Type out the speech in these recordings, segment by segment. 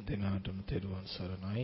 දෙනාටම තෙරුවන් සරණයි.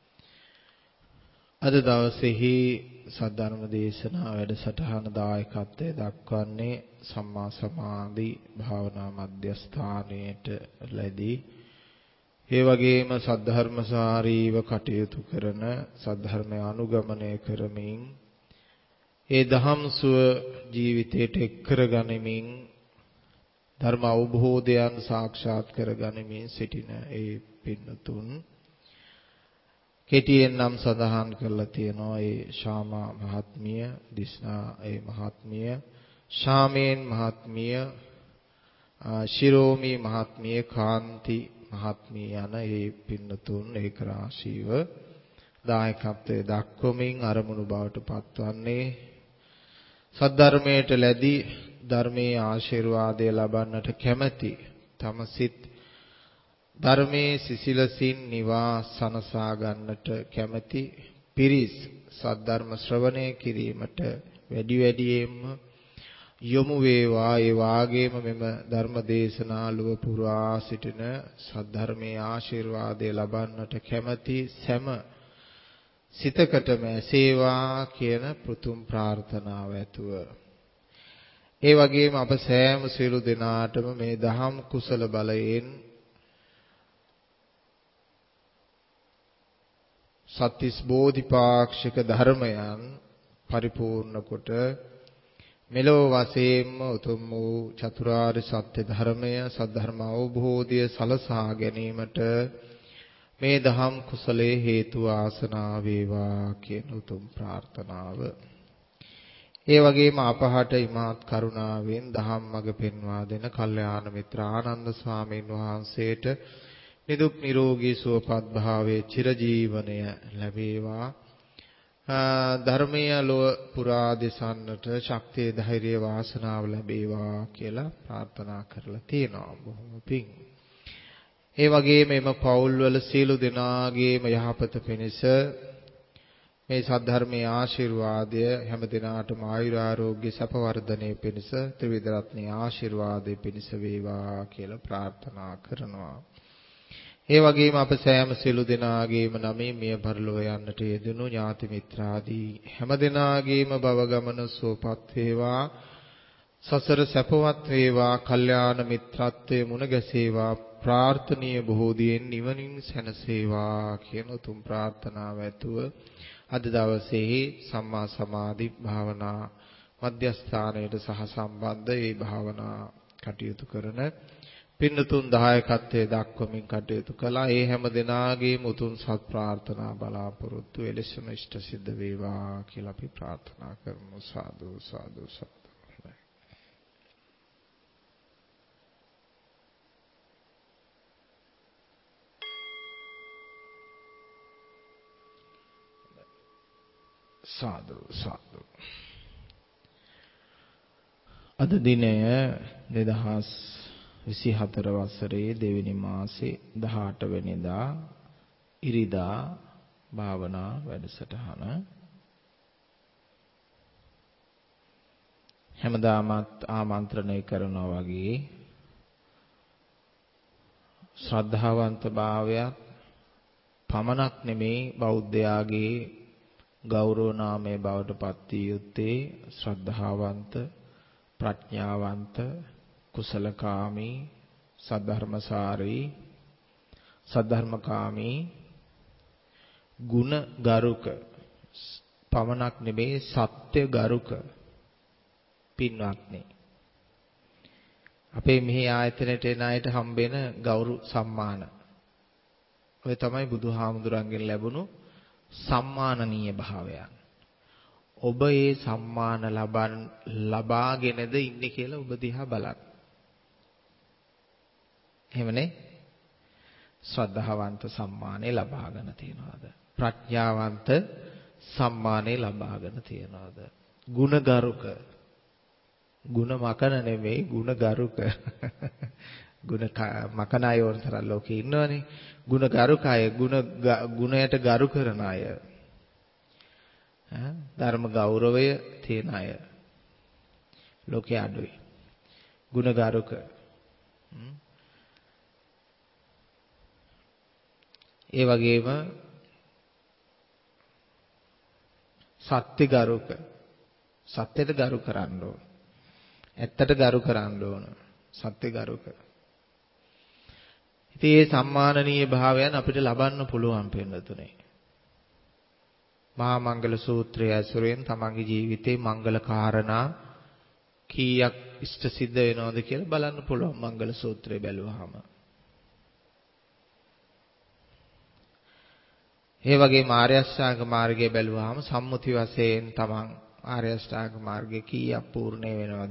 අද දවසේහි සද්ධර්ම දේශනා වැඩසටහන දායකත්වයේ දක්වන්නේ සම්මා සමාධි භාවනා මධ්‍යස්ථානයේට ලැබී ඒ වගේම සද්ධර්මසාරීව කටයුතු කරන සද්ධර්මය අනුගමනය කරමින් ඒ දහම්සුව ජීවිතයට එක් කරගනිමින් ධර්ම අවබෝධයන් සාක්ෂාත් කරගනිමින් සිටින ඒ පින්නතුන් කෙටියෙන් නම් සඳහන් කරලා තියෙනවා ඒ ශාමා මහත්මිය, දිස්නා ඒ මහත්මිය, ශාමේන් මහත්මිය, ශිරෝමි මහත්මිය, කාන්ති මහත්මිය යන ඒ පින්නතුන් ඒක රාශීව දායකත්වයේ දක්වමින් අරමුණු බවට පත්වන්නේ සද්ධර්මයට ලැබී ධර්මයේ ආශිර්වාදය ලබන්නට කැමැති තම සිත් ධර්මයේ සිසිලසින් නිවා සනසා ගන්නට කැමැති පිරිස් සද්ධර්ම ශ්‍රවණය කිරීමට වැඩි වැඩියෙන්ම යොමු වේවා. ඒ වාගේම මෙම ධර්ම දේශනාලුව පුරා සිටින සද්ධර්මයේ ආශිර්වාදය ලබන්නට කැමැති සෑම සිතකටම ඇසේවා කියන පුතුම් ප්‍රාර්ථනාව ඇතුව ඒ වගේම අප සෑම සියලු දෙනාටම මේ දහම් කුසල බලයෙන් සත්‍තිස් බෝධිපාක්ෂික ධර්මයන් පරිපූර්ණ කොට මෙලොව වශයෙන්ම උතුම් වූ චතුරාර්ය සත්‍ය ධර්මය සද්ධර්ම අවබෝධය සලසා ගැනීමට මේ දහම් කුසලයේ හේතු ආසනා වේවා කියන උතුම් ප්‍රාර්ථනාව. ඒ වගේම අපහට ඉමහත් කරුණාවෙන් දහම් මඟ පෙන්වා දෙන කල්යාණ මිත්‍ර ආනන්ද ස්වාමීන් වහන්සේට නිදුක් නිරෝගී සුවපත් භාවයේ චිරජීවනය ලැබේවා. ධර්මීය ලොව පුරා දෙසන්නට ශක්තිය ධෛර්ය වාසනාව ලැබේවා කියලා ප්‍රාර්ථනා කරලා තියෙනවා. බොහොම පිං. ඒ වගේම එම පවුල්වල සියලු දෙනාගේම යහපත පිණිස මේ සද්ධර්මයේ ආශිර්වාදය හැම දිනාටම ආයුරාෝග්‍ය සැප වර්ධනයේ පිණිස ත්‍රිවිධ රත්නයේ ආශිර්වාදයේ පිණිස වේවා කියලා ප්‍රාර්ථනා කරනවා. ඒ වගේම අප සෑම සියලු දෙනාගේම නමින් මිය පරලොව යන්නට යෙදුණු ඥාති මිත්‍රාදී හැම දෙනාගේම භව ගමන සුවපත් වේවා. සසර සැපවත් වේවා. කල්යාණ මිත්‍රත්වයේ මුණ ගැසේවා. ප්‍රාර්ථනීය බෝධියෙන් නිවනින් සැනසේවා කියන උතුම් ප්‍රාර්ථනාව ඇතුව අද දවසේ සම්මා සමාධි භාවනා මධ්‍යස්ථානයට සහ සම්බන්ධ ඒ භාවනා කටයුතු කරන පින්නතුන් දායකත්වයේ දක්වමින් කටයුතු කළා. ඒ හැම දිනාගේම උතුම් සත් ප්‍රාර්ථනා බලාපොරොත්තු එලෙසම ඉෂ්ට සිද්ධ වේවා කියලා අපි ප්‍රාර්ථනා කරමු. සාදු සාදු සාදු. සාදු සාදු. අද දිනය 2024 වසරේ දෙවෙනි මාසේ 18 වෙනිදා ඉරිදා භාවනා වැඩසටහන හැමදාමත් ආමන්ත්‍රණය කරනවා වගේ ශ්‍රද්ධාවන්ත භාවයක් පමණක් නෙමේ බෞද්ධයාගේ ගෞරව නාමයේ බවට පත් වී යුත්තේ ශ්‍රද්ධාවන්ත ප්‍රඥාවන්ත කුසලකාමී සද්ධර්මසාරී සද්ධර්මකාමී ගුණගරුක පමණක් නෙමේ සත්‍යගරුක පින්වත්නි අපේ මෙහි ආයතනයට එන අයට හම්බෙන ගෞරව සම්මාන ඔය තමයි බුදුහාමුදුරන්ගෙන් ලැබුණු සම්මානනීය භාවයන්. ඔබ ඒ සම්මාන ලබාගෙනද ඉන්නේ කියලා ඔබ දිහා බලන්න. එහෙමනේ ශ්‍රද්ධාවන්ත සම්මානේ ලබාගෙන තියනවාද? ප්‍රඥාවන්ත සම්මානේ ලබාගෙන තියනවාද? ගුණගරුක ගුණ මකන නෙමෙයි ගුණගරුක ගුණ මකන අය වතරක් ලෝකේ ඉන්නවනේ. ගුණගරුක අය ගුණයට ගරු කරන අය ධර්ම ගෞරවය තියෙන අය ලෝකේ අඩුයි. ගුණගරුක ඒ වගේම සත්‍යගරුක සත්‍යයට ගරු කරන්න ඕන. ඇත්තට ගරු කරන්න ඕන. සත්‍යගරුක. ඉතින් මේ සම්මානනීය භාවයන් අපිට ලබන්න පුළුවන් පින්නතුනේ. මහා මංගල සූත්‍රය ඇසුරෙන් තමන්ගේ ජීවිතේ මංගල කාරණා කීයක් ඉෂ්ට සිද්ධ වෙනවද කියලා බලන්න පුළුවන් මංගල සූත්‍රය බැලුවාම. ඒ වගේම ආර්ය අෂ්ටාංග මාර්ගය බැලුවාම සම්මුති වශයෙන් තමන් ආර්ය අෂ්ටාංග මාර්ගයේ කීයක් පූර්ණ වෙනවද?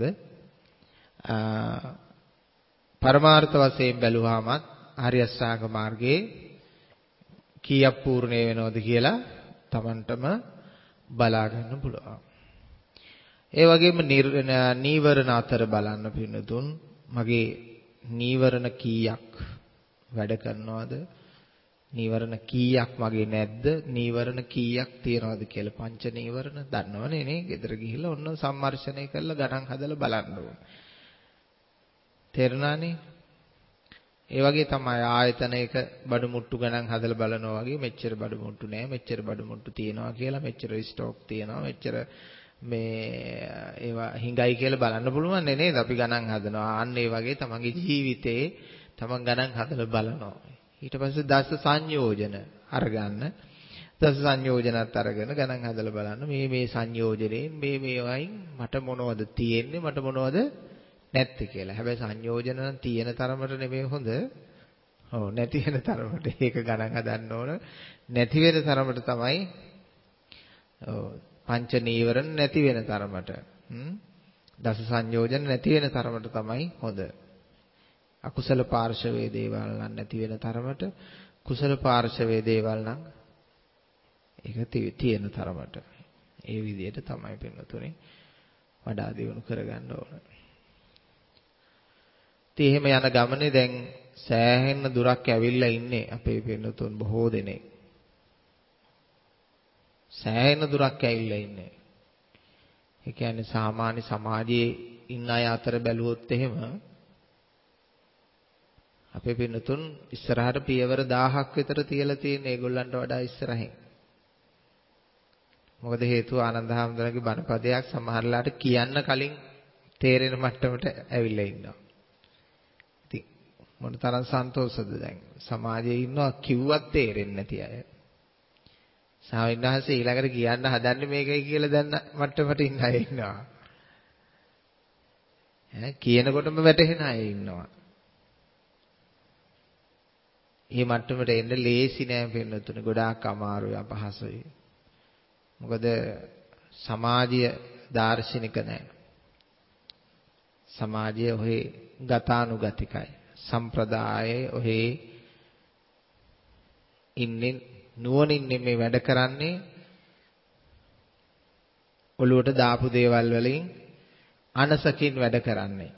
පරමාර්ථ වශයෙන් බැලුවාම ආර්ය අෂ්ටාංග මාර්ගයේ කීයක් පූර්ණ වෙනවද කියලා තමන්ටම බලා ගන්න පුළුවන්. ඒ වගේම නීවරණ අතර බලන්න පින්නතුන් මගේ නීවරණ කීයක් වැඩ කරනවද? නීවරණ කීයක් මගේ නැද්ද? නීවරණ කීයක් තියනවද කියලා පංච නීවරණ දන්නවනේ නේ. ගෙදර ගිහිල්ලා ඔන්න සම්මර්ෂණය කරලා ගණන් හදලා බලන්න ඕනේ. තේරුණානේ? ඒ වගේ තමයි ආයතනයක බඩු මුට්ටු ගණන් හදලා බලනවා වගේ මෙච්චර බඩු මුට්ටු නෑ මෙච්චර බඩු මුට්ටු තියනවා කියලා මෙච්චර ස්ටොක් තියනවා මෙච්චර මේ ඒවා හිඟයි කියලා බලන්න පුළුවන් නේද? අපි ගණන් හදනවා. අන්න ඒ වගේ තමන්ගේ ජීවිතේ තමන් ගණන් හදලා බලනවා. ඊට පස්සේ දස සංයෝජන අරගන්න. දස සංයෝජනත් අරගෙන ගණන් හදලා බලන්න මේ සංයෝජනෙන් මේ වයින් මට මොනවද තියෙන්නේ මට මොනවද නැත්තේ කියලා. හැබැයි සංයෝජන නම් තියෙන තරමට නෙමෙයි හොඳ. ඔව් නැති වෙන තරමට ඒක ගණන් හදන්න ඕන. නැති වෙන තරමට තමයි ඔව් පංච නීවරණ නැති වෙන තරමට. දස සංයෝජන නැති වෙන තරමට තමයි හොඳ. අකුසල පාර්ශවයේ දේවල් නම් නැති වෙන තරමට කුසල පාර්ශවයේ දේවල් නම් ඒක තියෙන තරමට. ඒ විදිහට තමයි පින්නතුනේ වඩා දියුණු කරගන්න ඕන. ඉතින් එහෙම යන ගමනේ දැන් සෑහෙන දුරක් ඇවිල්ලා ඉන්නේ අපේ පින්නතුන් බොහෝ දෙනෙක්. සෑහෙන දුරක් ඇවිල්ලා ඉන්නේ. ඒ කියන්නේ සාමාන්‍ය සමාජයේ ඉන්න අය අතර බැලුවොත් එහෙම අපේ පින්නතුන් ඉස්සරහට පියවර 1000ක් විතර තියලා තියෙන ඒගොල්ලන්ට වඩා ඉස්සරහින්. මොකද හේතුව ආනන්ද හැමදාගේ බණපදයක් සමහරලාට කියන්න කලින් තේරෙන මට්ටමට ඇවිල්ලා ඉන්නවා. ඉතින් මොන තරම් සන්තෝෂද දැන් සමාජයේ ඉන්නවා කිව්වත් තේරෙන්නේ නැති අය. සාවින්දහසේ ඊළඟට කියන්න හදන්නේ මේකයි කියලා දැන් මට්ටමට ඉන්න අය ඉන්නවා. කියනකොටම වැටහෙන අය ඉන්නවා. මේ මට්ටමට එන්න ලේසි නෑ පින්නතුනේ. ගොඩාක් අමාරුයි අපහසුයි. මොකද සමාජය දාර්ශනික නෑ. සමාජය ඔහේ ගතානුගතිකයි. සම්ප්‍රදායේ ඔහේ ඉන්නේ නුවණින් මේ වැඩ කරන්නේ ඔළුවට දාපු දේවල් වලින් අනසකින් වැඩ කරන්නේ.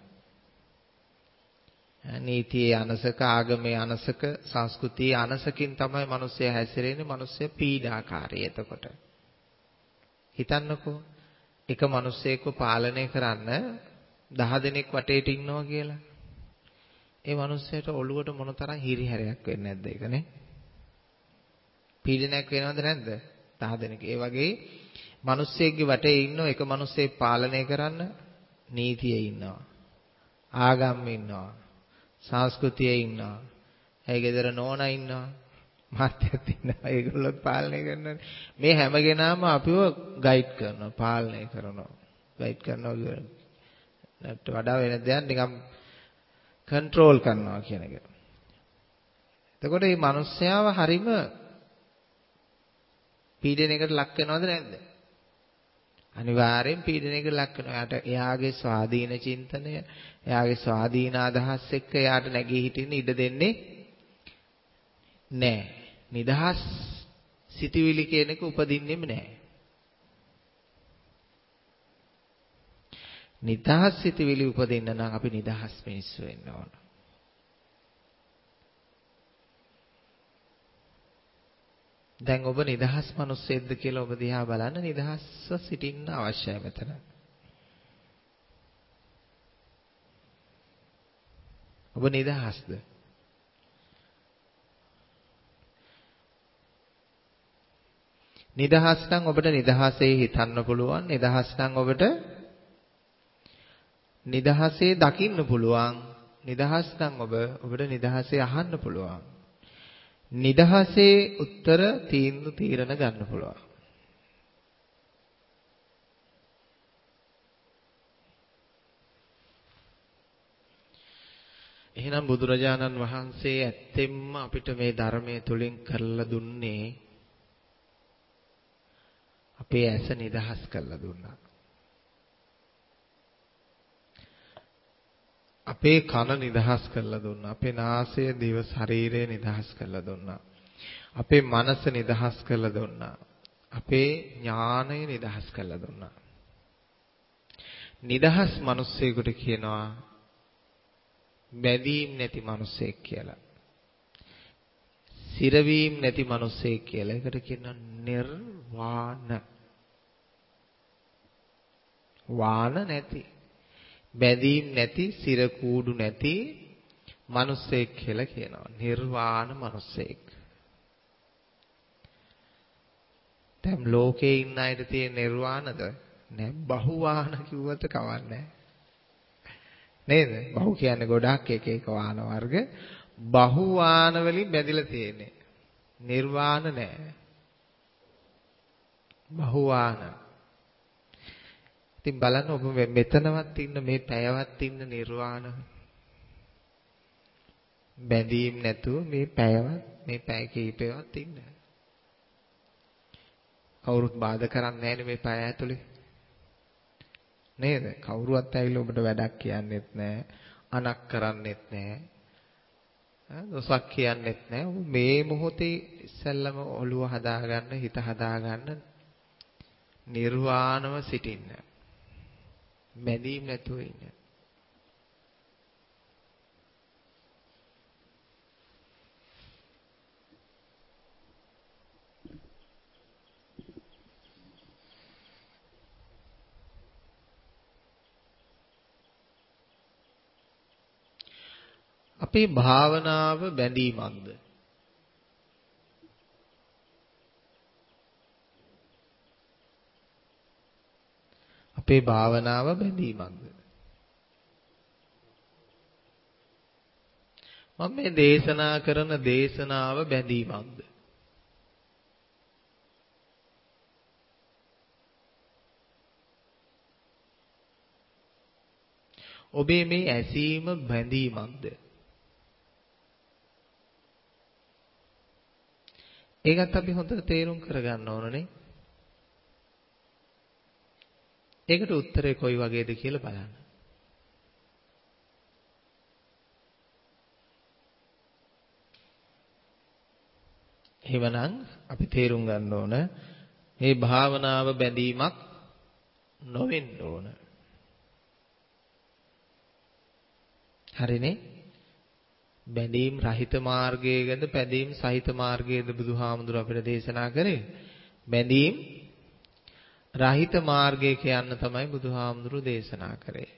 නීතියේ අනසක ආගමේ අනසක සංස්කෘතියේ අනසකින් තමයි මිනිස්සු හැසිරෙන්නේ. මිනිස්සු පීඩාකාරී. එතකොට හිතන්නකෝ එක මිනිස්සෙක්ව පාලනය කරන්න 10 දෙනෙක් වටේට ඉන්නවා කියලා. ඒ මිනිස්සයාට ඔළුවට මොනතරම් හිරිහැරයක් වෙන්නේ නැද්ද ඒකනේ? පීඩනයක් වෙනවද නැද්ද? 10 දෙනෙක්. ඒ වගේ මිනිස්සෙක්ගේ වටේ ඉන්න එක මිනිස්සෙක් පාලනය කරන්න නීතියේ ඉන්නවා. ආගම් ඉන්නවා. සංස්කෘතියේ ඉන්නවා. ඒ ගෙදර නෝනා ඉන්නවා. මාත්‍යත් ඉන්නවා. ඒගොල්ලෝ පාලනය කරනවා. මේ හැම කෙනාම අපිව ගයිඩ් කරනවා, පාලනය කරනවා. ගයිඩ් කරනවා නැට වඩා වෙන දෙයක් නිකම් කන්ට්‍රෝල් කරනවා කියන එක. එතකොට මේ මිනිස්යාව හරීම පීඩනයකට ලක් වෙනවද නැද්ද? අනිවාර්යෙන් පීඩනයකට ලක් වෙනවා. එයාගේ ස්වාධීන චින්තනය, එයාගේ ස්වාධීන අදහස් එක්ක එයාට නැගී හිටින්න ඉඩ දෙන්නේ නැහැ. නිදහස් සිතුවිලි කියන එක උපදින්නෙම නැහැ. නිදහස් සිතුවිලි උපදින්න නම් අපි නිදහස් මිනිස්සු වෙන්න ඕන. දැන් ඔබ නිදහස් මිනිස්සෙක්ද කියලා ඔබ දිහා බලන්න. නිදහස්ව සිටින්න අවශ්‍යයි මෙතන. ඔබ නිදහස්ද? නිදහස් නම් ඔබට නිදහසේ හිතන්න පුළුවන්. නිදහස් නම් ඔබට නිදහසේ දකින්න පුළුවන්. නිදහස් නම් ඔබට නිදහසේ අහන්න පුළුවන්. නිදහසේ උත්තර තීරණ ගන්න පුළුවන්. එහෙනම් බුදුරජාණන් වහන්සේ ඇත්තෙන්ම අපිට මේ ධර්මයේ තුලින් කරලා දුන්නේ අපේ ඇස නිදහස් කරලා දුන්නා. අපේ කන නිදහස් කරලා දුන්නා. අපේ නාසය, දිව, ශරීරය නිදහස් කරලා දුන්නා. අපේ මනස නිදහස් කරලා දුන්නා. අපේ ඥානය නිදහස් කරලා දුන්නා. නිදහස් මිනිස්සෙකුට කියනවා බැඳීම් නැති මිනිසෙක් කියලා. සිරවීම් නැති මිනිසෙක් කියලා. ඒකට කියනවා නිර්වාණ. වාන නැති. බැඳීම් නැති, සිර කූඩු නැති මිනිසෙක් කියලා කියනවා. නිර්වාණ මිනිසෙක්. දැන් ලෝකේ ඉන්න අයට තියෙන නිර්වාණද? නෑ. බහුවාන කිව්වට කවන්නේ නේද? බහු කියන්නේ ගොඩක් එක වාන වර්ග. බහුවාන වලින් බැඳිලා තියෙන්නේ. නිර්වාණ නෑ. බහුවාන. ඉතින් බලන්න ඔබ මෙතනවත් ඉන්න මේ පැයවත් ඉන්න නිර්වාණ බැඳීම් නැතුව මේ පැයවත් මේ පැය කීපයවත් ඉන්න. කවුරුත් බාධා කරන්නේ නැහැ මේ පැය ඇතුලේ. නේද? කවුරුවත් ඇවිල්ලා ඔබට වැඩක් කියන්නෙත් නැහැ. අනක් කරන්නෙත් නැහැ. දොසක් කියන්නෙත් නැහැ. ඔබ මේ මොහොතේ ඉස්සෙල්ලම ඔළුව හදාගන්න, හිත හදාගන්න නිර්වාණව සිටින්න. බැඳීම් නැතුව ඉන්න. අපේ භාවනාව බැඳීමක්ද? අපේ භාවනාව බැඳීමක්ද? මම මේ දේශනා කරන දේශනාව බැඳීමක්ද? ඔබේ මේ ඇසීම බැඳීමක්ද? ඒකත් අපි හොඳට තේරුම් කරගන්න ඕනනේ. ඒකට උත්තරේ කොයි වගේද කියලා බලන්න. එහෙමනම් අපි තේරුම් ගන්න ඕන මේ භාවනාව බැඳීමක් නොවෙන්න ඕන. හරිනේ? බැඳීම් රහිත මාර්ගයේද බැඳීම් සහිත මාර්ගයේද බුදුහාමුදුර අපිට දේශනා කරේ? බැඳීම් රහිත මාර්ගය කියන්න තමයි බුදුහාමුදුරු දේශනා කරේ.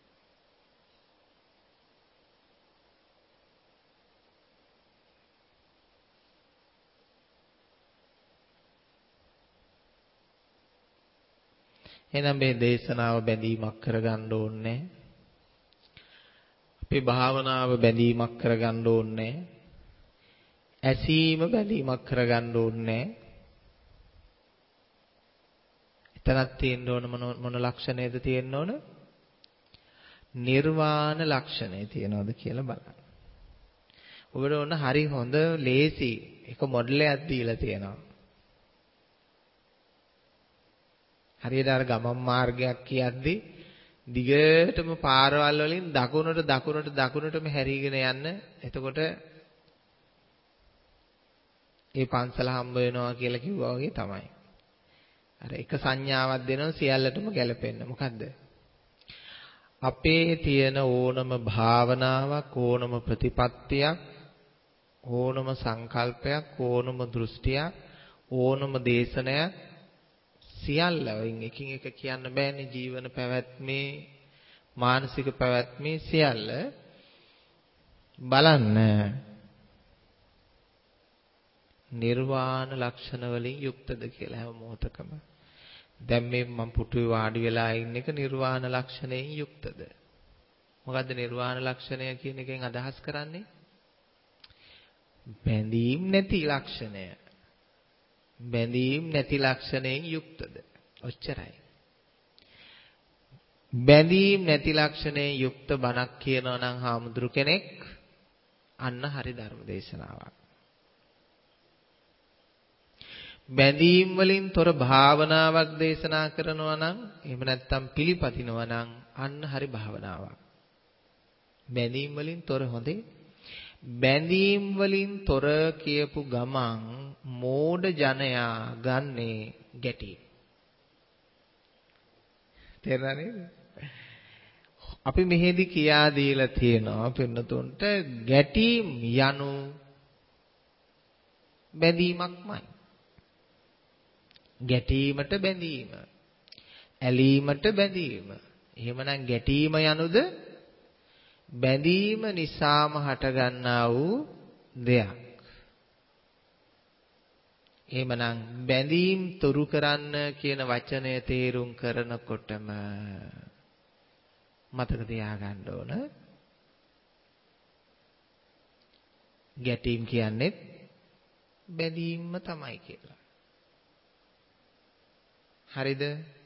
එහෙනම් මේ දේශනාව බැඳීමක් කරගන්න ඕනේ. අපේ භාවනාව බැඳීමක් කරගන්න ඕනේ. ඇසීම බැඳීමක් කරගන්න ඕනේ. එතනක් තියෙන්න ඕන මොන ලක්ෂණයද තියෙන්න ඕන? නිර්වාණ ලක්ෂණය තියෙනවද කියලා බලන්න. ඔබට ඕන හරි හොඳ ලේසි එක මොඩලයක් දීලා තියෙනවා. හරියට අර ගමන් මාර්ගයක් කියද්දි දිගටම පාරවල් වලින් දකුණටම හැරීගෙන යන්න. එතකොට ඒ පන්සල හම්බ වෙනවා කියලා කිව්වා වගේ තමයි. අර එක සංඥාවක් දෙනවා සියල්ලටම ගැලපෙන්න. මොකද්ද? අපේ තියෙන ඕනම භාවනාවක්, ඕනම ප්‍රතිපත්තියක්, ඕනම සංකල්පයක්, ඕනම දෘෂ්ටියක්, ඕනම දේශනයක් සියල්ලෙන් එකින් එක කියන්න බෑනේ. ජීවන පැවැත්මේ, මානසික පැවැත්මේ සියල්ල බලන්න නිර්වාණ ලක්ෂණ වලින් යුක්තද කියලා හැම මොහොතකම. දැන් මේ මම පුටුවේ වාඩි වෙලා ඉන්න එක නිර්වාණ ලක්ෂණයෙන් යුක්තද? මොකද්ද නිර්වාණ ලක්ෂණය කියන එකෙන් අදහස් කරන්නේ? බැඳීම් නැති ලක්ෂණය. බැඳීම් නැති ලක්ෂණයෙන් යුක්තද? ඔච්චරයි. බැඳීම් නැති ලක්ෂණයෙන් යුක්ත බණක් කියනවා නම් හාමුදුරු කෙනෙක් අන්න හරි ධර්ම දේශනාවක්. බැඳීම් වලින් තොර භාවනාවක් දේශනා කරනවා නම් එහෙම නැත්නම් පිළිපදිනවා නම් අන්න හරි භාවනාවක්. බැඳීම් වලින් තොර හොඳේ. බැඳීම් වලින් තොර කියපු ගමන් මෝඩ ජනයා ගන්නේ ගැටීම්. තේරුණා නේද? අපි මෙහෙදි කියා දීලා තියෙනවා පින්නතුන්ට ගැටීම් යනු බැඳීමක්මයි. ගැටීමට බැඳීම. ඇලීමට බැඳීම. එහෙමනම් ගැටීම යනුද බැඳීම නිසාම හටගන්නා වූ දෙයක්. එහෙමනම් බැඳීම් තුරු කරන්න කියන වචනය තේරුම් කරනකොටම මතක තියාගන්න ඕන ගැටීම් කියන්නේ බැඳීම්ම තමයි කියලා. හරිද?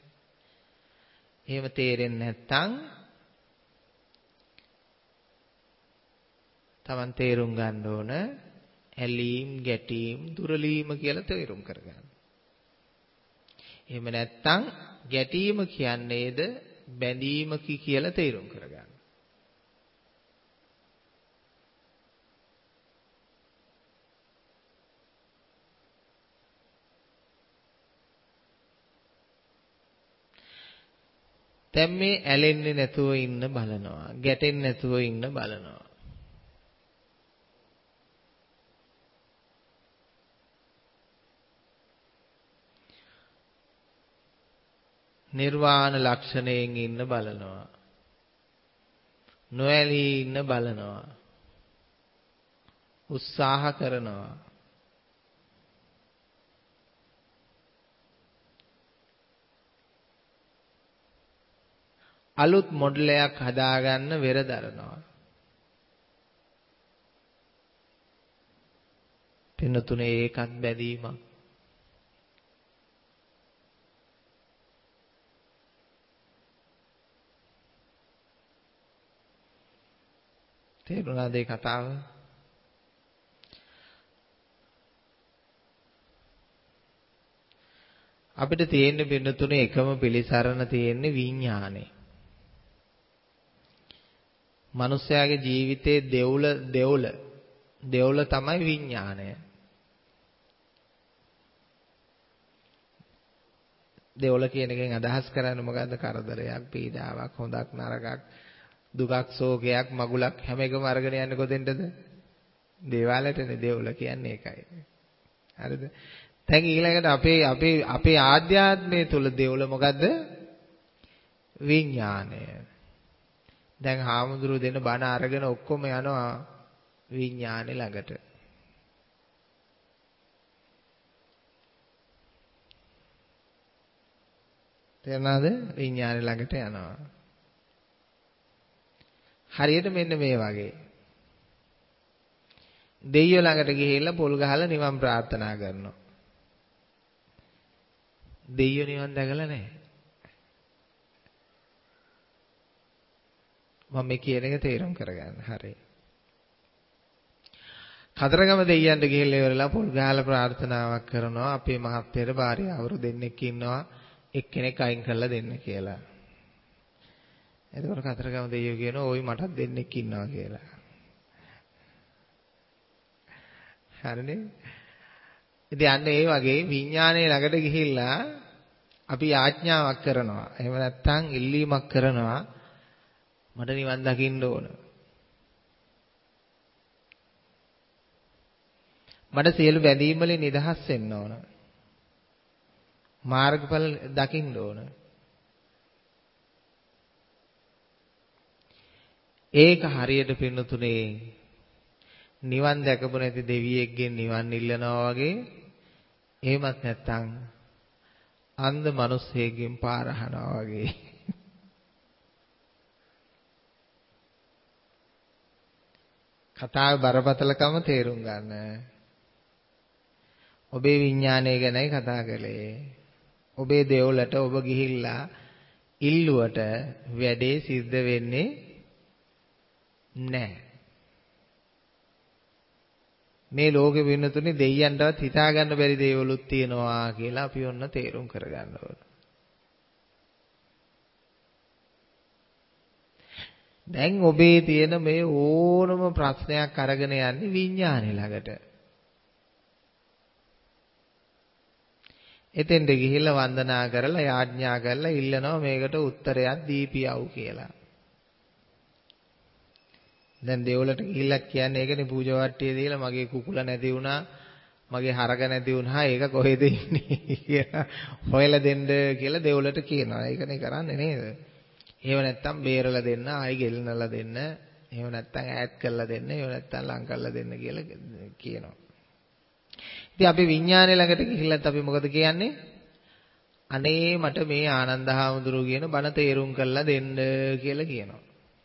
එහෙම තේරෙන්නේ නැත්නම් Taman තේරුම් ගන්න ඕන ඇලීම් ගැටීම් දුරලීම කියලා තේරුම් කරගන්න. එහෙම නැත්නම් ගැටීම කියන්නේද බැඳීමකි කියලා තේරුම් කරගන්න. දැන් මේ ඇලෙන්නේ නැතුව ඉන්න බලනවා. ගැටෙන්නේ නැතුව ඉන්න බලනවා. නිර්වාණ ලක්ෂණයෙන් ඉන්න බලනවා. නොඇලී ඉන්න බලනවා. උත්සාහ කරනවා. අලුත් මොඩලයක් හදාගන්න වෙරදරනවා. පින්නතුනේ ඒකත් බැඳීමක්. තේරුණාද ඒ කතාව? අපිට තියෙන්නේ පින්නතුනේ එකම පිළිසරණ තියෙන්නේ විඥානේ. මනුස්සයාගේ ජීවිතේ දෙවුල තමයි විඥාණය. දෙවුල කියන එකෙන් අදහස් කරන්නේ මොකද්ද? කරදරයක්, පීඩාවක්, හොඳක් නරකක්, දුකක්, ශෝකයක්, මගුලක් හැම එකම අරගෙන යන්නේ කොතෙන්ටද? දේවාලයටනේ දෙවුල කියන්නේ ඒකයි. හරිද? දැන් ඊළඟට අපේ ආධ්‍යාත්මය තුල දෙවුල මොකද්ද? විඥාණය. දැන් හාමුදුරු දෙන බණ අරගෙන ඔක්කොම යනවා විඥානේ ළඟට. තේරුණාද? විඥානේ ළඟට යනවා. හරියට මෙන්න මේ වගේ. දෙයියෝ ළඟට ගිහිල්ලා පොල් ගහලා නිවන් ප්‍රාර්ථනා කරනවා. දෙයියෝ නිවන් දැකලා නැහැ. මම මේ කියන එක තේරුම් කරගන්න. හරි. කතරගම දෙයියන්ට ගිහිල්ලා ඉවරලා පොල් ගහලා ප්‍රාර්ථනාවක් කරනවා. අපේ මහත්තයාට භාර්යාවරු දෙන්නෙක් ඉන්නවා. එක්කෙනෙක් අයින් කරලා දෙන්න කියලා. එතකොට කතරගම දෙයියෝ කියනවා "ඕයි මටත් දෙන්නෙක් ඉන්නවා" කියලා. හරිනේ? ඉතින් අන්න ඒ වගේ විඥානයේ ළඟට ගිහිල්ලා අපි යාඥාවක් කරනවා. එහෙම නැත්නම් ඉල්ලීමක් කරනවා. මට නිවන් දකින්න ඕන. මට සියලු බැඳීම් වලින් නිදහස් වෙන්න ඕන. මාර්ගඵල දකින්න ඕන. ඒක හරියට පින්නතුනේ නිවන් දැකපු නැති දෙවියෙක්ගෙන් නිවන් ඉල්ලනවා වගේ එහෙමත් නැත්නම් අන්ධ මිනිස්සෙක්ගෙන් පාර අහනවා වගේ. කතාවේ බරපතලකම තේරුම් ගන්න. ඔබේ විඥානය ගැනයි කතා කළේ. ඔබේ දෙවොලට ඔබ ගිහිල්ලා ඉල්ලුවට වැඩේ සිද්ධ වෙන්නේ නැහැ. මේ ලෝකෙ වෙනතුනේ දෙයයන්ටවත් හිතා ගන්න බැරි දේවලුත් තියෙනවා කියලා අපි ඔන්න තේරුම් කරගන්න ඕන. දැන් ඔබේ තියෙන මේ ඕනම ප්‍රශ්නයක් අරගෙන යන්නේ විඥානේ ළඟට. එතෙන්ට ගිහිල්ලා වන්දනා කරලා යාඥා කරලා ඉල්ලනවා මේකට උත්තරයක් දීපියව් කියලා. දැන් දෙවලට ගිහිල්ලා කියන්නේ ඒකනේ පූජා වට්ටිය දීලා මගේ කුකුල නැති වුණා මගේ හරක නැති වුණා ඒක කොහෙද ඉන්නේ කියලා හොයලා දෙන්න කියලා දෙවලට කියනවා. ඒකනේ කරන්නේ නේද? එහෙම නැත්තම් බේරලා දෙන්න ආයි ගෙල්නලා දෙන්න. එහෙම නැත්තම් ඈඩ් කරලා දෙන්න. එහෙම නැත්තම් ලං කරලා දෙන්න කියලා කියනවා. ඉතින් අපි විඥානය ළඟට ගිහිල්ලත් අපි මොකද කියන්නේ? අනේ මට මේ ආනන්ද හාමුදුරුවෝ කියන බණ තේරුම් කරලා දෙන්න කියලා කියනවා.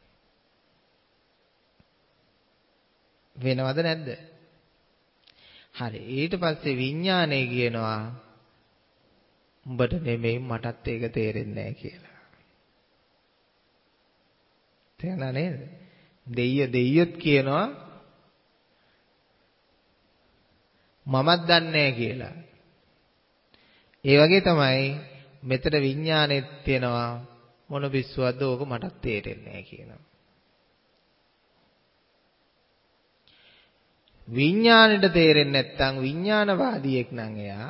වෙනවද නැද්ද? හරි. ඊට පස්සේ විඥානය කියනවා උඹට නෙමෙයි මටත් ඒක තේරෙන්නේ නැහැ කියලා. තේරුණා නේද? දෙයියොත් කියනවා මමත් දන්නේ නැහැ කියලා. ඒ වගේ තමයි මෙතන විඥානෙත් තියෙනවා මොන පිස්සුවක්ද ඕක මටත් තේරෙන්නේ නැහැ කියනවා. විඥාණයට තේරෙන්නේ නැත්නම් විඥානවාදියෙක් නම් එයා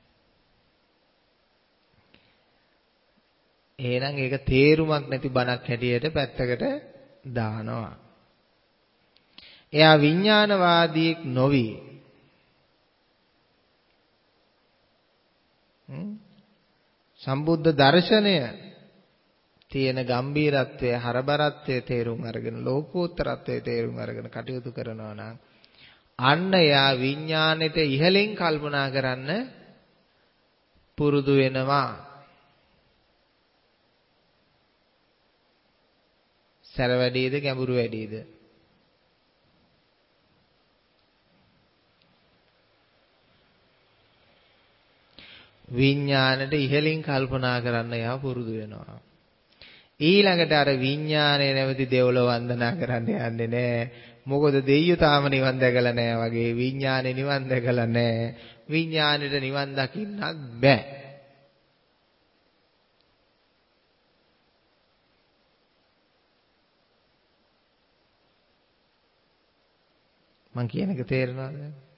එහෙනම් ඒක තේරුමක් නැති බණක් හැටියට පැත්තකට දානවා. එයා විඥානවාදියෙක් නොවි සම්බුද්ධ දර්ශනය තියෙන ගැඹීරත්වය හරබරත්වය තේරුම් අරගෙන ලෝකෝත්තරත්වය තේරුම් අරගෙන කටයුතු කරනවා නම් අන්න එයා විඥාණයට ඉහළින් කල්පනා කරන්න පුරුදු වෙනවා. සැර වැඩිද ගැඹුරු වැඩිද? විඥාණයට ඉහළින් කල්පනා කරන්න එයා පුරුදු වෙනවා. ඊළඟට අර විඥාණය නැවති දෙවොල වන්දනා කරන්න යන්නේ නැහැ. මොකද දෙයියෝ තාම නිවන් දැකලා නැහැ වගේ විඥානේ නිවන් දැකලා නැහැ. විඥානෙට නිවන් දකින්නත් බෑ. මං කියන එක තේරෙනවද?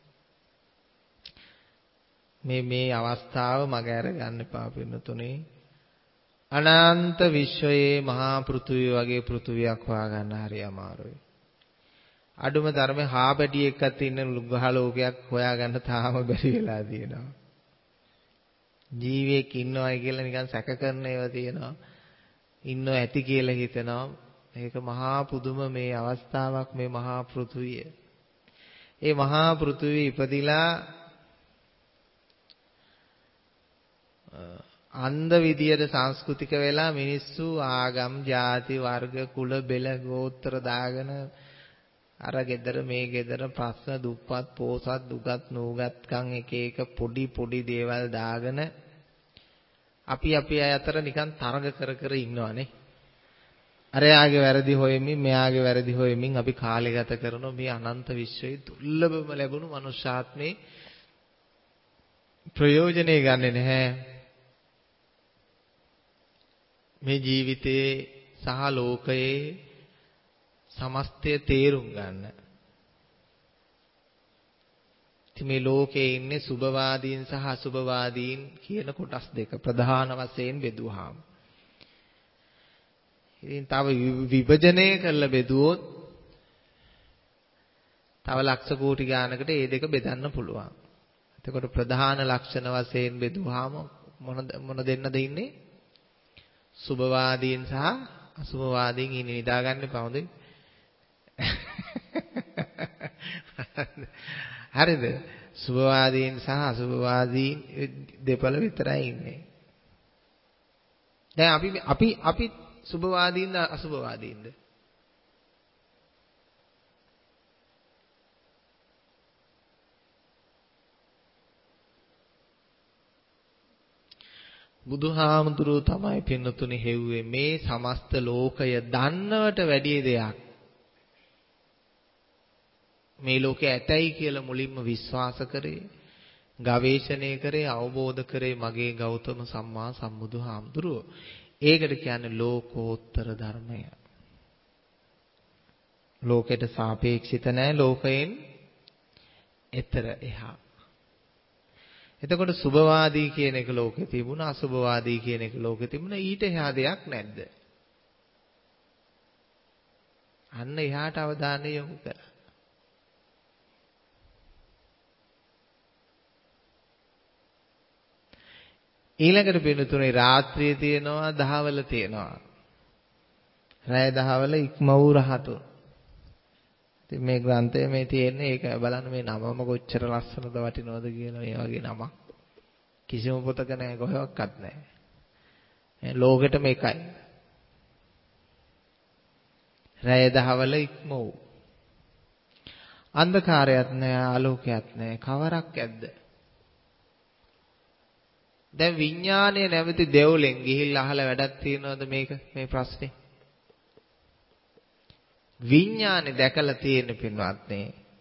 මේ අවස්ථාව මග අර ගන්න එපා පින්නතුනේ. අනන්ත විශ්වයේ මහා පෘථුවිය වගේ පෘථුවියක් හොයාගන්න හරි අමාරුයි. අඩුම ධර්මේ හාපැටියෙක්වත් ඉන්න ග්‍රහ ලෝකයක් හොයාගන්න තාම බැරි වෙලා තියෙනවා. ජීවියෙක් ඉන්නවයි කියලා නිකන් සැක කරන ඒවා තියෙනවා. ඉන්නව ඇති කියලා හිතනවා. මේක මහා පුදුම මේ අවස්ථාවක් මේ මහා පෘථුවිය. ඒ මහා පෘථුවිය ඉපදිලා අන්ධ විදියට සංස්කෘතික වෙලා මිනිස්සු ආගම් ಜಾති වර්ග කුල බෙල ගෝත්‍ර දාගෙන අර ගෙදර මේ ගෙදර ප්‍රශ්න දුප්පත් පෝසත් දුගත් නූගත්කම් එක පොඩි දේවල් දාගෙන අපි අය අතර නිකන් තරග කර ඉන්නවනේ. අරයාගේ වැරදි හොයමින් මෙයාගේ වැරදි හොයමින් අපි කාලය ගත කරන මේ අනන්ත විශ්වයේ දුර්ලභම ලැබුණු මනුෂ්‍යාත්මේ ප්‍රයෝජනෙ ගන්නෙ නැහැ. මේ ජීවිතයේ සහ ලෝකයේ සමස්තය තේරුම් ගන්න. ඉතින් මේ ලෝකයේ ඉන්නේ සුභවාදීන් සහ අසුභවාදීන් කියන කොටස් දෙක ප්‍රධාන වශයෙන් බෙදුවාම. ඉතින් තව විභජනය කරලා බෙදුවොත් තව ලක්ෂ කෝටි ගානකට මේ දෙක බෙදන්න පුළුවන්. එතකොට ප්‍රධාන ලක්ෂණ වශයෙන් බෙදුවාම මොන දෙන්නද ඉන්නේ? සුභවාදීන් සහ අසුභවාදීන් ඉන්නේ. නිදාගන්න එපා හොඳේ. හරිද? සුභවාදීන් සහ අසුභවාදීන් දෙපළ විතරයි ඉන්නේ. දැන් අපි සුභවාදීන්ද අසුභවාදීන්ද? බුදුහාමුදුරුවෝ තමයි පින්නතුනි හෙව්වේ මේ සමස්ත ලෝකය දන්නවට වැඩි දෙයක්. මේ ලෝකේ ඇතයි කියලා මුලින්ම විශ්වාස කරේ, ගවේෂණය කරේ, අවබෝධ කරේ මගේ ගෞතම සම්මා සම්බුදුහාමුදුරුවෝ. ඒකට කියන්නේ ලෝකෝත්තර ධර්මය. ලෝකයට සාපේක්ෂිත නැහැ, ලෝකයෙන් එතර එහා. එතකොට සුභවාදී කියන එක ලෝකේ තිබුණා, අසුභවාදී කියන එක ලෝකේ තිබුණා. ඊට එහා දෙයක් නැද්ද? අන්න එහාට අවධානය යොමු කරා. ඊළඟට පින්නතුනේ රාත්‍රියේ තියෙනවා, දහවල තියෙනවා. රැය දහවල ඉක්ම වූ රහතුන්. ඉතින් මේ ග්‍රන්ථය මේ තියෙන්නේ ඒක බලන්න මේ නමම කොච්චර ලස්සනද වටිනවද කියලා මේ වගේ නමක්. කිසිම පොතක නැහැ, කොහෙවත් නැහැ. ලෝකෙටම එකයි. රැය දහවල ඉක්ම වූ. අන්ධකාරයක් නැහැ, ආලෝකයක් නැහැ. කවරක් ඇද්ද? දැන් විඥානය නැවති දෙවුලෙන් ගිහිල්ලා අහලා වැඩක් තියනවද මේ ප්‍රශ්නේ? විඥානේ දැකලා තියෙන පින්වත්නි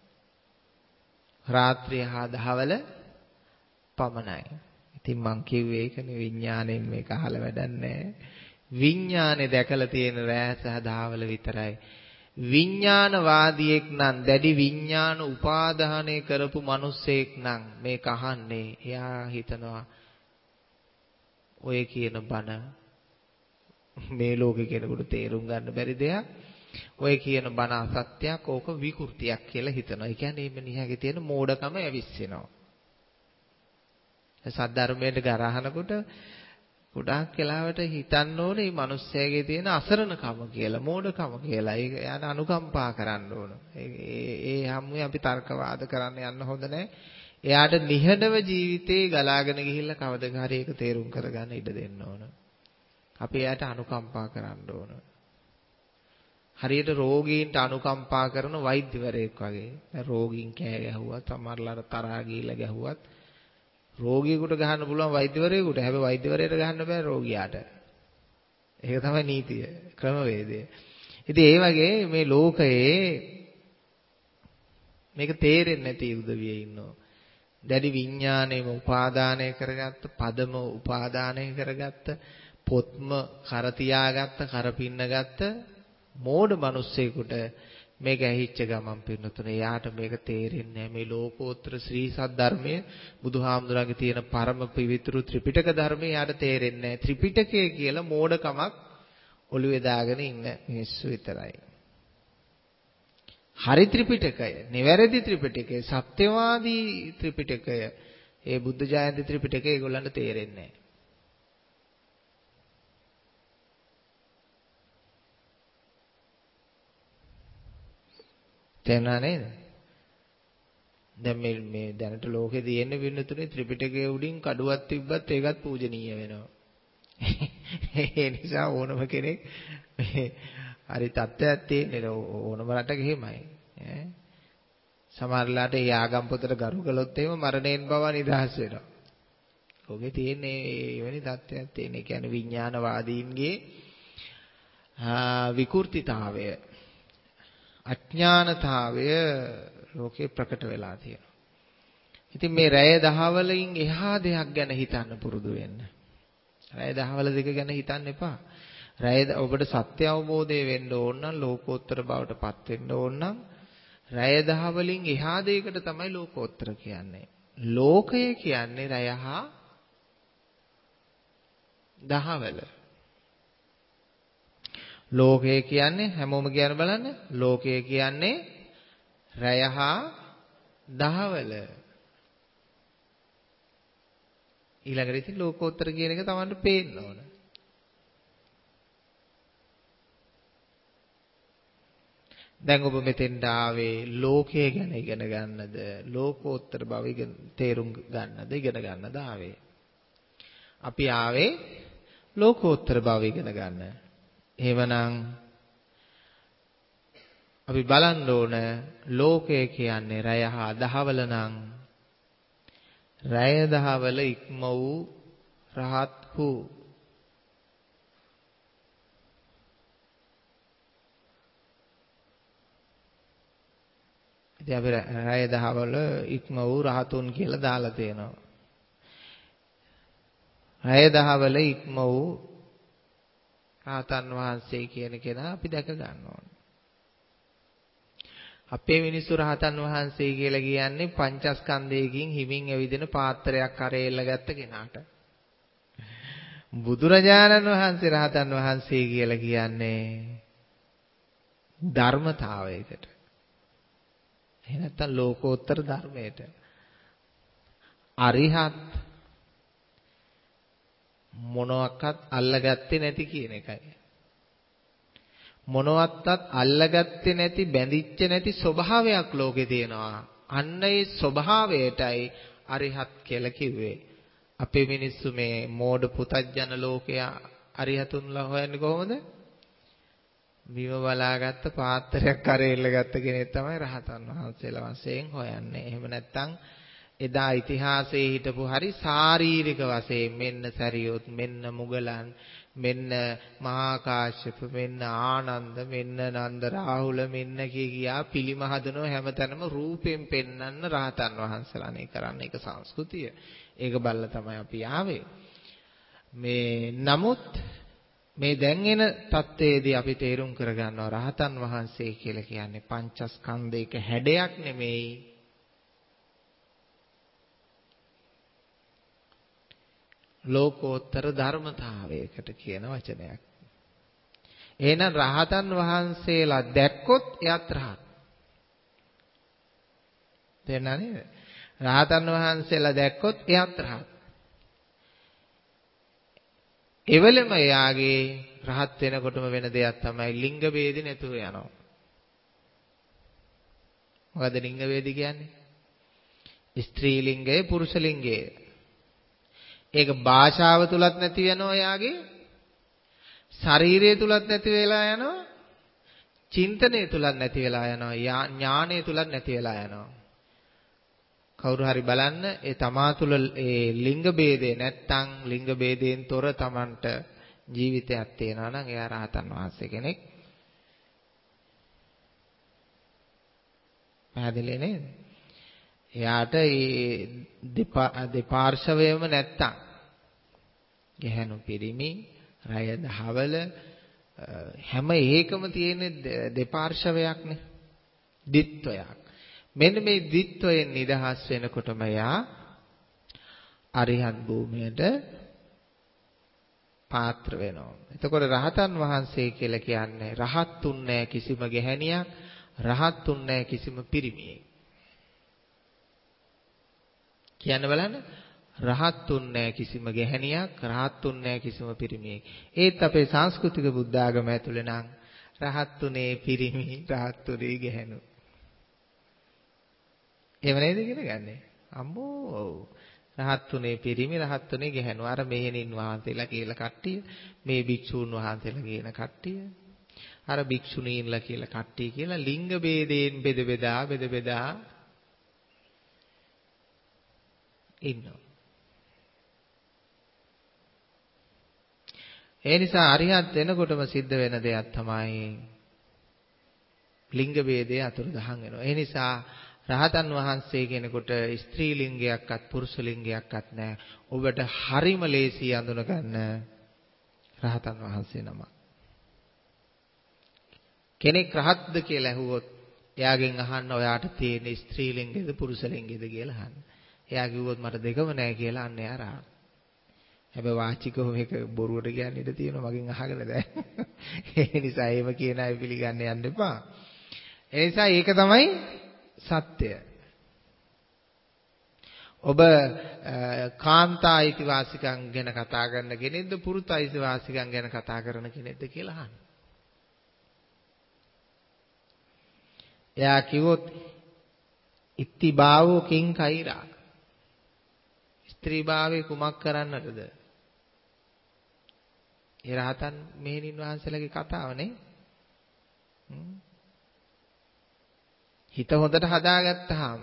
රාත්‍රිය හා දහවල පමණයි. ඉතින් මං කිව්වේ ඒකනේ විඥාණයෙන් මේක අහලා වැඩක් නැහැ. විඥානේ දැකලා තියෙන රාත්‍රිය සහ දහවල විතරයි. විඥානවාදියෙක් නම් දැඩි විඥාන උපාදානය කරපු මිනිස්සෙක් නම් මේක අහන්නේ එයා හිතනවා ඔය කියන බණ මේ ලෝකේ කෙනෙකුට තේරුම් ගන්න බැරි දෙයක්. ඔය කියන බණ අසත්‍යයක්, ඕක විකෘතියක් කියලා හිතනවා. ඒ කියන්නේ මේ මිනිහාගේ තියෙන මෝඩකම ඇවිස්සෙනවා. සද්ධර්මයට ගරහනකොට ගොඩාක් වෙලාවට හිතන්න ඕනේ මේ මිනිස්සයාගේ තියෙන අසරණකම කියලා, මෝඩකම කියලා. ඒක යාට අනුකම්පා කරන්න ඕන. ඒ හැමුවේ අපි තර්කවාද කරන්න යන්න හොඳ නැහැ. එයාට නිහඬව ජීවිතේ ගලාගෙන ගිහිල්ලා කවදද හරි ඒක තේරුම් කරගන්න ඉඩ දෙන්න ඕන. අපි එයාට අනුකම්පා කරන්න ඕන. හරියට රෝගීන්ට අනුකම්පා කරන වෛද්‍යවරයෙක් වගේ. දැන් රෝගීන් කෑ ගැහුවත්, සමහරලාට තරහා ගිහිල්ලා ගැහුවත් රෝගියෙකුට ගහන්න පුළුවන් වෛද්‍යවරයෙකුට. හැබැයි වෛද්‍යවරයට ගහන්න බෑ රෝගියාට. ඒක තමයි නීතිය, ක්‍රමවේදය. ඉතින් ඒ වගේ මේ ලෝකයේ මේක තේරෙන්නේ නැති උදවියේ ඉන්නවා. දැඩි විඥාණයම උපාදානය කරගත්ත, පදම උපාදානය කරගත්ත, පොත්ම කර තියාගත්ත, කර පින්නගත්ත මෝඩ මිනිස්සෙකුට මේක ඇහිච්ච ගමන් පින්නතුනේ යාට මේක තේරෙන්නේ නැහැ. මේ ලෝකෝත්තර ශ්‍රී සද්ධර්මයේ බුදුහාමුදුරන්ගේ තියෙන පරම පවිත්‍ර ත්‍රිපිටක ධර්මයේ යාට තේරෙන්නේ නැහැ. ත්‍රිපිටකය කියලා මෝඩකමක් ඔළුවේ දාගෙන ඉන්න මිනිස්සු විතරයි. හරි ත්‍රිපිටකය, නිවැරදි ත්‍රිපිටකය, සත්‍යවාදී ත්‍රිපිටකය, ඒ බුද්ධ ජයන්ති ත්‍රිපිටකය ඒගොල්ලන්ට තේරෙන්නේ නැහැ. තේරුණා නේද? දැන් මේ දැනට ලෝකේ තියෙන වින්නතුනේ ත්‍රිපිටකයේ උඩින් කඩුවක් තිබ්බත් ඒකත් පූජනීය වෙනවා. ඒ නිසා ඕනම කෙනෙක් හරි තත්ත්වයක් තියෙන ඕනම රටක එහෙමයි. සමහරලාට ඒ ආගම් පොතට ගරු කළොත් එහෙම මරණයෙන් බව නිදහස් වෙනවා. ඔගේ තියෙන්නේ එවැනි තත්ත්වයක් තියෙන. ඒ කියන්නේ විඥානවාදීන්ගේ විකෘතිතාවය, අඥානතාවය ලෝකේ ප්‍රකට වෙලා තියෙනවා. ඉතින් මේ රැය දහවලින් එහා දෙයක් ගැන හිතන්න පුරුදු වෙන්න. රැය දහවල දෙක ගැන හිතන්න එපා. රැය ඔබට සත්‍ය අවබෝධය වෙන්න ඕන නම්, ලෝකෝත්තර බවට පත් වෙන්න ඕන නම් රැය දහවලින් එහා දෙයකට තමයි ලෝකෝත්තර කියන්නේ. ලෝකය කියන්නේ රැය හා දහවල. ලෝකය කියන්නේ හැමෝම කියන බලන්න. ලෝකය කියන්නේ රැය හා දහවල. ඊළඟට ඉතින් ලෝකෝත්තර කියන එක Tamanට පේන්න ඕන. දැන් ඔබ මෙතෙන්ට ආවේ ලෝකය ගැන ඉගෙන ගන්නද ලෝකෝත්තර බව තේරුම් ගන්නද ඉගෙන ගන්නද ආවේ? අපි ආවේ ලෝකෝත්තර බව ඉගෙන ගන්න. එහෙමනම් අපි බලන්න ඕන ලෝකය කියන්නේ රැය හා දහවල නම් රැය දහවල ඉක්ම වූ රහත් වූ ඉතින් අපි රැය දහවල ඉක්ම වූ රහතුන් කියලා දාලා තියෙනවා. රැය දහවල ඉක්ම වූ රහතන් වහන්සේ කියන කෙනා අපි දැක ගන්න ඕනේ. අපේ මිනිස්සු රහතන් වහන්සේ කියලා කියන්නේ පංචස්කන්ධයකින් හිමින් ඇවිදින පාත්‍රයක් කරේ එල්ලගත්ත කෙනාට. බුදුරජාණන් වහන්සේ රහතන් වහන්සේ කියලා කියන්නේ ධර්මතාවයකට. එහෙ නැත්නම් ලෝකෝත්තර ධර්මයට. අරිහත් මොනවාක්වත් අල්ලගත්තේ නැති කියන එකයි. මොනවත්වත් අල්ලගත්තේ නැති බැඳිච්ච නැති ස්වභාවයක් ලෝකේ තියෙනවා. අන්න ඒ ස්වභාවයටයි අරිහත් කියලා කිව්වේ. අපේ මිනිස්සු මේ මෝඩ පුතඥ ලෝකයා අරිහතුන්ලා හොයන්නේ කොහොමද? බිම බලාගත්ත පාත්‍රයක් කරේල්ල ගත්ත කෙනෙක් තමයි රහතන් වහන්සේලා වශයෙන් හොයන්නේ. එහෙම නැත්නම් එදා ඉතිහාසයේ හිටපු හරි ශාරීරික වශයෙන් මෙන්න සරියොත් මෙන්න මුගලන් මෙන්න මහා කාශ්‍යප මෙන්න ආනන්ද මෙන්න නන්ද රාහුල මෙන්න කියා පිළිම හදනව හැමතැනම රූපෙන් පෙන්වන්න රහතන් වහන්සේලානේ කරන්නේ. ඒක සංස්කෘතිය. ඒක බල්ලා තමයි අපි ආවේ. මේ නමුත් මේ දැන් එන தത്വයේදී අපි තේරුම් කරගන්නවා රහතන් වහන්සේ කියලා කියන්නේ පංචස්කන්ධයක හැඩයක් නෙමෙයි. ලෝකෝත්තර ධර්මතාවයකට කියන වචනයක්. එහෙනම් රහතන් වහන්සේලා දැක්කොත් එයත් රහත්. තේරුණා නේද? රහතන් වහන්සේලා දැක්කොත් එයත් රහත්. එවලම එයාගේ රහත් වෙනකොටම වෙන දෙයක් තමයි ලිංග ભેද නැතුව යනවා. මොකද ලිංග ભેද කියන්නේ? ස්ත්‍රී ලිංගය පුරුෂ ලිංගය. ඒක භාෂාව තුලත් නැති වෙනවා එයාගේ. ශරීරය තුලත් නැති වෙලා යනවා. චින්තනය තුලත් නැති වෙලා යනවා. ඥානය තුලත් නැති වෙලා යනවා. කවුරු හරි බලන්න ඒ තමා තුළ ඒ ලිංග ભેදේ නැත්තම් ලිංග ભેදයෙන් තොර Tamanට ජීවිතයක් තියෙනවා නම් එයා රහතන් වහන්සේ කෙනෙක්. පැහැදිලි නේද? එයාට ඒ දෙපාර්ශවයම නැත්තම් ගැහැණු පිරිමි රය දහවල හැම එකම තියෙන දෙපාර්ශවයක්නේ. දිත්වයක්. මෙන්න මේ දිත්වයෙන් නිදහස් වෙනකොටම යා අරිහත් භූමියට පාත්‍ර වෙනවා. එතකොට රහතන් වහන්සේ කියලා කියන්නේ රහත්ුන් නැහැ කිසිම ගැහැණියක්, රහත්ුන් නැහැ කිසිම පිරිමියෙක්. කියන්න බලන්න රහත්ුන් නැහැ කිසිම ගැහැණියක්, රහත්ුන් නැහැ කිසිම පිරිමියෙක්. ඒත් අපේ සංස්කෘතික බුද්ධ ආගම ඇතුලේ නම් රහත්ුනේ පිරිමි, රහත්ුනේ ගැහැණු. එහෙම නේද ඉගෙන ගන්නෙ? අම්මෝ රහත්ුනේ පිරිමි රහත්ුනේ ගැහැණු. අර මෙහෙණින් වහන්සේලා කියලා කට්ටිය, මේ භික්ෂූන් වහන්සේලා කියන කට්ටිය, අර භික්ෂුණීන්ලා කියලා කට්ටිය කියලා ලිංග ભેදයෙන් බෙද බෙදා ඉන්නවා. ඒ නිසා අරිහත් වෙනකොටම සිද්ධ වෙන දෙයක් තමයි ලිංග ભેදය අතුරුදහන් වෙනවා. ඒ නිසා රහතන් වහන්සේ කෙනෙකුට ස්ත්‍රී ලිංගයක්වත් පුරුෂ ලිංගයක්වත් නැහැ. ඔබට හරිම ලේසි අඳුන ගන්න රහතන් වහන්සේ නම. කෙනෙක් රහත්ද කියලා ඇහුවොත් එයාගෙන් අහන්න ඔයාට තියෙන ස්ත්‍රී ලිංගයද පුරුෂ ලිංගයද කියලා අහන්න. එයා කිව්වොත් මට දෙකම නැහැ කියලා අන්න එයා රහත්. හැබැයි වාචිකව මේක බොරුවට කියන්න ඉඩ තියෙනවා මගෙන් අහගෙන දැන්. ඒ නිසා එහෙම කියන අය පිළිගන්න යන්න එපා. ඒ නිසා ඒක තමයි සත්‍ය. ඔබ කාන්තා අයිතිවාසිකම් ගැන කතා කරන කෙනෙක්ද පුරුෂ අයිතිවාසිකම් ගැන කතා කරන කෙනෙක්ද කියලා අහන්න. එයා කිව්වොත් ඉත්තිභාවෝ කිං කෛරා. ස්ත්‍රී භාවයේ කුමක් කරන්නටද? ඒ රහතන් මෙහෙණින් වහන්සේලාගේ කතාවනේ. හිත හොඳට හදාගත්තාම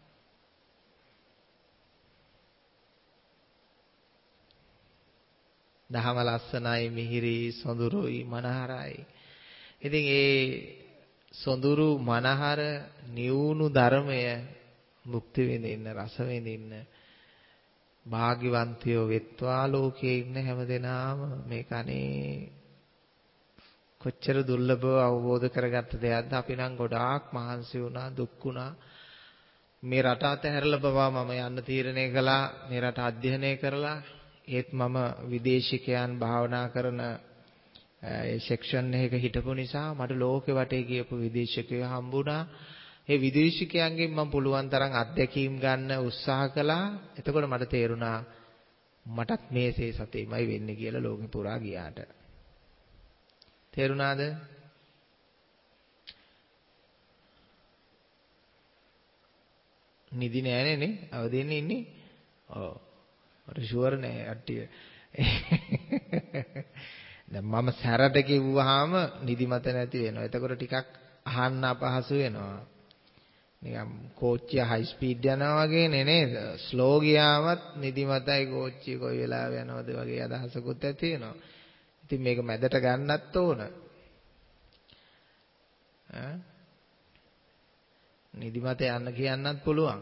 දහම ලස්සනයි, මිහිරි, සොඳුරුයි, මනහරයි. ඉතින් ඒ සොඳුරු මනහර නිවුණු ධර්මය මුක්ති විඳින්න, රස විඳින්න භාග්‍යවන්තයෝ වෙත්වා ලෝකේ ඉන්න හැමදෙනාම මේක අනේ කොච්චර දුර්ලභව අවබෝධ කරගත්ත දෙයක්ද. අපි නම් ගොඩාක් මහන්සි වුණා, දුක් වුණා. මේ රට අතහැරලා බවා මම යන්න තීරණය කළා. මේ රට අධ්‍යයනය කරලා ඒත් මම විදේශිකයන් භාවනා කරන ඒ සෙක්ෂන් එකක හිටපු නිසා මට ලෝකෙ වටේ ගියපු විදේශිකයෝ හම්බුණා. ඒ විදේශිකයන්ගෙන් මම පුළුවන් තරම් අත්දැකීම් ගන්න උත්සාහ කළා. එතකොට මට තේරුණා මටත් මේසේ සතේමයි වෙන්නේ කියලා ලෝකෙ පුරා ගියාට. තේරුණාද? නිදි නෑනේ නේ. අවදිින් ඉන්නේ. ඔව්. මට ෂුවර් නෑ අට්ටිය. දැන් මම සැරට කිව්වහම නිදිමත නැති වෙනවා. එතකොට ටිකක් අහන්න අපහසු වෙනවා. නිකම් කෝච්චිය හයි ස්පීඩ් යනවා වගේ නේද? ස්ලෝ ගියාමත් නිදිමතයි කෝච්චිය කොයි වෙලාවෙ යනවද වගේ අදහසකුත් ඇති වෙනවා. ඉතින් මේක මැදට ගන්නත් ඕන. නිදිමත යන්න කියන්නත් පුළුවන්.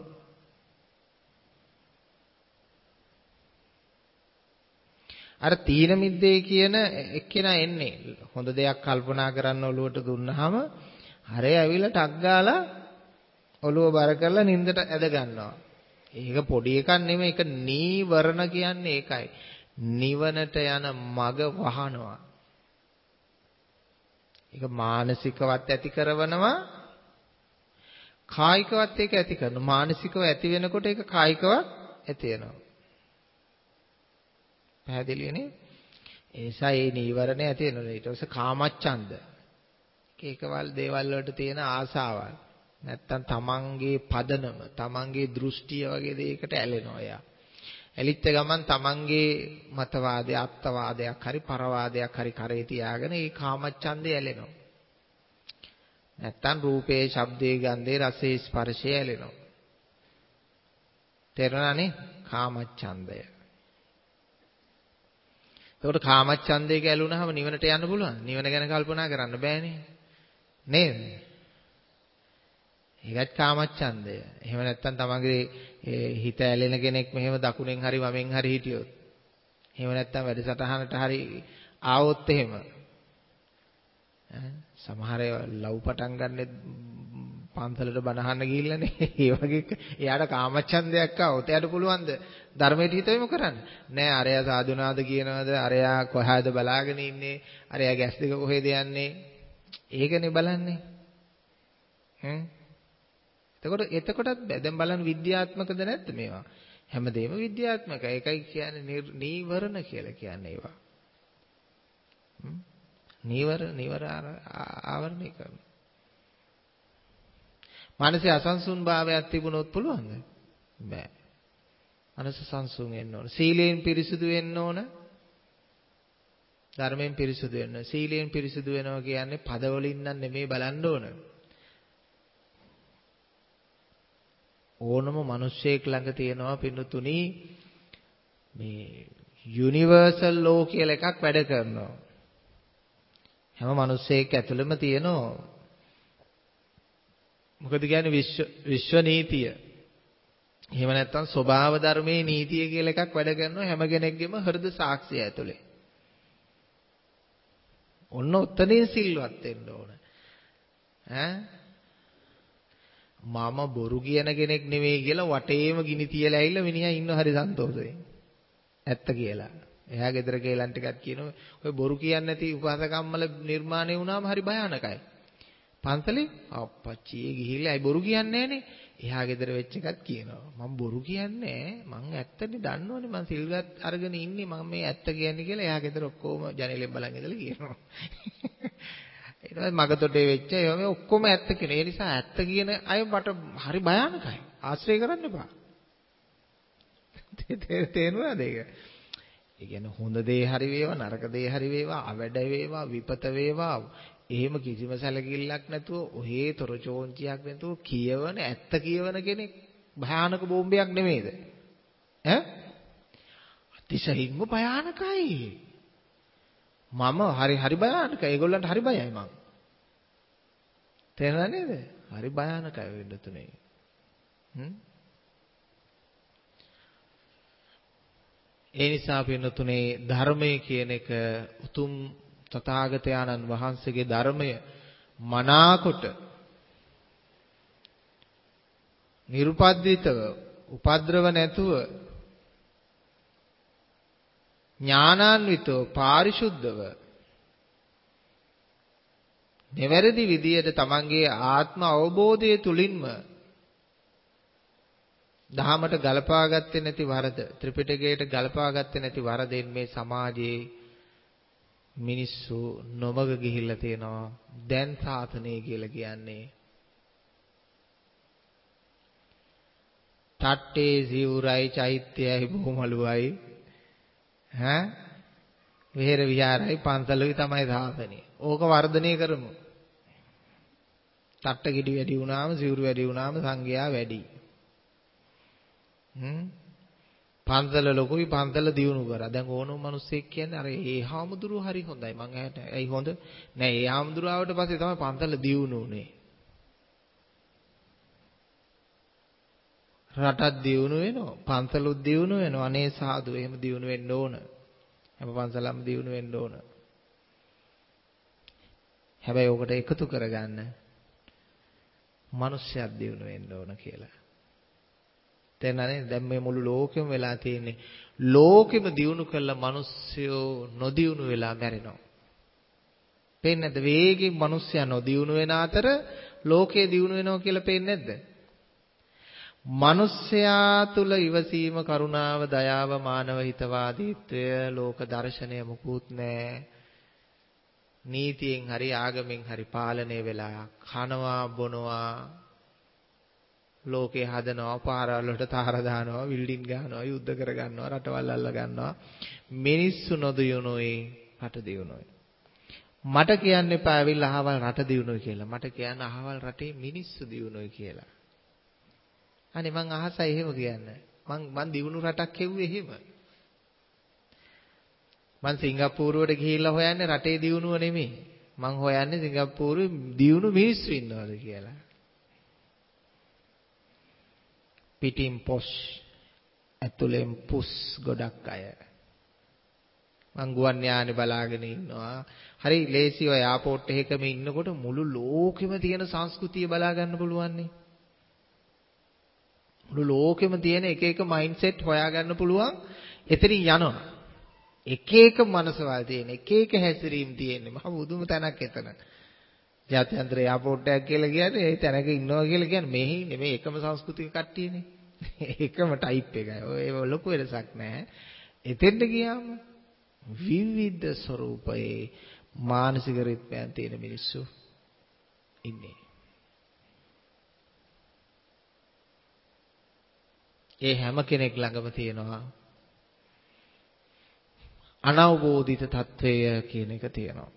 අර තීන මිද්දේ කියන එක්කෙනා එන්නේ හොඳ දෙයක් කල්පනා කරන්න ඔලුවට දුන්නාම හරේ ඇවිල්ලා ටක් ගාලා ඔලුව බර කරලා නින්දට ඇද ගන්නවා. ඒක පොඩි එකක් නෙමෙයි. ඒක නීවරණ කියන්නේ ඒකයි. නිවනට යන මග වහනවා. ඒක මානසිකවත් ඇති කරනවා, කායිකවත් ඒක ඇති කරනවා. මානසිකව ඇති වෙනකොට ඒක කායිකවත් ඇති වෙනවා. පැහැදිලිනේ? ඒ නිසා මේ නීවරණ ඇති වෙනවා. ඊට පස්සේ කාමච්ඡන්ද. ඒකවල දේවල් වලට තියෙන ආසාවල්. නැත්තම් තමන්ගේ පදනම, තමන්ගේ දෘෂ්ටිය වගේ දෙයකට ඇලෙනවා එයා. ඇලිච්ච ගමන් තමන්ගේ මතවාදය, අත්වාදයක් හරි පරවාදයක් හරි කරේ තියාගෙන ඒ කාමච්ඡන්දේ ඇලෙනවා. නැත්තම් රූපේ, ශබ්දේ, ගන්ධේ, රසේ, ස්පර්ශේ ඇලෙනවා. තේරුණානේ? කාමච්ඡන්දය. ඒකට කාමච්ඡන්දේ ගැලුණාම නිවනට යන්න පුළුවන්. නිවන ගැන කල්පනා කරන්න බෑනේ. නේද? ඒකත් කාමච්ඡන්දය. එහෙම නැත්තම් තමන්ගේ හිත ඇලෙන කෙනෙක් මෙහෙම දකුණෙන් හරි වමෙන් හරි හිටියොත්. එහෙම නැත්තම් වැඩසටහනට හරි ආවොත් එහෙම. සමහර ලව් පටන් ගන්නෙ පන්සලට බනහන්න ගිහිල්ලානේ. ඒ වගේ එයාට කාමච්ඡන්දයක් ආවොත් එයාට පුළුවන්ද ධර්මයට හිත යොමු කරන්න? නෑ, අරයා සාදුනාද කියනවද? අරයා කොහාද බලාගෙන ඉන්නේ? අරයා ගැස් දෙක කොහෙද යන්නේ? ඒකනේ බලන්නේ. එතකොටත් දැන් බලන්න විද්‍යාත්මකද නැද්ද මේවා? හැමදේම විද්‍යාත්මකයි. ඒකයි කියන්නේ නීවරණ කියලා කියන්නේ ඒවා. නීවර ආවරණය කරනවා. මානසික අසංසුන් භාවයක් තිබුණොත් පුළුවන්ද? බෑ. මනස සංසුන් වෙන්න ඕන. සීලයෙන් පිරිසුදු වෙන්න ඕන. ධර්මයෙන් පිරිසුදු වෙන්න. සීලයෙන් පිරිසුදු වෙනවා කියන්නේ පදවලින් නම් නෙමෙයි බලන්න ඕන. ඕනම මිනිස්සෙක් ළඟ තියෙනවා පින්තුණි මේ යුනිවර්සල් ලෝ කියලා එකක් වැඩ කරනවා. හැම මිනිස්සෙක් ඇතුළෙම තියෙනවා. මොකද කියන්නේ විශ්ව නීතිය. එහෙම නැත්නම් ස්වභාව ධර්මයේ නීතිය කියලා එකක් වැඩ කරනවා හැම කෙනෙක්ගේම හෘද සාක්ෂිය ඇතුලේ. ඔන්න උත්තරින් සිල්වත් වෙන්න ඕන. මම බොරු කියන කෙනෙක් නෙවෙයි කියලා වටේම ගිනි තියලා ඇවිල්ලා මිනිහා ඉන්නව හරි සන්තෝෂයෙන්. ඇත්ත කියලා. එයා ගෙදර කේලම් ටිකක් කියනවා ඔය බොරු කියන්නේ නැති උපාසකම්මල නිර්මාණය වුණාම හරි භයානකයි. පන්සලේ අප්පච්චියේ ගිහිල්ලා අයි බොරු කියන්නේ නැහනේ. එයා ගෙදර වෙච්ච එකක් කියනවා. මම බොරු කියන්නේ මං ඇත්තනේ දන්නවනේ මං සිල්ගත් අරගෙන ඉන්නේ මම මේ ඇත්ත කියන්නේ කියලා එයා ගෙදර ඔක්කොම ජනෙලෙන් බලන් ඉඳලා කියනවා. ඊට පස්සේ මගතොටේ වෙච්ච ඒවා මේ ඔක්කොම ඇත්ත කියන. ඒ නිසා ඇත්ත කියන අය මට හරි භයානකයි. ආශ්‍රය කරන්න එපා. තේරුණාද ඒක? ඒ කියන්නේ හොඳ දේ හරි වේවා නරක දේ හරි වේවා අවැඩ වේවා විපත වේවා එහෙම කිසිම සැලකිල්ලක් නැතුව ඔහේ තොරචෝංචියක් නැතුව කියවන ඇත්ත කියවන කෙනෙක් භයානක බෝම්බයක් නෙමෙයිද? ඈ? අතිශයින්ම භයානකයි. මම හරි භයානකයි. ඒගොල්ලන්ට හරි බයයි මං. තේරෙනව නේද? හරි භයානකයි වෙන්න තුනේ. ඒ නිසා පින්නතුනේ ධර්මය කියන එක උතුම් තථාගතයන්න් වහන්සේගේ ධර්මය මනාකොට නිර්පද්දිතව උපද්‍රව නැතුව ඥානාන්විතව පාරිශුද්ධව නිවැරදි විදියට තමන්ගේ ආත්ම අවබෝධය තුලින්ම දහමට ගලපා ගත්තේ නැති වරද ත්‍රිපිටකයට ගලපා ගත්තේ නැති වරදෙන් මේ සමාජයේ මිනිස්සු නොමග ගිහිල්ලා තියෙනවා. දැන් සාසනය කියලා කියන්නේ තට්ටේ සිවුරයි චෛත්‍යයයි බොමලුවයි විහෙර විහාරයි පන්සලුයි තමයි සාසනය. ඕක වර්ධනය කරමු. තට්ට ගෙඩි වැඩි වුණාම සිවුරු වැඩි වුණාම සංඝයා වැඩි. පන්සල ලොකුයි පන්සල දියුණු කරා. දැන් ඕනම මිනිස්සෙක් කියන්නේ අර ඒ හාමුදුරුවෝ හරි හොඳයි. මං ඇහැට ඇයි හොඳ? නෑ ඒ හාමුදුරුවෝ ආවට පස්සේ තමයි පන්සල දියුණු උනේ. රටත් දියුණු වෙනවා. පන්සලුත් දියුණු වෙනවා. අනේ සාදු එහෙම දියුණු වෙන්න ඕන. හැම පන්සලම දියුණු වෙන්න ඕන. හැබැයි ඔකට එකතු කරගන්න මිනිස්සුත් දියුණු වෙන්න ඕන කියලා. තේරෙනවද? දැන් මේ මුළු ලෝකෙම වෙලා තියෙන්නේ ලෝකෙම දියුණු කළ මිනිස්සු නොදියුණු වෙලා මැරෙනවා. පේන්නේ නැද්ද? වේගෙන් මිනිස්සයා නොදියුණු වෙන අතර ලෝකේ දියුණු වෙනවා කියලා පේන්නේ නැද්ද? මිනිස්සයා තුල ඉවසීම, කරුණාව, දයාව, මානව හිතවාදීත්වය, ලෝක දර්ශනය මුකුත් නැහැ. නීතියෙන් හරි ආගමෙන් හරි පාලනය වෙලා කනවා බොනවා ලෝකේ හදනවා, පාරවල් වලට තාර දානවා, බිල්ඩින් ගහනවා, යුද්ධ කර ගන්නවා, රටවල් අල්ල ගන්නවා. මිනිස්සු නොදියුණුයි, රට දියුණුයි. මට කියන්න එපා ඇවිල්ලා අහවල් රට දියුණුයි කියලා. මට කියන්න අහවල් රටේ මිනිස්සු දියුණුයි කියලා. අනේ මං අහසයි එහෙම කියන්නේ. මං දියුණු රටක් හෙව්වේ එහෙම. මං සිංගප්පූරුවට ගිහිල්ලා හොයන්නේ රටේ දියුණුව නෙමෙයි. මං හොයන්නේ සිංගප්පූරුවේ දියුණු මිනිස්සු ඉන්නවද කියලා. පිටින් පොස් ඇතුලෙන් පුස් ගොඩක් අය. මං ගුවන් යානේ බලාගෙන ඉන්නවා. හරි ලේසි ඔය එයාපෝට් එකකම ඉන්නකොට මුළු ලෝකෙම තියෙන සංස්කෘතිය බලා ගන්න පුළුවන් නේ. මුළු ලෝකෙම තියෙන එක එක මයින්ඩ්සෙට් හොයා ගන්න පුළුවන්. එතනින් යනවා. එක එක මනසවල් තියෙන එක එක හැසිරීම් තියෙන්නේ. මහ බුදුම තැනක් එතන. ජාත්‍යන්තර එයාපෝට් එකක් කියලා කියන්නේ ඒ තැනක ඉන්නවා කියලා කියන්නේ මෙහි නෙමෙයි එකම සංස්කෘතික කට්ටියනේ. එකම ටයිප් එකයි. ඔය ලොකු වෙනසක් නැහැ. එතෙන්ට ගියාම විවිධ ස්වරූපයේ මානසික රිද්මයන් තියෙන මිනිස්සු ඉන්නේ. ඒ හැම කෙනෙක් ළඟම තියෙනවා අනවබෝධිත తත්වය කියන එක තියෙනවා.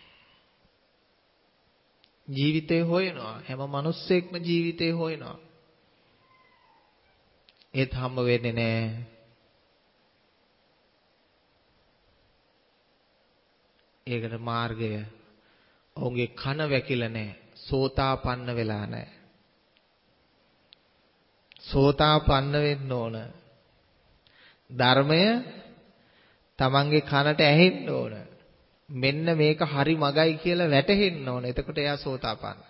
ජීවිතේ හොයනවා. හැම මිනිස්සෙක්ම ජීවිතේ හොයනවා. ඒත් හම්බ වෙන්නේ නැහැ. ඒකට මාර්ගය ඔවුන්ගේ කන වැකිලා නැහැ. සෝතාපන්න වෙලා නැහැ. සෝතාපන්න වෙන්න ඕන. ධර්මය තමන්ගේ කනට ඇහෙන්න ඕන. මෙන්න මේක හරි මගයි කියලා වැටහෙන්න ඕන. එතකොට එයා සෝතාපන්න.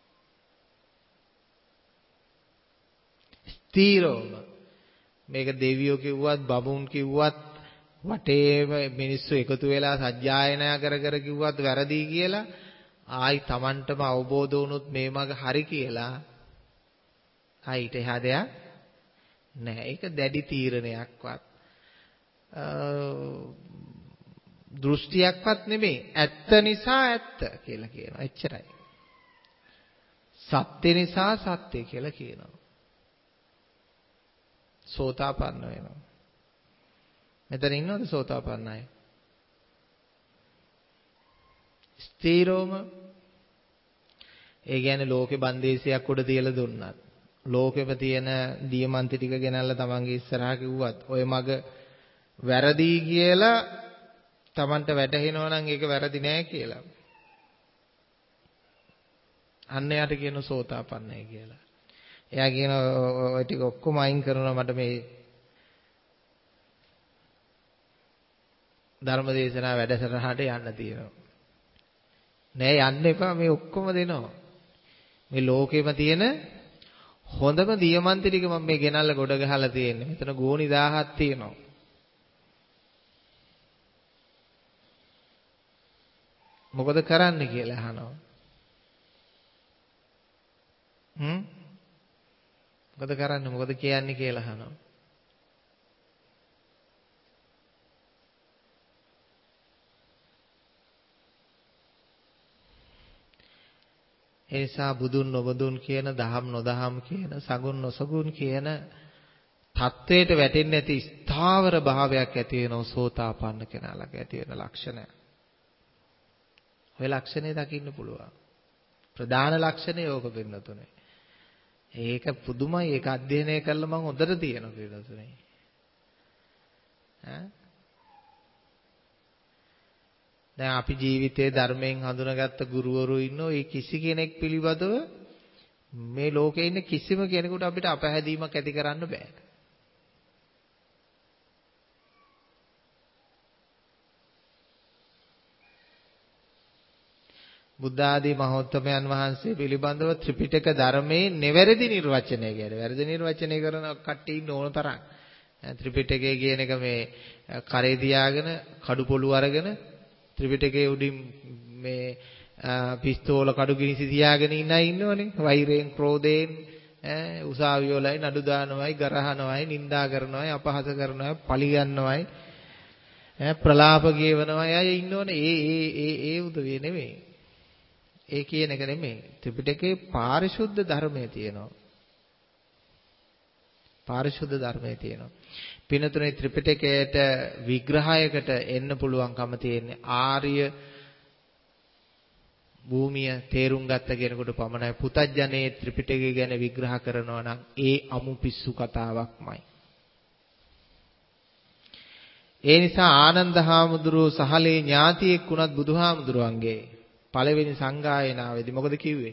ස්ථීරවම මේක දෙවියෝ කිව්වත් බබුන් කිව්වත් වටේම මිනිස්සු එකතු වෙලා සජ්ජායනා කර කර කිව්වත් වැරදි කියලා ආයි Tamanටම අවබෝධ වුණොත් මේ මග හරි කියලා ආයිට එහා දෙයක් නැහැ. ඒක දැඩි තීරණයක්වත් දෘෂ්ටියක්වත් නෙමෙයි. ඇත්ත නිසා ඇත්ත කියලා කියනවා. එච්චරයි. සත්‍ය නිසා සත්‍ය කියලා කියනවා. සෝතාපන්න වෙනවා. මෙතන ඉන්නවද සෝතාපන්න අය? ස්ථීරෝම ඒ කියන්නේ ලෝකේ බන්දේසියක් උඩ තියලා දුන්නත් ලෝකෙම තියෙන දියමන්ති ටික ගෙනල්ලා තමන්ගේ ඉස්සරහා කිව්වත් ඔය මග වැරදි කියලා තමන්ට වැටහෙනවා නම් ඒක වැරදි නෑ කියලා. අන්න යාට කියන සෝතාපන්නයි කියලා. එයා කියන ඔය ටික ඔක්කොම අයින් කරනවා මට මේ ධර්මදේශනා වැඩසටහනට යන්න තියෙනවා. නෑ යන්න එපා මේ ඔක්කොම දෙනවා. මේ ලෝකෙම තියෙන හොඳම දියමන්ති ටික මම මේ ගෙනල්ලා ගොඩ ගහලා තියෙන්නේ. මෙතන ගෝණි 1000ක් තියෙනවා. මොකද කරන්න කියලා අහනවා. මොකද කරන්නේ? මොකද කියන්නේ කියලා අහනවා. ඒ නිසා බුදුන් නොබුදුන් කියන දහම් නොදහම් කියන සගුන් නොසගුන් කියන தത്വයට වැටෙන්නේ නැති ස්ථාවර භාවයක් ඇති වෙනව සෝතාපන්න කෙනා ළඟ ඇති වෙන ලක්ෂණය. ඔය ලක්ෂණය දකින්න පුළුවන්. ප්‍රධාන ලක්ෂණය ඕක පින්නතුනේ. ඒක පුදුමයි. ඒක අධ්‍යයනය කළා මම හොඳට තියෙනවා පින්නතුනේ. දැන් අපි ජීවිතයේ ධර්මයෙන් හඳුනාගත්ත ගුරුවරු ඉන්නෝ ඒ කිසි කෙනෙක් පිළිබඳව මේ ලෝකේ ඉන්න කිසිම කෙනෙකුට අපිට අපහැදීමක් ඇති කරන්න බෑ. බුද්ධ ආදී මහෝත්තමයන් වහන්සේ පිළිබඳව ත්‍රිපිටක ධර්මයේ නිවැරදි නිර්වචනය කියන්නේ. වැරදි නිර්වචනය කරන කට්ටිය ඉන්න ඕන තරම්. ත්‍රිපිටකය කියන එක මේ කරේ තියාගෙන කඩු පොළු අරගෙන ත්‍රිපිටකයේ උඩින් මේ පිස්තෝල කඩු ගිනිසි තියාගෙන ඉන්න අය ඉන්නවනේ. වෛරයෙන්, ක්‍රෝධයෙන් උසාවි වලයි නඩු දානවයි, ගරහනවයි, නිඳා කරනවයි, අපහාස කරනවයි, පලි ගන්නවයි, ප්‍රලාප ගේවනවයි අය ඉන්නවනේ. ඒ උදවිය නෙමෙයි. ඒ කියන එක නෙමෙයි. ත්‍රිපිටකේ පාරිශුද්ධ ධර්මයේ තියෙනවා. පාරිශුද්ධ ධර්මයේ තියෙනවා. පිනතුනේ ත්‍රිපිටකයට විග්‍රහයකට එන්න පුළුවන්කම තියෙන්නේ ආර්ය භූමිය තේරුම් ගත්ත කෙනෙකුට පමණයි. පුතඥයේ ත්‍රිපිටකය ගැන විග්‍රහ කරනවා නම් ඒ අමු පිස්සු කතාවක්මයි. ඒ නිසා ආනන්ද හාමුදුරුවෝ සහලේ ඥාතියෙක් වුණත් බුදුහාමුදුරුවන්ගේ පළවෙනි සංගායනාවේදී මොකද කිව්වේ?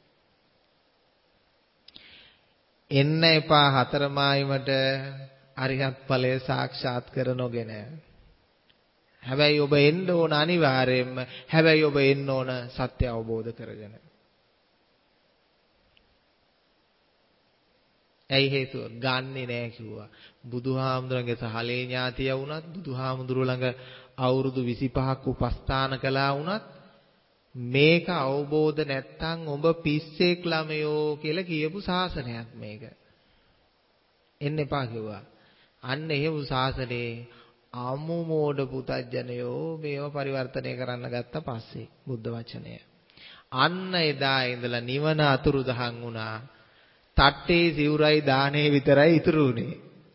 එන්න එපා හතර මායිමට අරිහත් ඵලය සාක්ෂාත් කර නොගෙන. හැබැයි ඔබ එන්න ඕන අනිවාර්යයෙන්ම. හැබැයි ඔබ එන්න ඕන සත්‍ය අවබෝධ කරගෙන. ඇයි හේතුව? ගන්නෙ නෑ කිව්වා. බුදුහාමුදුරන්ගේ සහලේ ඥාතිය වුණත් බුදුහාමුදුරුවෝ ළඟ අවුරුදු 25ක් උපස්ථාන කළා වුණත් මේක අවබෝධ නැත්තම් ඔබ පිස්සෙක් ළමයෝ කියලා කියපු ශාසනයක් මේක. එන්න එපා කිව්වා. අන්න එහෙම ශාසනේ අමු මෝඩ පුතඥයෝ මේව පරිවර්තනය කරන්න ගත්ත පස්සේ බුද්ධ වචනය. අන්න එදා ඉඳලා නිවන අතුරුදහන් වුණා. තට්ටේ සිවුරයි දානේ විතරයි ඉතුරු වුණේ.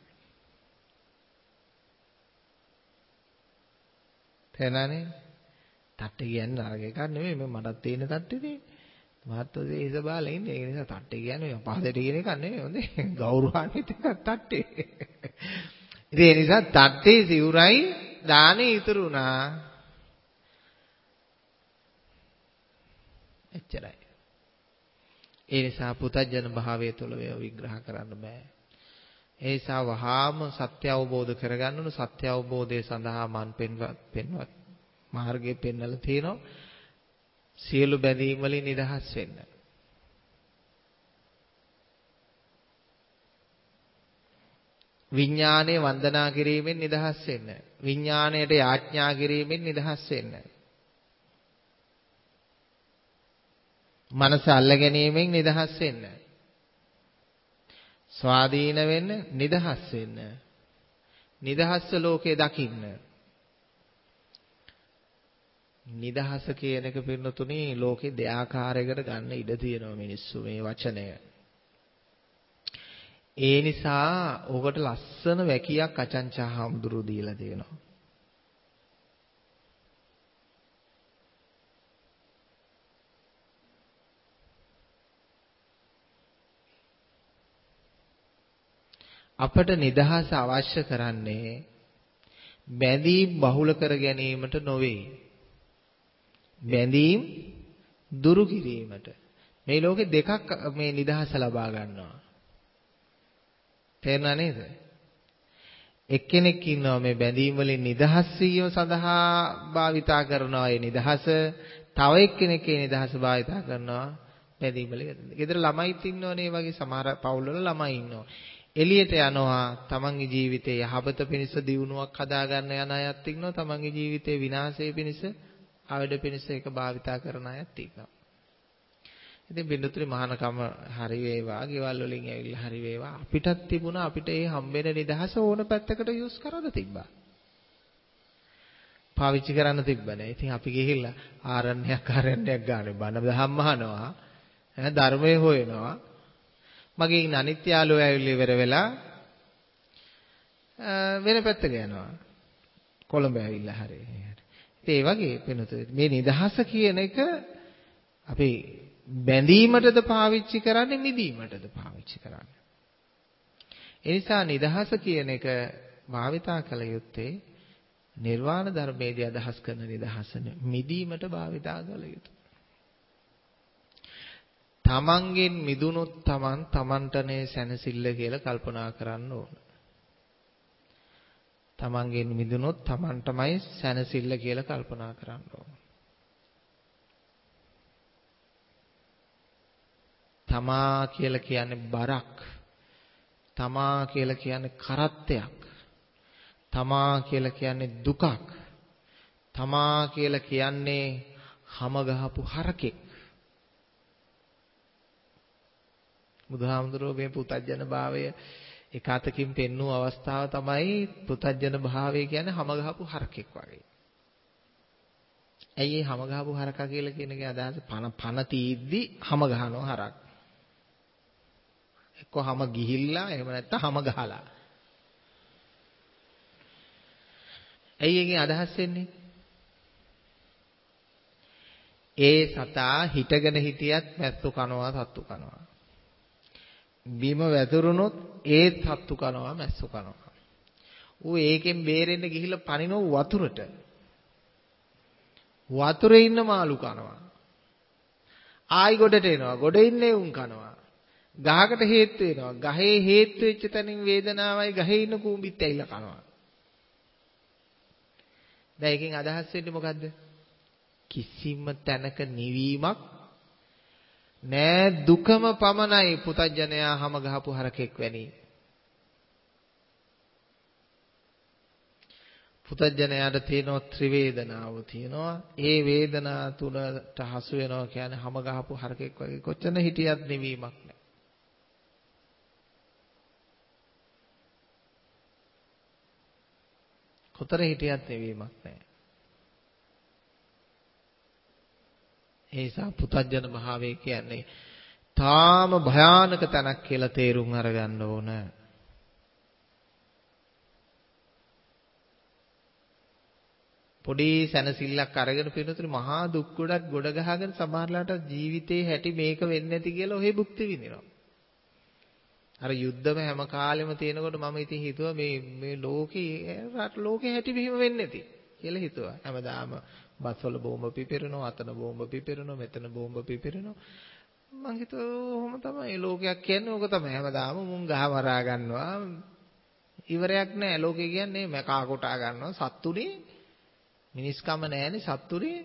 තේනනේ? තට්ටේ කියන්නේ අරග එකක් නෙමෙයි මේ මටත් තියෙන තට්ටේනේ. මහත්වසේ ඉස බාලා ඉන්නේ. ඒ නිසා තට්ටේ කියන්නේ පහදට කියන එකක් නෙමෙයි. හොඳේ ගෞරවාන්විත එකක් තට්ටේ. ඉතින් ඒ නිසා තට්ටේ සිවුරයි දානේ ඉතුරු වුණා. එච්චරයි. ඒ නිසා පුතඥ භාවය තුළ මේව විග්‍රහ කරන්න බෑ. ඒ නිසා වහාම සත්‍ය අවබෝධ කරගන්න ඕන. සත්‍ය අවබෝධය සඳහා මන් පෙන්වත් මාර්ගය පෙන්වලා තියෙනවා. සියලු බැඳීම් වලින් නිදහස් වෙන්න. විඥානයේ වන්දනා කිරීමෙන් නිදහස් වෙන්න. විඥාණයට යාඥා කිරීමෙන් නිදහස් වෙන්න. මනස අල්ල ගැනීමෙන් නිදහස් වෙන්න. ස්වාධීන වෙන්න, නිදහස් වෙන්න. නිදහස්ව ලෝකේ දකින්න. නිදහස කියන එක පින්නතුනේ ලෝකේ දෙආකාරයකට ගන්න ඉඩ තියෙනවා මිනිස්සු මේ වචනය. ඒ නිසා ඕකට ලස්සන වැකියක් අචංචා හාමුදුරුවෝ දීලා තියෙනවා. අපට නිදහස අවශ්‍ය කරන්නේ බැඳීම් බහුල කර ගැනීමට නොවේ. බැඳීම් දුරු කිරීමට. මේ ලෝකේ දෙකක් මේ නිදහස ලබා ගන්නවා. තේරුණා නේද? එක්කෙනෙක් ඉන්නවා මේ බැඳීම් වලින් නිදහස් වීම සඳහා භාවිතා කරනවා ඒ නිදහස. තව එක්කෙනෙක් ඒ නිදහස භාවිතා කරනවා බැඳීම් වල. ගෙදර ළමයිත් ඉන්නවනේ වගේ සමහර පවුල්වල ළමයි ඉන්නවා. එළියට යනවා තමන්ගේ ජීවිතේ යහපත පිණිස දියුණුවක් හදාගන්න යන අයත් ඉන්නවා. තමන්ගේ ජීවිතේ විනාශය පිණිස අවඩ පිණිස ඒක භාවිතා කරන අයත් ඉන්නවා. ඉතින් බින්දුතුනි මහානකම හරි වේවා, ගෙවල් වලින් ඇවිල්ලා හරි වේවා. අපිටත් තිබුණා අපිට මේ හම්බෙන නිදහස ඕන පැත්තකට යූස් කරන්න තිබ්බා. පාවිච්චි කරන්න තිබ්බනේ. ඉතින් අපි ගිහිල්ලා ආරණ්‍යයක් ගානේ බණ දහම් අහනවා. ධර්මයේ හොයනවා. මගේ ඉන්න අනිත් යාළුවෝ ඇවිල්ලා ඉවර වෙලා වෙන පැත්තක යනවා. කොළඹ ඇවිල්ලා හරි. ඒ වගේ වෙනතොත් මේ නිදහස කියන එක අපි බැඳීමටද පාවිච්චි කරන්නේ මිදීමටද පාවිච්චි කරන්නේ. ඒ නිසා නිදහස කියන එක භාවිතා කළ යුත්තේ නිර්වාණ ධර්මයේදී අදහස් කරන නිදහස මිදීමට භාවිතා කළ යුතුයි. තමන්ගෙන් මිදුනොත් තමන්ටනේ සැනසෙල්ල කියලා කල්පනා කරන්න ඕන. තමන්ගෙන් මිදුනොත් තමන්ටමයි සැනසෙල්ල කියලා කල්පනා කරන්න ඕන. තමා කියලා කියන්නේ බරක්. තමා කියලා කියන්නේ කරත්තයක්. තමා කියලා කියන්නේ දුකක්. තමා කියලා කියන්නේ හැම ගහපු හරකෙක්. බුදුහාමුදුරුවෝ මේ පුතජන භාවය එක අතකින් පෙන්වූ අවස්ථාව තමයි පුතජන භාවය කියන්නේ හැම ගහපු හරකෙක් වගේ. ඇයි මේ හැම ගහපු හරකා කියලා කියන එකේ අදහස පන තීද්දි හැම ගහනවා හරක්. එක්ක හැම ගිහිල්ලා එහෙම නැත්නම් හැම ගහලා. ඇයි එකෙන් අදහස් වෙන්නේ? ඒ සතා හිටගෙන හිටියත් මැස්සු කනවා සත්තු කනවා. බිම වැදුරුනොත් ඒත් සත්තු කනවා මැස්සු කනවා. ඌ ඒකෙන් බේරෙන්න ගිහිල්ලා පනිනව වතුරට. වතුරේ ඉන්න මාළු කනවා. ආයි ගොඩට එනවා. ගොඩ ඉන්නේ උන් කනවා. ගහකට හේතු වෙනවා. ගහේ හේතු වෙච්ච තැනින් වේදනාවයි ගහේ ඉන්න කූඹිත් ඇවිල්ලා කනවා. දැන් එකෙන් අදහස් වෙන්නේ මොකද්ද? කිසිම තැනක නිවීමක් නෑ, දුකම පමණයි. පුතඥයා හැම ගහපු හරකෙක් වැනි. පුතඥයාට තියෙනවා ත්‍රිවේදනාව තියෙනවා. ඒ වේදනා තුනට හසු වෙනවා කියන්නේ හැම ගහපු හරකෙක් වගේ. කොච්චර හිටියත් නිවීමක් නෑ. කොතර හිටියත් නිවීමක් නෑ. ඒ නිසා පුතඥන භාවය කියන්නේ තාම භයානක තැනක් කියලා තේරුම් අරගන්න ඕන. පොඩි සැනසෙල්ලක් අරගෙන පිනතුනේ මහා දුක් ගොඩක් ගොඩ ගහගෙන සමහරලාට ජීවිතේ හැටි මේක වෙන්නේ නැති කියලා ඔහේ භුක්ති විඳිනවා. අර යුද්ධම හැම කාලෙම තියෙනකොට මම ඉතින් හිතුවා මේ ලෝකේ හැටි මෙහෙම වෙන්නේ නැති කියලා හිතුවා. හැමදාම බස්වල බෝම්බ පිපිරෙනවා, අතන බෝම්බ පිපිරෙනවා, මෙතන බෝම්බ පිපිරෙනවා. මං හිතුවා ඔහොම තමයි ලෝකයක් කියන්නේ. ඕක තමයි හැමදාම මුන් ගහ මරා ගන්නවා. ඉවරයක් නැහැ. ලෝකේ කියන්නේ මකා කොටා ගන්නවා. සත්තුනේ මිනිස්කම නැහැනේ සත්තුනේ.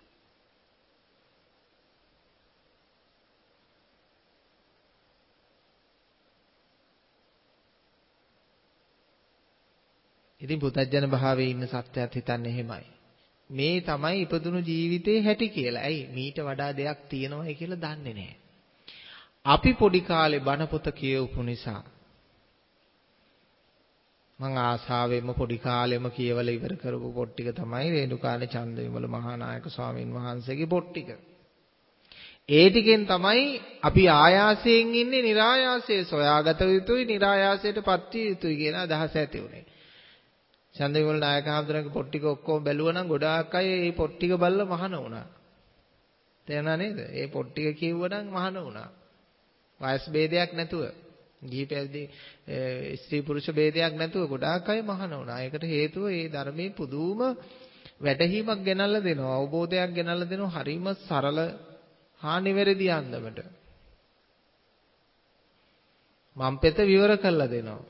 ඉතින් පුතඥන භාවයේ ඉන්න සත්‍යයත් හිතන්නේ එහෙමයි. මේ තමයි ඉපදුණු ජීවිතේ හැටි කියලා. ඇයි මීට වඩා දෙයක් තියෙනවයි කියලා දන්නේ නැහැ. අපි පොඩි කාලේ බණ පොත කියවපු නිසා මං ආසාවෙම පොඩි කාලෙම කියවලා ඉවර කරපු පොත් ටික තමයි රේණුකානේ චන්දවිමල මහානායක ස්වාමීන් වහන්සේගේ පොත් ටික. ඒ ටිකෙන් තමයි අපි ආයාසයෙන් ඉන්නේ નિરાයාසයේ සොයාගත යුතුයි નિરાයාසයටපත් විය යුතුයි කියන අදහස ඇති උනේ. චන්දවිමල නායක හඳුනගේ පොත් ටික ඔක්කොම බැලුවා නම් ගොඩාක් අය මේ පොත් ටික බලලා මහාන වුණා. තේරුණා නේද? මේ පොත් ටික කිව්වනම් මහාන වුණා. වයස් ભેදයක් නැතුව, ගිහි පැවිදි ස්ත්‍රී පුරුෂ ભેදයක් නැතුව ගොඩාක් අය මහාන වුණා. ඒකට හේතුව මේ ධර්මයේ පුදුම වැටහීමක් ගෙනල්ලා දෙනවා, අවබෝධයක් ගෙනල්ලා දෙනවා, හරිම සරල හා නිවැරදි අන්දමට. මම් පෙත විවර කරලා දෙනවා.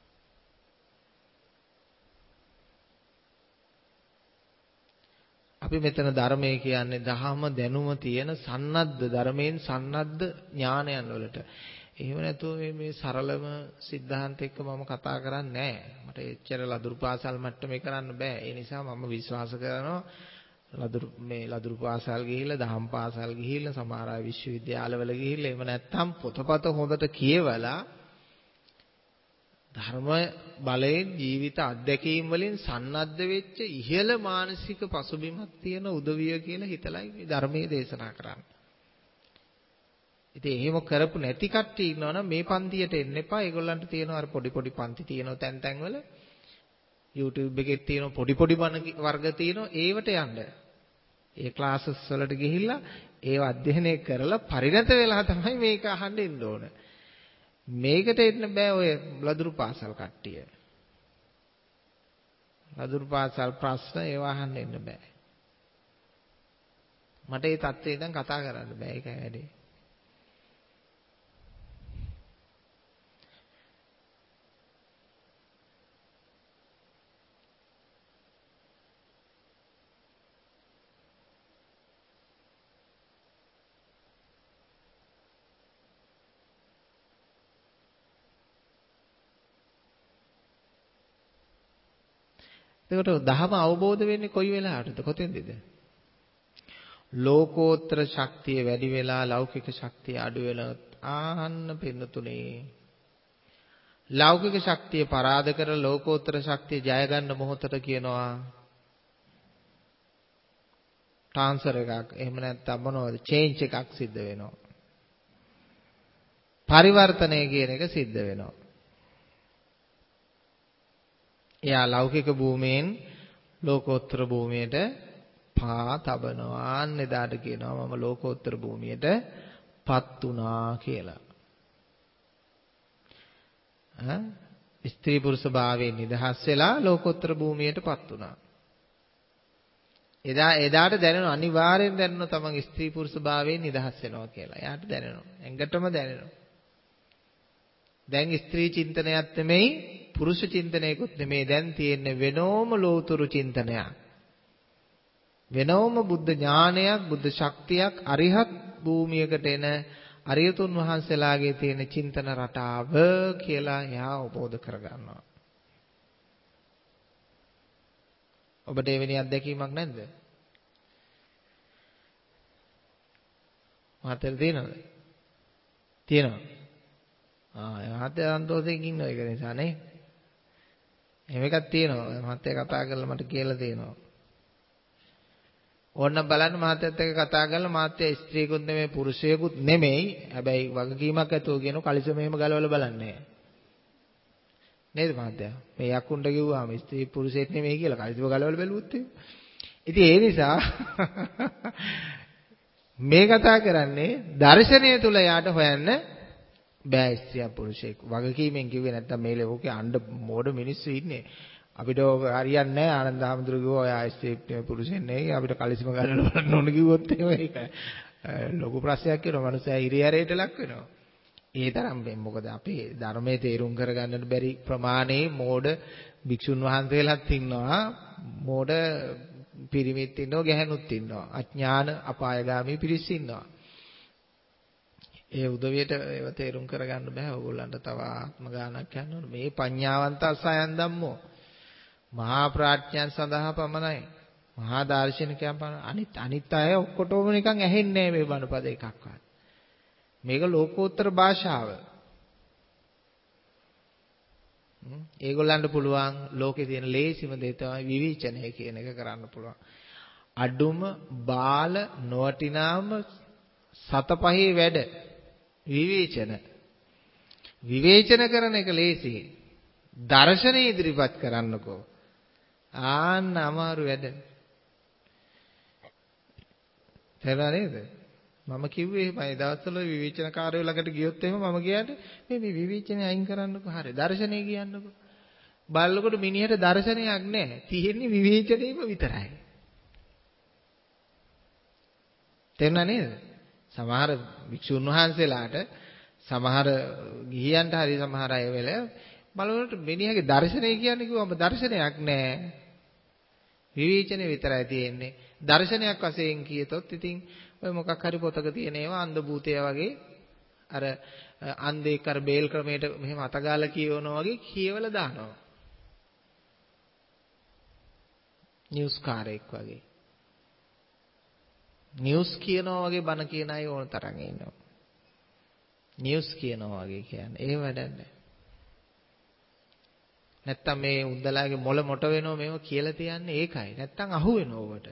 අපි මෙතන ධර්මයේ කියන්නේ දහම දැනුම තියෙන සන්නද්ධ ධර්මයෙන් සන්නද්ධ ඥානයන් වලට. එහෙම නැතුව මේ සරලම સિદ્ધාන්ත එක්ක මම කතා කරන්නේ නැහැ. මට එච්චර ලදරු පාසල් මට්ටමේ කරන්න බෑ. ඒ නිසා මම විශ්වාස කරනවා ලදරු පාසල් ගිහිල්ලා දහම් පාසල් ගිහිල්ලා සමහර අය විශ්වවිද්‍යාලවල ගිහිල්ලා එහෙම නැත්නම් පොතපත හොඳට කියවලා ධර්ම බලයෙන් ජීවිත අත්දැකීම් වලින් සන්නද්ධ වෙච්ච ඉහළ මානසික පසුබිමක් තියෙන උදවිය කියලා හිතලයි මේ ධර්මයේ දේශනා කරන්නේ. ඉතින් එහෙම කරපු නැති කට්ටිය ඉන්නවනම් මේ පන්තියට එන්න එපා. ඒගොල්ලන්ට තියෙනවා අර පොඩි පොඩි පන්ති තියෙනවා තැන් වල. YouTube එකේ තියෙනවා පොඩි පොඩි බණ වර්ග තියෙනවා. ඒවට යන්න. ඒ ක්ලාසස් වලට ගිහිල්ලා ඒව අධ්‍යයනය කරලා පරිණත වෙලා තමයි මේක අහන්න එන්න ඕන. මේකට එන්න බෑ ඔය ලදරු පාසල් කට්ටිය. ලදරු පාසල් ප්‍රශ්න ඒව අහන්න එන්න බෑ. මට ඒ தත්ත්වය දැන් කතා කරන්න බෑ. ඒකයි වැඩේ. එතකොට ධහම අවබෝධ වෙන්නේ කොයි වෙලාවටද? කොතෙන්දද? ලෝකෝත්තර ශක්තිය වැඩි වෙලා ලෞකික ශක්තිය අඩු වෙලා ආන්න පින්නතුනේ. ලෞකික ශක්තිය පරාද කර ලෝකෝත්තර ශක්තිය ජය ගන්න මොහොතට කියනවා ට්‍රාන්ස්ෆර් එකක්. එහෙම නැත්නම් මොනවද? චේන්ජ් එකක් සිද්ධ වෙනවා. පරිවර්තනය කියන එක සිද්ධ වෙනවා. එයා ලෞකික භූමියෙන් ලෝකෝත්තර භූමියට පා තබනවා. අන්න එදාට කියනවා මම ලෝකෝත්තර භූමියට පත් වුණා කියලා. ස්ත්‍රී පුරුෂ භාවයෙන් නිදහස් වෙලා ලෝකෝත්තර භූමියට පත් වුණා. එදාට දැනෙනවා අනිවාර්යෙන් දැනෙනවා තමන් ස්ත්‍රී පුරුෂ භාවයෙන් නිදහස් වෙනවා කියලා. එයාට දැනෙනවා. ඇඟටම දැනෙනවා. දැන් ස්ත්‍රී චින්තනයක් නෙමෙයි පුරුෂ චින්තනයකුත් නෙමෙයි දැන් තියෙන්නේ වෙනෝම ලෝතුරු චින්තනයක්. වෙනෝම බුද්ධ ඥානයක් බුද්ධ ශක්තියක් අරිහත් භූමියකට එන අරියතුන් වහන්සේලාගේ තියෙන චින්තන රටාව කියලා එයා අවබෝධ කරගන්නවා. ඔබට එවැනි අත්දැකීමක් නැද්ද? මාතර තියෙනවද? තියෙනවා. මහත්තයා සන්තෝෂයෙන් ඉන්න එක නිසා නේ. එහෙම එකක් තියෙනවා. මහත්තයා කතා කරලා මට කියලා තියෙනවා. ඕන්න බලන්න මහත්තයත් එක්ක කතා කරලා මහත්තයා ස්ත්‍රියකුත් නෙමෙයි පුරුෂයෙකුත් නෙමෙයි. හැබැයි වගකීමක් ඇතුව කියන කලිසම එහෙම ගලවලා බලන්නේ. නේද මහත්තයා? මේ යකුන්ට කිව්වාම ස්ත්‍රී පුරුෂයෙක් නෙමෙයි කියලා කලිසම ගලවලා බැලුවොත් ඉතින් ඒ නිසා මේ කතා කරන්නේ දර්ශනය තුල යාට හොයන්න බෑ ස්ත්‍රිය පුරුෂයෙක්. වගකීමෙන් කිව්වේ නැත්තම් මේ ලෝකේ අඬ මෝඩ මිනිස්සු ඉන්නේ. අපිට හරියන්නේ නැහැ ආනන්ද හැමතුරු කිව්වා ඔය ස්ත්‍රී පුරුෂයෙක් නෙවෙයි අපිට කලිසම ගන්න බලන්න ඕන කිව්වොත් ඒක ලොකු ප්‍රශ්නයක් වෙනවා. මනුස්සයා හිරිහැරයට ලක් වෙනවා. ඒ තරම් මොකද අපේ ධර්මයේ තේරුම් කරගන්නට බැරි ප්‍රමාණයේ මෝඩ භික්ෂුන් වහන්සේලාත් ඉන්නවා. මෝඩ පිරිමිත් ඉන්නවා, ගැහැණුත් ඉන්නවා. අඥාන අපායගාමී පිරිස් ඉන්නවා. ඒ උදවියට ඒව තේරුම් කරගන්න බෑ. ඕගොල්ලන්ට තව ආත්ම ගානක් යන්න ඕන. මේ පඤ්ඤාවන්ත අසයන් ධම්මෝ මහා ප්‍රඥයන් සඳහා පමණයි. මහා දාර්ශනිකයන් පමණයි. අනිත් අය ඔක්කොටම නිකන් ඇහෙන්නේ නෑ මේ බණපද එකක්වත්. මේක ලෝකෝත්තර භාෂාව. ඒගොල්ලන්ට පුළුවන් ලෝකේ තියෙන ලේසිම දේ තමයි විවේචනය කියන එක කරන්න පුළුවන්. අඩුම බාල නොවටිනාම සතපහේ වැඩ විවේචන. විවේචන කරන එක ලේසි. දර්ශනය ඉදිරිපත් කරන්නකෝ. ආන්න අමාරු වැඩ. තේරුණා නේද? මම කිව්වේ මේ දවස්වල විවේචනකාරයෝ ළඟට ගියොත් එහෙම මම කියන්නේ මේ විවේචනය අයින් කරන්නකෝ. හරි. දර්ශනය කියන්නකෝ. බලනකොට මිනිහට දර්ශනයක් නැහැ. තියෙන්නේ විවේචනයම විතරයි. තේරුණා නේද? සමහර වික්ෂුන් වහන්සේලාට සමහර ගිහියන්ට හරි සමහර අය වෙල බලනකොට මිනිහගේ දර්ශනය කියන්නේ කිව්වම දර්ශනයක් නැහැ. විවේචනය විතරයි තියෙන්නේ. දර්ශනයක් වශයෙන් කියතොත් ඉතින් ඔය මොකක් හරි පොතක තියෙන ඒවා අන්ධ භූතය වගේ අර අන්ධෙක් අර බේල් ක්‍රමයට මෙහෙම අතගාලා කියවනවා වගේ කියවලා දානවා. නිවුස් කාරයෙක් වගේ. නිවුස් කියනවා වගේ බන කියන අය ඕන තරම් ඉන්නවා. නිවුස් කියනවා වගේ කියන්නේ ඒ වැඩක් නැහැ. නැත්තම් මේ උන්දලාගේ මොළ මොට වෙනව මේව කියලා තියන්නේ ඒකයි. නැත්තම් අහු වෙනව ඔබට.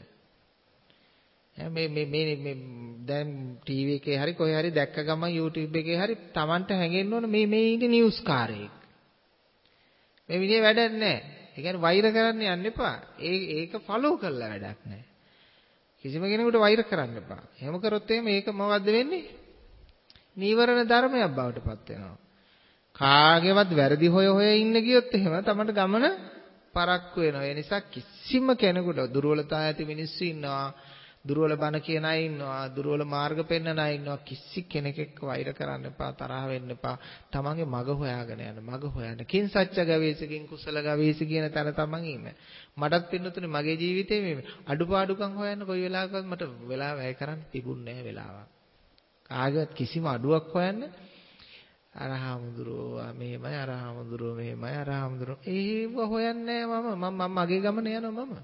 මේ දැන් ටීවී එකේ හරි කොහේ හරි දැක්ක ගමන් YouTube එකේ හරි Tamanට හැංගෙන්න ඕන මේ ඉන්නේ නිවුස් කාරයෙක්. මේ විදිහේ වැඩක් නැහැ. ඒ කියන්නේ වෛර කරන්න යන්න එපා. ඒක ෆලෝ කරලා වැඩක් නැහැ. කිසිම කෙනෙකුට වෛර කරන්න එපා. එහෙම කරොත් එහෙම ඒක මොකද්ද වෙන්නේ? නීවරණ ධර්මයක් බවට පත් වෙනවා. කාගේවත් වැරදි හොය ඉන්න ගියොත් එහෙම තමයි ගමන පරක්කු වෙනවා. ඒ නිසා කිසිම කෙනෙකුට දුර්වලතා ඇති මිනිස්සු ඉන්නවා. දුර්වල බණ කියන අය ඉන්නවා. දුර්වල මාර්ග පෙන්වන අය ඉන්නවා. කිසි කෙනෙක් එක්ක වෛර කරන්න එපා. තරහ වෙන්න එපා. තමන්ගේ මග හොයාගෙන යන්න. මග හොයන්න. කිං සත්‍ය ගවේෂකින් කුසල ගවේෂ කියන තැන තමන් ඉන්නේ. මටත් පින්නතුනේ මගේ ජීවිතේ මේ අඩුපාඩුකම් හොයන්න කොයි වෙලාවකවත් මට වෙලාව වැය කරන්න තිබුණේ නැහැ වෙලාවක්. කාගේවත් කිසිම අඩුවක් හොයන්න අරහාමුදුරෝ මෙහෙමයි අරහාමුදුරෝ මෙහෙමයි අරහාමුදුරෝ ඒව හොයන්නේ නැහැ මම මගේ ගමන යනවා මම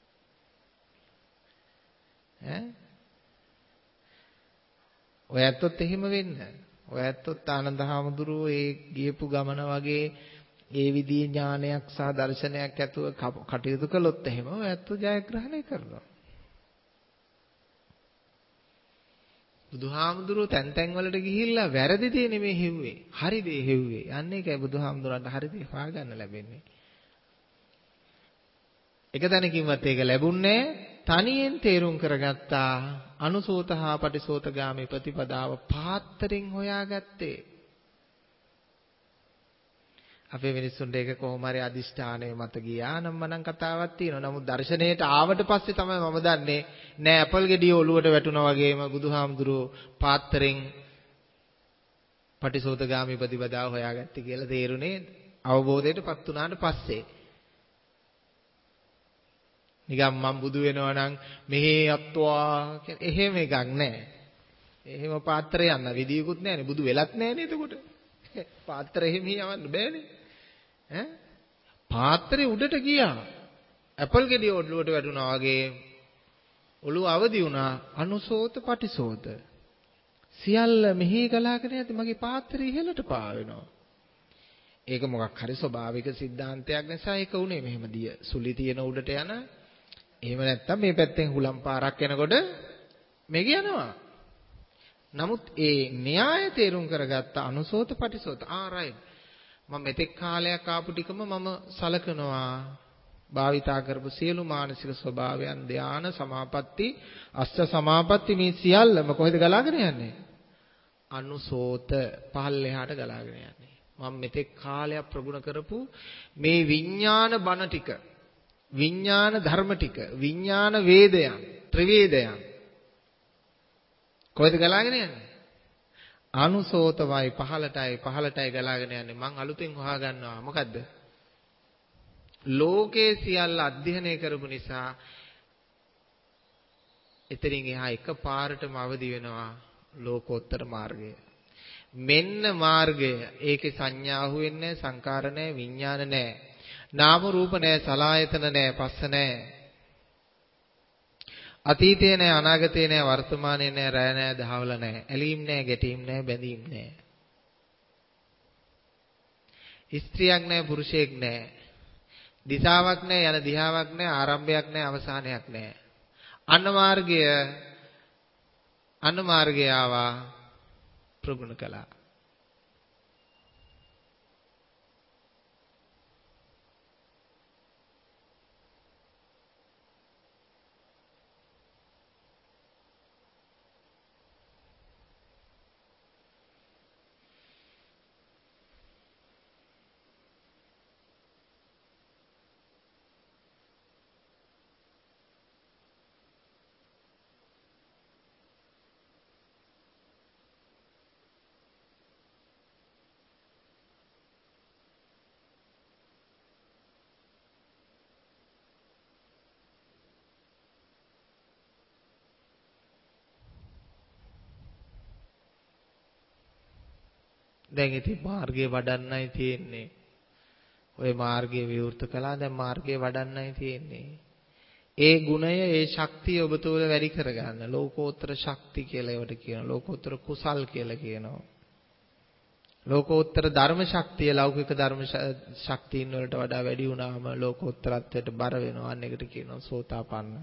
ඔය ඇත්තොත් එහෙම වෙන්න ඔය ඇත්තොත් ආනන්ද හාමුදුරුවෝ ඒ ගියපු ගමන වගේ ඒ විදිහේ ඥානයක් සහ දර්ශනයක් ඇතුව කටයුතු කළොත් එහෙම ඔය ඇත්තෝ ජයග්‍රහණය කරනවා බුදුහාමුදුරුවෝ තැන් වලට ගිහිල්ලා වැරදි දේ නෙමෙයි හෙව්වේ. හරි දේ හෙව්වේ. අන්න ඒකයි බුදුහාමුදුරන්ට හරි දේ හොයාගන්න ලැබෙන්නේ. එක තැනකින්වත් ඒක ලැබුණේ තනියෙන් තේරුම් කරගත්තා. අනුසෝතහා පටිසෝතගාමී ප්‍රතිපදාව පාත්‍රයෙන් හොයාගත්තේ. අපේ මිනිස්සුන්ට ඒක කොහොම හරි අදිෂ්ඨානයේ මත ගියා නම් මනම් කතාවක් තියෙනවා. නමුත් දර්ශනයට ආවට පස්සේ තමයි මම දන්නේ නෑ ඇපල් ගෙඩිය ඔලුවට වැටුණා වගේම බුදුහාමුදුරුවෝ පාත්‍රයෙන් පටිසෝතගාමී ප්‍රතිපදාව හොයාගත්තේ කියලා තේරුනේ අවබෝධයටපත් වුණාට පස්සේ. නිකම් මම බුදු වෙනවා නම් මෙහි අත්වා කියන එහෙම එකක් නෑ. එහෙම පාත්‍රය යන්න විදියකුත් නෑනේ. බුදු වෙලත් නෑනේ එතකොට. පාත්‍රය එහෙම යවන්න බෑනේ. පාත්‍රේ උඩට ගියා. ඇපල් ගෙඩිය ඔළුවට වැටුණා වගේ ඔළුව අවදි වුණා. අනුසෝත පටිසෝත. සියල්ල මෙහි ගලාගෙන යද්දි මගේ පාත්‍රය ඉහළට පාවෙනවා. ඒක මොකක් හරි ස්වභාවික સિદ્ધාන්තයක් නිසා ඒක උනේ මෙහෙම දිය. සුලි තියෙන උඩට යන. එහෙම නැත්තම් මේ පැත්තෙන් හුලම් පාරක් යනකොට මේක යනවා. නමුත් ඒ න්‍යාය තේරුම් කරගත්ත අනුසෝත පටිසෝත රයිට් මම මෙතෙක් කාලයක් ආපු ටිකම මම සලකනවා භාවිතා කරපු සියලු මානසික ස්වභාවයන් ධාන සමාපatti අස්ස සමාපatti මේ සියල්ලම කොහෙද ගලාගෙන යන්නේ අනුසෝත පහළෙහාට ගලාගෙන යන්නේ මම මෙතෙක් කාලයක් ප්‍රගුණ කරපු මේ විඥාන බණ ටික විඥාන ධර්ම ටික විඥාන වේදයන් ත්‍රිවේදයන් කොහෙද ගලාගෙන යන්නේ? අනුසෝතවයි පහළටයි ගලාගෙන යන්නේ. මං අලුතෙන් හොයා ගන්නවා. මොකද්ද? ලෝකේ සියල්ල අධ්‍යයනය කරපු නිසා එතනින් එහා එකපාරටම අවදි වෙනවා ලෝකෝත්තර මාර්ගය. මෙන්න මාර්ගය. ඒකේ සංඥාහු වෙන්නේ සංකාර නැහැ, විඥාන නැහැ. නාම රූප නැහැ, සලආයතන නැහැ, පස්ස නැහැ. අතීතේ නැහැ අනාගතේ නැහැ වර්තමානයේ නැහැ රැය නැහැ දහවල නැහැ ඇලීම් නැහැ ගැටීම් නැහැ බැඳීම් නැහැ ස්ත්‍රියක් නැහැ පුරුෂයෙක් නැහැ. දිශාවක් නැහැ යන දිහාවක් නැහැ ආරම්භයක් නැහැ අවසානයක් නැහැ. අන්න මාර්ගය ආවා ප්‍රගුණ කළා. දැන් ඉතින් මාර්ගය වඩන්නයි තියෙන්නේ. ඔය මාර්ගය විවෘත කළා දැන් මාර්ගය වඩන්නයි තියෙන්නේ. ඒ ගුණය ඒ ශක්තිය ඔබ තුළ වැඩි කරගන්න. ලෝකෝත්තර ශක්ති කියලා ඒවට කියනවා. ලෝකෝත්තර කුසල් කියලා කියනවා. ලෝකෝත්තර ධර්ම ශක්තිය ලෞකික ධර්ම ශක්තියින් වලට වඩා වැඩි වුණාම ලෝකෝත්තරත්වයට බර වෙනවා. අන්න ඒකට කියනවා සෝතාපන්න.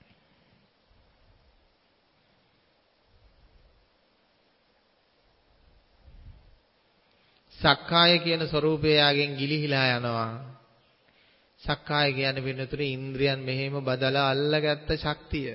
සක්කාය කියන ස්වરૂපය යාගෙන් ගිලිහිලා යනවා. සක්කාය කියන්නේ වෙනතුනේ ඉන්ද්‍රියන් මෙහෙම බදලා අල්ලගත්ත ශක්තිය.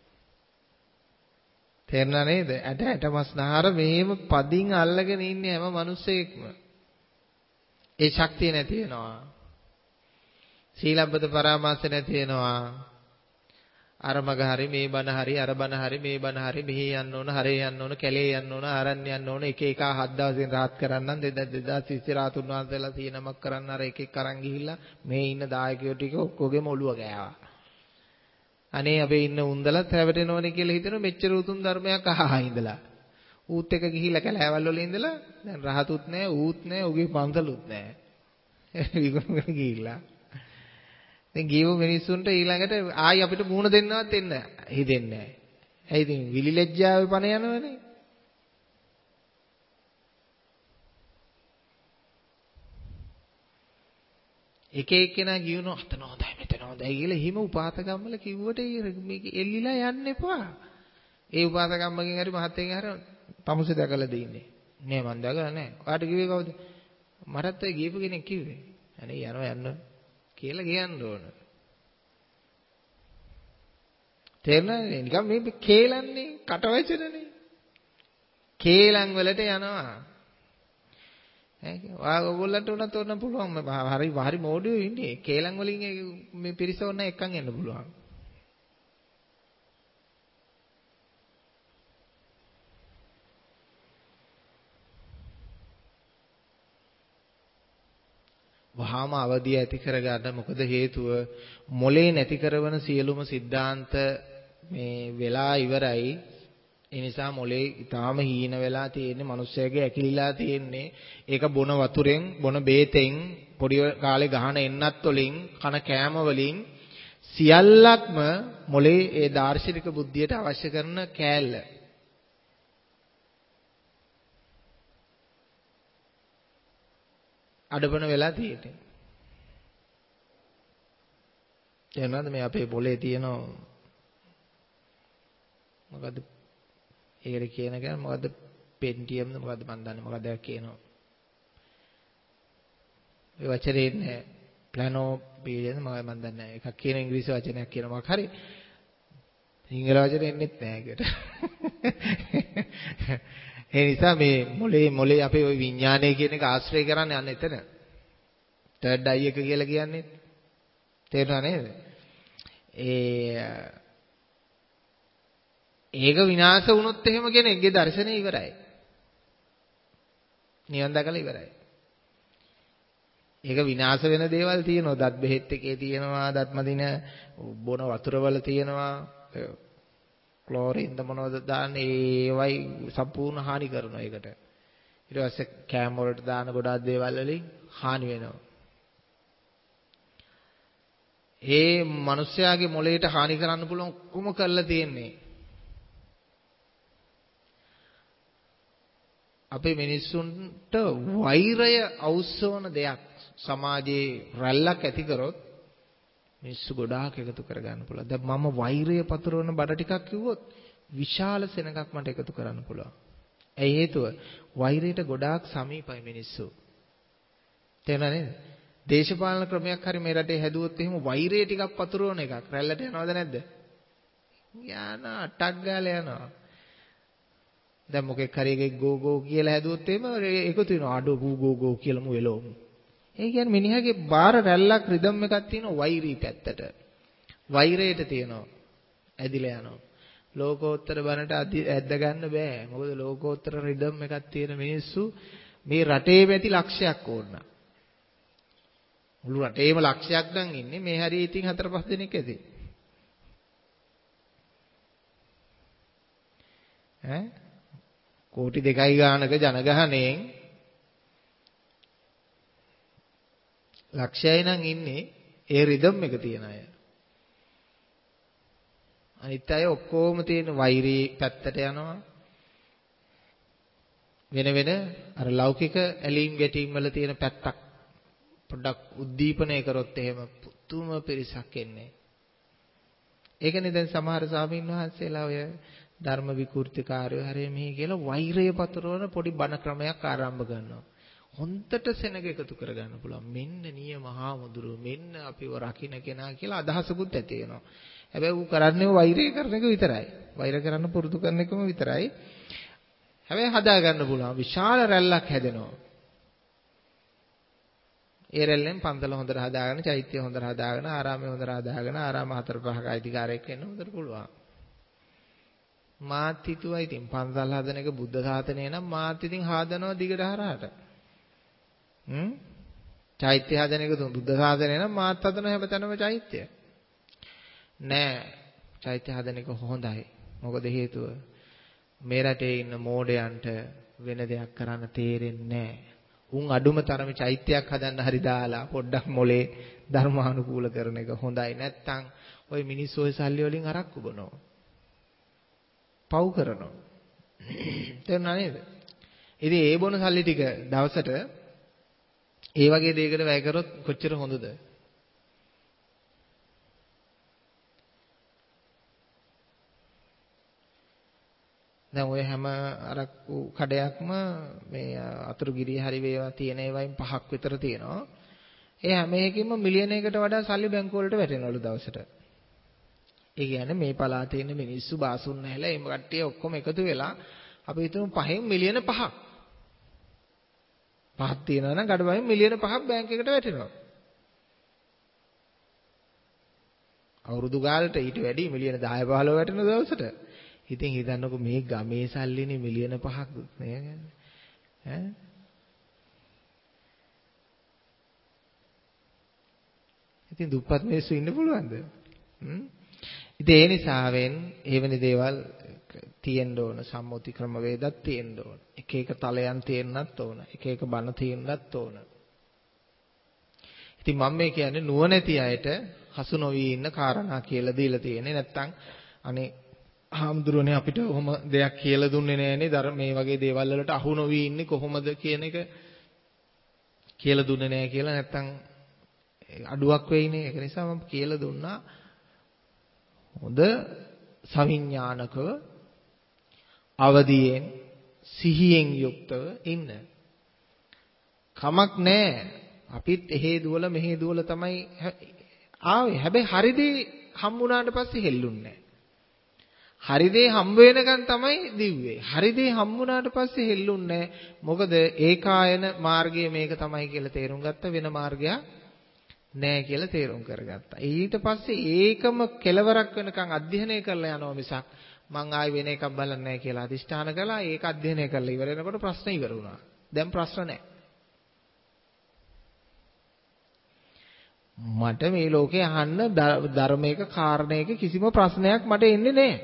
තේරුණා නේද? ඇට මස්නහර මෙහෙම පදින් අල්ලගෙන ඉන්නේ හැම මිනිස්සෙක්ම. ඒ ශක්තිය නැති වෙනවා. සීලබ්බත පරාමාස නැති වෙනවා. අර මග හරි මේ බණ හරි අර බණ හරි මේ බණ හරි මෙහි යන්න ඕන හරේ යන්න ඕන කැලේ යන්න ඕන ආරණ්‍ය යන්න ඕන එක එක හත් දවසෙන් රාත් කරන්නම් 2000 රාතුන් වහන්සේලා සීනමක් කරන්න අර එක එක අරන් ගිහිල්ලා මේ ඉන්න දායකයෝ ටික ඔක්කොගේම ඔළුව ගෑවා. අනේ අපේ ඉන්න උන්දලත් රැවටෙනවනේ කියලා හිතන මෙච්චර උතුම් ධර්මයක් අහහා ඉඳලා. ඌත් එක ගිහිල්ලා කැලෑවල් වල ඉඳලා දැන් රහතුත් නැහැ ඌත් නැහැ ඌගේ පන්සලුත් නැහැ. විගුණගෙන ගිහිල්ලා දැන් ගියව මිනිස්සුන්ට ඊළඟට ආයි අපිට මුහුණ දෙන්නවත් එන්න හිතෙන්නේ නැහැ. ඇයි ඉතින් විලි ලැජ්ජාවේ පණ යනවනේ. එක එක්කෙනා කියනවා අතන හොඳයි මෙතන හොඳයි කියලා හිම උපාතකම්මල කිව්වට මේක එල්ලිලා යන්න එපා. ඒ උපාතකම්මගෙන් හරි මහත්යෙන් හරි තමුසේ දැකලා දෙන්නේ. නෑ මං දැකලා නෑ. ඔයාට කිව්වේ කවුද? මටත් ඔය ගියපු කෙනෙක් කිව්වේ. අනේ යන්න කියලා කියන්න ඕන. තේරුණානේ? නිකන් මේ කේලන්නේ කටවචනනේ. කේලම් වලට යනවා. ඔයගොල්ලන්ට උනත් ඕන පුළුවන්. හරි මොඩියෝ ඉන්නේ. කේලම් වලින් මේ පිරිස ඕන එකන් එන්න පුළුවන්. වහාම අවදිය ඇති කරගන්න මොකද හේතුව මොලේ නැති කරන සියලුම સિદ્ધාන්ත මේ වෙලා ඉවරයි. ඒ නිසා මොලේ ඊටාම හීන වෙලා තියෙන්නේ මිනිස්සයාගේ ඇකිලිලා තියෙන්නේ. ඒක බොන වතුරෙන් බොන බේතෙන් පොඩි කාලේ ගහන එන්නත් වලින් කන කෑම වලින් සියල්ලක්ම මොලේ ඒ දාර්ශනික බුද්ධියට අවශ්‍ය කරන කෑල්ල. අඩපණ වෙලා තියෙන්නේ. එනවාද මේ අපේ පොලේ තියෙන මොකද්ද ඒකට කියන එක මොකද්ද පෙන්ටියම්ද මොකද්ද මන් දන්නේ මොකද්ද කියනවා. ඒ වචනේ නෑ ප්ලැනෝ පීරියඩ් මම දන්නේ නෑ එකක් කියන ඉංග්‍රීසි වචනයක් කියන මොකක් හරි සිංහල වචනේ එන්නෙත් නෑ ඒකට. ඒ නිසා මේ මොලේ අපේ ওই විඥානය කියන එක ආශ්‍රය කරන්නේ අන්න එතන. තර්ඩ් අයි එක කියලා කියන්නේ. තේරුණා නේද? ඒක විනාශ වුණොත් එහෙම කෙනෙක්ගේ දර්ශනය ඉවරයි. නිවන් දැකලා ඉවරයි. ඒක විනාශ වෙන දේවල් තියෙනවා. දත් බෙහෙත් එකේ තියෙනවා, දත් මදින බොන වතුර වල තියෙනවා. ක්ලෝරින්ද මොනවද දාන්නේ ඒවයි සම්පූර්ණ හානි කරනවා ඒකට. ඊට පස්සේ කෑම වලට දාන ගොඩාක් දේවල් වලින් හානි වෙනවා. ඒ මිනිස්යාගේ මොළයට හානි කරන්න පුළුවන් කොහොම කරලා තියෙන්නේ. අපේ මිනිස්සුන්ට වෛරය අවශ්‍යවන දෙයක් සමාජයේ රැල්ලක් ඇති කරොත් මිනිස්සු ගොඩාක් එකතු කරගන්න පුළුවන්. දැන් මම වෛරය පතුරවන බඩ ටිකක් කිව්වොත් විශාල සෙනඟක් මට එකතු කරන්න පුළුවන්. ඒ හේතුව වෛරයට ගොඩාක් සමීපයි මිනිස්සු. තේරුණා නේද? දේශපාලන ක්‍රමයක් හරි මේ රටේ හැදුවොත් එහෙම වෛරය ටිකක් පතුරවන එකක් රැල්ලට යනවද නැද්ද? යනවා ටක් ගාලා යනවා. දැන් මොකෙක් හරි එකෙක් ගෝ ගෝ කියලා හැදුවොත් එහෙම එකතු වෙනවා අඩෝ ගෝ ගෝ කියලාම වෙලොමු. ඒ කියන්නේ මිනිහාගේ බාර රැල්ලක් රිදම් එකක් තියෙනවා වෛරී පැත්තට. වෛරයට තියෙනවා. ඇදිලා යනවා. ලෝකෝත්තර බණට ඇද්ද ගන්න බෑ. මොකද ලෝකෝත්තර රිදම් එකක් තියෙන මිනිස්සු මේ රටේම ඇති ලක්ෂයක් ඕන. මුළු රටේම ලක්ෂයක් නම් ඉන්නේ මේ හරිය ඉතින් 4-5 දෙනෙක් ඇති. කෝටි 2යි ගානක ජනගහණයෙන් ලක්ෂයයි නම් ඉන්නේ ඒ රිදම් එක තියන අය. අනිත් අය ඔක්කොම තියෙන වෛරී පැත්තට යනවා. වෙන වෙන අර ලෞකික ඇලීම් ගැටීම් වල තියෙන පැත්තක් පොඩ්ඩක් උද්දීපනය කරොත් එහෙම පුදුම පිරිසක් එන්නේ. ඒකනේ දැන් සමහර ස්වාමීන් වහන්සේලා ඔය ධර්ම විකෘතිකාරයෝ හැරෙ මෙහි කියලා වෛරය පතරවන පොඩි බණ ක්‍රමයක් ආරම්භ කරනවා. හොන්දට සෙනග එකතු කරගන්න පුළුවන්. මෙන්න නිය මහා මුදුරු මෙන්න අපිව රකින්න කෙනා කියලා අදහසකුත් ඇති වෙනවා. හැබැයි ඌ කරන්නේ වෛරය කරන එක විතරයි. වෛර කරන්න පුරුදු කරන එකම විතරයි. හැබැයි හදා ගන්න පුළුවන්. විශාල රැල්ලක් හැදෙනවා. ඒ රැල්ලෙන් පන්සල හොඳට හදාගෙන, චෛත්‍ය හොඳට හදාගෙන, ආරාමය හොඳට හදාගෙන, ආරාම 4-5ක අයිතිකාරයෙක් වෙන්න හොඳට පුළුවන්. මාත් හිතුවා ඉතින් පන්සල් හදන එක බුද්ධ ශාසනය නම් මාත් ඉතින් හදනවා දිගට හරහාට. චෛත්‍ය හදන එක බුද්ධ ශාසනය නම් මාත් හදන හැමතැනම චෛත්‍ය. නෑ චෛත්‍ය හදන එක හොඳයි. මොකද හේතුව මේ රටේ ඉන්න මෝඩයන්ට වෙන දෙයක් කරන්න තේරෙන්නේ නෑ. උන් අඩුම තරමේ චෛත්‍යයක් හදන්න හරි දාලා පොඩ්ඩක් මොලේ ධර්මානුකූල කරන එක හොඳයි. නැත්තම් ওই මිනිස්සු ওই සල්ලි වලින් අරක්කු බොනවා. පව් කරනවා. තේරුණා නේද? ඉතින් ඒ බොන සල්ලි ටික දවසට ඒ වගේ දෙයකට වැය කරොත් කොච්චර හොඳද? දැන් ඔය හැම අරක්කු කඩයක්ම මේ අතුරුගිරිය හරි වේවා තියෙන ඒවායින් 5ක් විතර තියෙනවා. ඒ හැම එකකින්ම මිලියනයකට වඩා සල්ලි බැංකුව වලට වැටෙනවලු දවසට. ඒ කියන්නේ මේ පළාතේ ඉන්න මිනිස්සු බාසුන් නැහැලා එම කට්ටිය ඔක්කොම එකතු වෙලා අපි හිතමු 5න් මිලියන 5ක්. 5ක් තියෙනවා නම් ගඩබයින් මිලියන 5ක් බැංක් එකට වැටෙනවා. අවුරුදු ගානට ඊට වැඩි මිලියන 10 15 වැටෙන දවසට. ඉතින් හිතන්නකො මේ ගමේ සල්ලිනේ මිලියන 5ක් නේද? ඈ ඉතින් දුප්පත් මිනිස්සු ඉන්න පුළුවන්ද? ඉතින් ඒ නිසාවෙන් එවැනි දේවල් තියෙන්න ඕන. සම්මුති ක්‍රම වේදක් තියෙන්න ඕන. එක එක තලයන් තියෙන්නත් ඕන. එක එක බණ තියෙන්නත් ඕන. ඉතින් මම මේ කියන්නේ නුවණැති අයට හසු නොවි ඉන්න කාරණා කියලා දීලා තියෙන්නේ. නැත්තම් අනේ හාමුදුරනේ අපිට ඔහොම දෙයක් කියලා දුන්නේ නෑනේ. මේ වගේ දේවල් වලට අහු නොවි ඉන්නේ කොහොමද කියන එක කියලා දුන්නේ නෑ කියලා නැත්තම් අඩුවක් වෙයිනේ. ඒක නිසා මම කියලා දුන්නා. හොඳ සවිඥානිකව අවදියෙන් සිහියෙන් යුක්තව ඉන්න. කමක් නැහැ. අපිත් එහෙ දුවල මෙහෙ දුවල තමයි ආවේ. හැබැයි හරිදී හම්බුණාට පස්සේ හෙල්ලුන්නේ නැහැ. හරිදී හම්බ වෙනකන් තමයි දිව්වේ. හරිදී හම්බුණාට පස්සේ හෙල්ලුන්නේ නැහැ. මොකද ඒකායන මාර්ගය මේක තමයි කියලා තේරුම් ගත්ත වෙන මාර්ගයක් නෑ කියලා තේරුම් කරගත්තා. ඊට පස්සේ ඒකම කෙලවරක් වෙනකන් අධ්‍යයනය කරලා යනවා මිසක් මං ආයෙ වෙන එකක් බලන්නේ නැහැ කියලා අදිෂ්ඨාන කළා. ඒක අධ්‍යයනය කරලා ඉවර වෙනකොට ප්‍රශ්න ඉවර වුණා. දැන් ප්‍රශ්න නැහැ. මට මේ ලෝකේ අහන්න ධර්මයක කාරණයක කිසිම ප්‍රශ්නයක් මට එන්නේ නැහැ.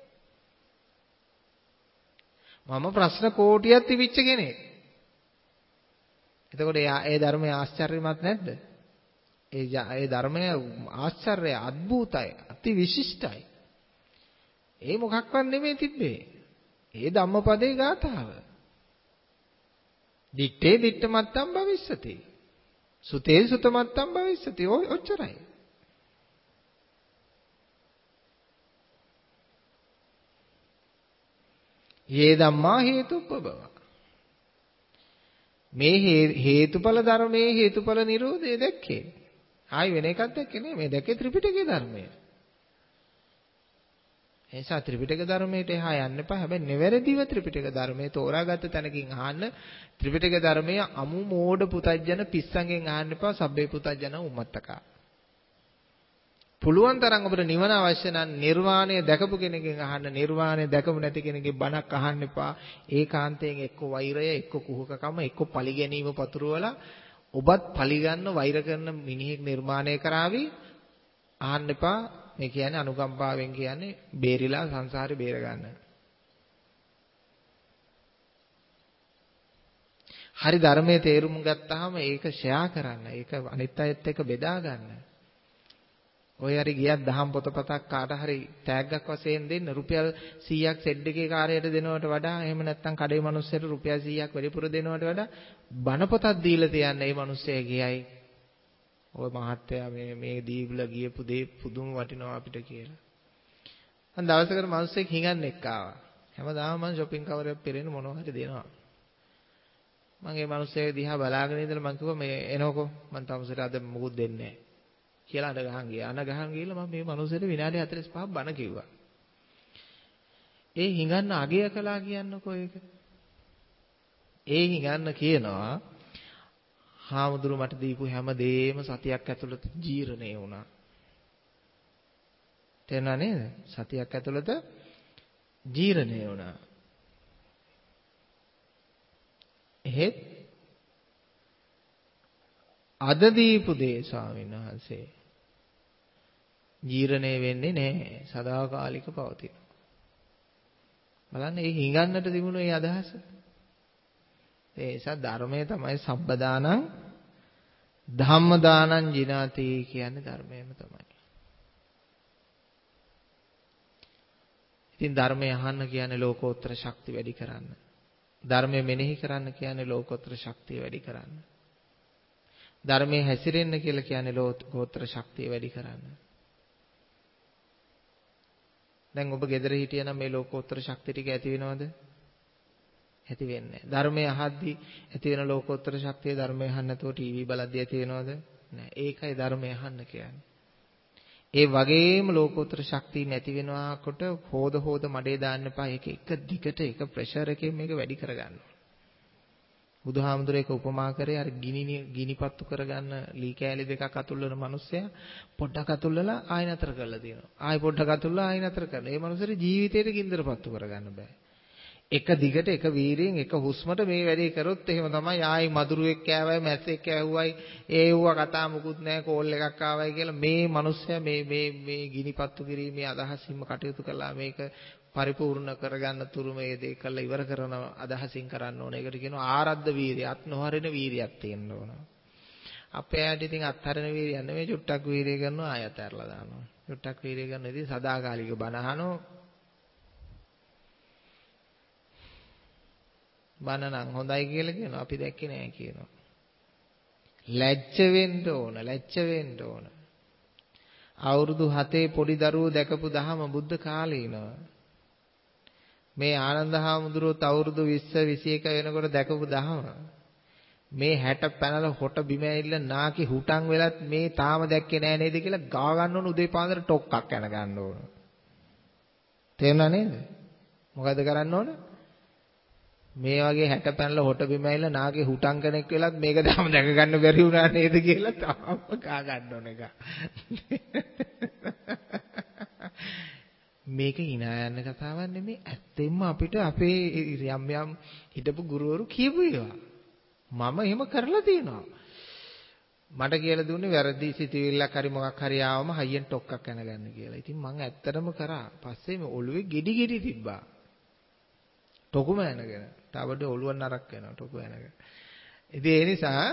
මම ප්‍රශ්න කෝටියක් තිබිච්ච කෙනෙක්. එතකොට ඒ ධර්මයේ ආශ්චර්යමත් නැද්ද? ඒ ධර්මය ආශ්චර්යයි, අద్භූතයි, අති විශිෂ්ටයි. ඒ මොකක්වත් නෙමෙයි තිබ්බේ. ඒ ධම්මපදේ ගාථාව. දිත්තේ දිට්ඨ මත්තම් භවිස්සති. සුතේ සුතමත්තම් භවිස්සති. ඔච්චරයි. යේ ධම්මා හේතුප්පබව. මේ හේතුඵල ධර්මයේ හේතුඵල නිරෝධය දැක්කේ. ආයි වෙන එකක් දැක්කේ නේ. මේ දැක්කේ ත්‍රිපිටකයේ ධර්මය. එනිසා ත්‍රිපිටක ධර්මයට එහා යන්න එපා. හැබැයි නිවැරදිව ත්‍රිපිටක ධර්මයේ තෝරාගත්ත තැනකින් අහන්න. ත්‍රිපිටක ධර්මයේ අමු මෝඩ පුතජන පිස්සන්ගෙන් අහන්න එපා. සබ්බේ පුතජන උම්මත්තකා. පුළුවන් තරම් අපිට නිවන අවශ්‍ය නම් නිර්වාණය දැකපු කෙනකින් අහන්න. නිර්වාණය දැකපු නැති කෙනකින් බණක් අහන්න එපා. ඒකාන්තයෙන් එක්ක වෛරය, එක්ක කුහකකම, එක්ක පලි ගැනීම පතුරවලා ඔබත් පලි ගන්න වෛර කරන මිනිහෙක් නිර්මාණය කරાવી අහන්න එපා. මේ කියන්නේ අනුකම්පාවෙන් කියන්නේ බේරිලා සංසාරේ බේර ගන්න. හරි ධර්මයේ තේරුම් ගත්තාම ඒක ෂෙයා කරන්න. ඒක අනිත් අයත් එක්ක බෙදා ගන්න. ඔය හරි ගියක් දහම් පොතපතක් කාට හරි ටැග්ගක් වශයෙන් දෙන්න රුපියල් 100ක් සෙඩ් එකේ කාර්යයට දෙනවට වඩා එහෙම නැත්නම් කඩේ මිනිස්සුන්ට රුපියල් 100ක් වැඩිපුර දෙනවට වඩා බණ පොතක් දීලා තියන්න මේ මිනිස්සයා ගියයි. ඔය මහත්තයා මේ දීවිලා ගියපු දේ පුදුම වටිනවා අපිට කියලා. මම දවසකට මිනිස්සෙක් හිඟන්නේක් ආවා. හැමදාම මම shopping කවරයක් පෙරෙන්න මොනවා හරි දෙනවා. මම ඒ මිනිස්සයා දිහා බලාගෙන ඉඳලා මම කිව්වා මේ එනකො මම තමුසෙට අද මොකුත් දෙන්නේ නැහැ. කියලා අඬ ගහන් ගියා. අඬ ගහන් ගිහලා මම මේ මිනිස්සුන්ට විනාඩි 45ක් බණ කිව්වා. ඒ හිඟන්න අගය කළා කියන්නකෝ ඒක. ඒ හිඟන්න කියනවා හාමුදුරු මට දීපු හැම දෙයක්ම සතියක් ඇතුළත ජීර්ණය වුණා. තේරුණා නේද? සතියක් ඇතුළත ජීර්ණය වුණා. එහෙත් අද දීපු දේ ස්වාමීන් වහන්සේ ජීර්ණය වෙන්නේ නැහැ. සදාකාලික පවතින. බලන්න මේ හිඟන්නට තිබුණු මේ අදහස. ඒ නිසා ධර්මයේ තමයි සබ්බදානං ධම්මදානං ජිනාති කියන්නේ ධර්මයේම තමයි. ඉතින් ධර්මය අහන්න කියන්නේ ලෝකෝත්තර ශක්ති වැඩි කරන්න. ධර්මය මෙනෙහි කරන්න කියන්නේ ලෝකෝත්තර ශක්තිය වැඩි කරන්න. ධර්මයේ හැසිරෙන්න කියලා කියන්නේ ලෝකෝත්තර ශක්තිය වැඩි කරන්න. දැන් ඔබ ගෙදර හිටියනම් මේ ලෝකෝත්තර ශක්තිය ටික ඇති වෙනවද? ඇති වෙන්නේ නැහැ. ධර්මය අහද්දී ඇති වෙන ලෝකෝත්තර ශක්තිය ධර්මය අහන්න නැතුව ටීවී බලද්දී ඇති වෙනවද? නැහැ. ඒකයි ධර්මය අහන්න කියන්නේ. ඒ වගේම ලෝකෝත්තර ශක්තිය නැති වෙනකොට හොද මඩේ දාන්න එපා. ඒක එක දිගට එක ප්‍රෙෂර් එකෙන් මේක වැඩි කරගන්න ඕන. බුදුහාමුදුරේක උපමා කරේ අර ගිනිපත්තු කරගන්න ලී කෑලි දෙකක් අතුල්ලන මිනිස්සයා පොඩ්ඩක් අතුල්ලලා ආය නතර කරලා තියෙනවා. ආය පොඩ්ඩක් අතුල්ලලා ආය නතර කරනවා. ඒ මිනිස්සුන්ට ජීවිතේට ගින්දරපත්තු කරගන්න බෑ. එක දිගට එක වීරියෙන් එක හුස්මට මේ වැඩේ කරොත් එහෙම තමයි ආයි මදුරුවෙක් කෑවයි මැස්සෙක් කෑවුවයි ඒවුව කතා මුකුත් නැහැ කෝල් එකක් ආවයි කියලා මේ මිනිස්සයා මේ ගිනිපත්තු කිරීමේ අදහසින්ම කටයුතු කළා මේක පරිපූර්ණ කරගන්න තුරු මේ දේ කළා ඉවර කරන අදහසින් කරන්න ඕන. ඒකට කියනවා ආරද්ධ වීරිය. අත් නොහරින වීරියක් තියෙන්න ඕන. අපේ ඇයිට ඉතින් අත්හරින වීරිය නෙමෙයි චුට්ටක් වීරිය කරනවා ආයත ඇරලා දානවා. චුට්ටක් වීරිය කරන ඉතින් සදාකාලික බණ අහනවා. බණ නම් හොඳයි කියලා කියනවා. අපි දැක්කේ නෑ කියනවා. ලැජ්ජ වෙන්න ඕන. අවුරුදු 7 පොඩි දරුවෝ දැකපු දහම බුද්ධ කාලේනව. මේ ආනන්ද හාමුදුරුවෝ අවුරුදු 20 21 වෙනකොට දැකපු දහම. මේ 60 පැනලා හොට බිම ඇවිල්ලා නාකි හුටන් වෙලත් මේ තාම දැක්කේ නෑ නේද කියලා ගා ගන්න ඕන උදේ පාන්දර ටොක්ක්ක් යන ගන්න ඕන. තේරුණා නේද? මොකද කරන්න ඕන? මේ වගේ 60 පැනලා හොට බිම ඇවිල්ලා නාගේ හුටන් කෙනෙක් වෙලත් මේක තාම දැක ගන්න බැරි වුණා නේද කියලා තාම ගා ගන්න ඕන එක. මේක hina යන කතාවක් නෙමෙයි. ඇත්තෙන්ම අපිට අපේ යම් හිටපු ගුරුවරු කියපු ඒවා. මම එහෙම කරලා තියෙනවා. මට කියලා දුන්නේ වැරදි සිතුවිල්ලක් හරි මොකක් හරි ආවම හයියෙන් ටොක්ක්ක් යන ගන්න කියලා. ඉතින් මං ඇත්තටම කරා. පස්සේ මේ ඔළුවේ ගෙඩි තිබ්බා. ටොකුම යනගෙන. තාබඩ ඔළුව නරක් වෙනවා ටොකු යනගෙන. ඉතින් ඒ නිසා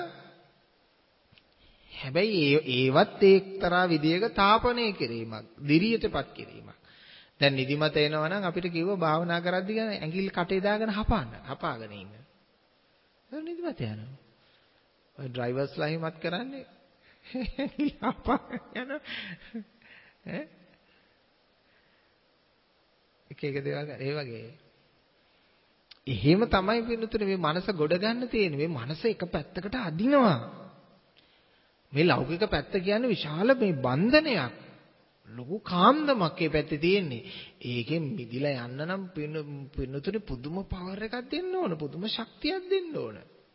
හැබැයි ඒවත් එක්තරා විදියක තාපනය කිරීමක්, දිරියටපත් කිරීමක්. දැන් නිදිමත එනවා නම් අපිට කිව්ව භාවනා කරද්දී ගන්න ඇඟිලි කටේ දාගෙන හපාගෙන ඉන්න. ඒක නිදිමත යනවා. ඩ්‍රයිවර්ස්ලා හිමත් කරන්නේ යන ඈ එක දේවල් ඒ වගේ. එහෙම තමයි පින්නතුනේ මේ මනස ගොඩ ගන්න තියෙන්නේ. මේ මනස එක පැත්තකට අදිනවා. මේ ලෞකික පැත්ත කියන්නේ විශාල මේ බන්ධනයක්. ලොකු කාන්දමක් මේ පැත්තේ තියෙන්නේ. ඒකෙන් මිදිලා යන්න නම් පින්නතුනේ පුදුම පවර් එකක් දෙන්න ඕන. පුදුම ශක්තියක් දෙන්න ඕන.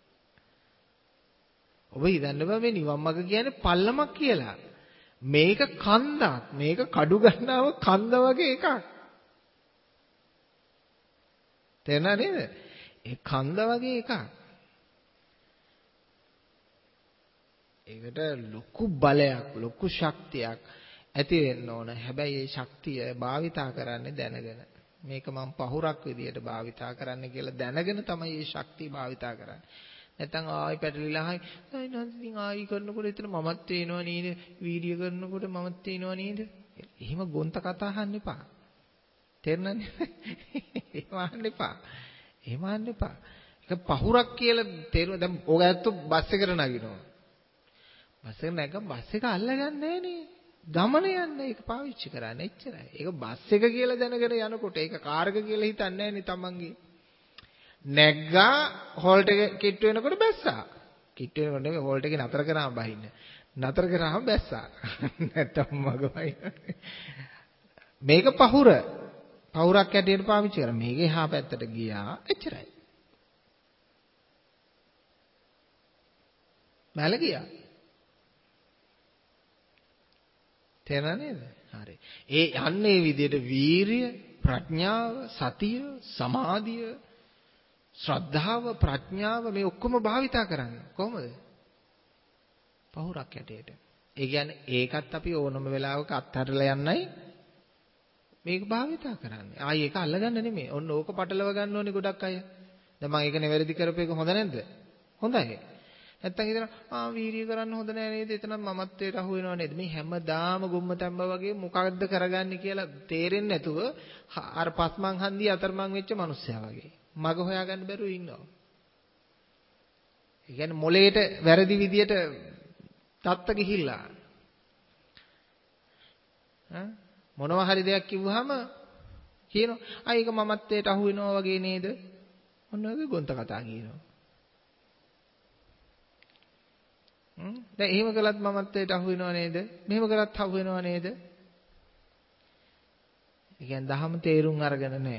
ඔබ හිතන්න බෑ මේ නිවන් මඟ කියන්නේ පල්ලමක් කියලා. මේක කන්දක්. මේක කඩු ගන්නව කන්ද වගේ එකක්. තේරෙනව නේද? ඒ කන්ද වගේ එකක්. ඒකට ලොකු බලයක්, ලොකු ශක්තියක් ඇති වෙන්න ඕන. හැබැයි මේ ශක්තිය භාවිතා කරන්නේ දැනගෙන. මේක මම පහුරක් විදියට භාවිතා කරන්න කියලා දැනගෙන තමයි මේ ශක්තිය භාවිතා කරන්නේ. නැත්නම් ආයි පැටලිලා ආයි ඉතින් ආයි කරනකොට එතන මමත් තේනවා නේද? වීඩියෝ කරනකොට මමත් තේනවා නේද? එහෙම ගොන්ත කතා අහන්න එපා. තේරෙනවද? එහෙම අහන්න එපා. එහෙම අහන්න එපා. ඒක පහුරක් කියලා තේරුම දැන් ඕක ඇත්තෝ බස් එකට නගිනවා. බස් එක නැගගම බස් එක අල්ලගන්නේ නෑනේ. ගමන යන්න ඒක පාවිච්චි කරන්නේ එච්චරයි. ඒක බස් එක කියලා දැනගෙන යනකොට ඒක කාර් එක කියලා හිතන්නේ නෑනේ තමන්ගේ. නැග්ගා හෝල්ට් එක කිට්ටු වෙනකොට බැස්සා. කිට්ටු වෙනකොට නෙමෙයි හෝල්ට් එකේ නතර කරාම බහින්න. නතර කරාම බැස්සා. නැත්තම් මගමයි. මේක පහුර. පහුරක් ඇටියට පාවිච්චි කරා. මේකේ එහා පැත්තට ගියා. එච්චරයි. මැල ගියා. තේරෙනව නේද? හරි. ඒ යන්නේ විදිහට වීරිය, ප්‍රඥාව, සතිය, සමාධිය, ශ්‍රද්ධාව, ප්‍රඥාව මේ ඔක්කොම භාවිතා කරන්න. කොහොමද? පහුරක් ඇටියට. ඒ කියන්නේ ඒකත් අපි ඕනම වෙලාවක අත්හැරලා යන්නයි මේක භාවිතා කරන්නේ. ආයි ඒක අල්ලගන්න නෙමෙයි. ඔන්න ඕක පටලව ගන්න ඕනේ ගොඩක් අය. දැන් මම ඒක නෙවෙරදි කරපේක හොඳ නැද්ද? හොඳයි. නැත්තම් හිතනවා වීර්ය කරන්න හොඳ නෑ නේද? එතන මමත්වයට අහු වෙනව නේද? මේ හැමදාම ගොම්මතැම්බ වගේ මොකක්ද කරගන්නේ කියලා තේරෙන්නේ නැතුව අර පස්මන් හන්දිය අතරමං වෙච්ච මිනිස්සයා වගේ. මග හොයාගන්න බැරුව ඉන්නවා. ඒ කියන්නේ මොලේට වැරදි විදියට තත්ත ගිහිල්ලා. මොනවා හරි දෙයක් කිව්වහම කියනවා ඒක මමත්වයට අහු වෙනවා වගේ නේද? ඔන්න ඔය ගොන්ත කතා කියනවා. දැන් එහෙම කළත් මමත්වයට අහු වෙනව නේද? මෙහෙම කළත් අහු වෙනව නේද? ඒ කියන්නේ දහම තේරුම් අරගෙන නැහැ.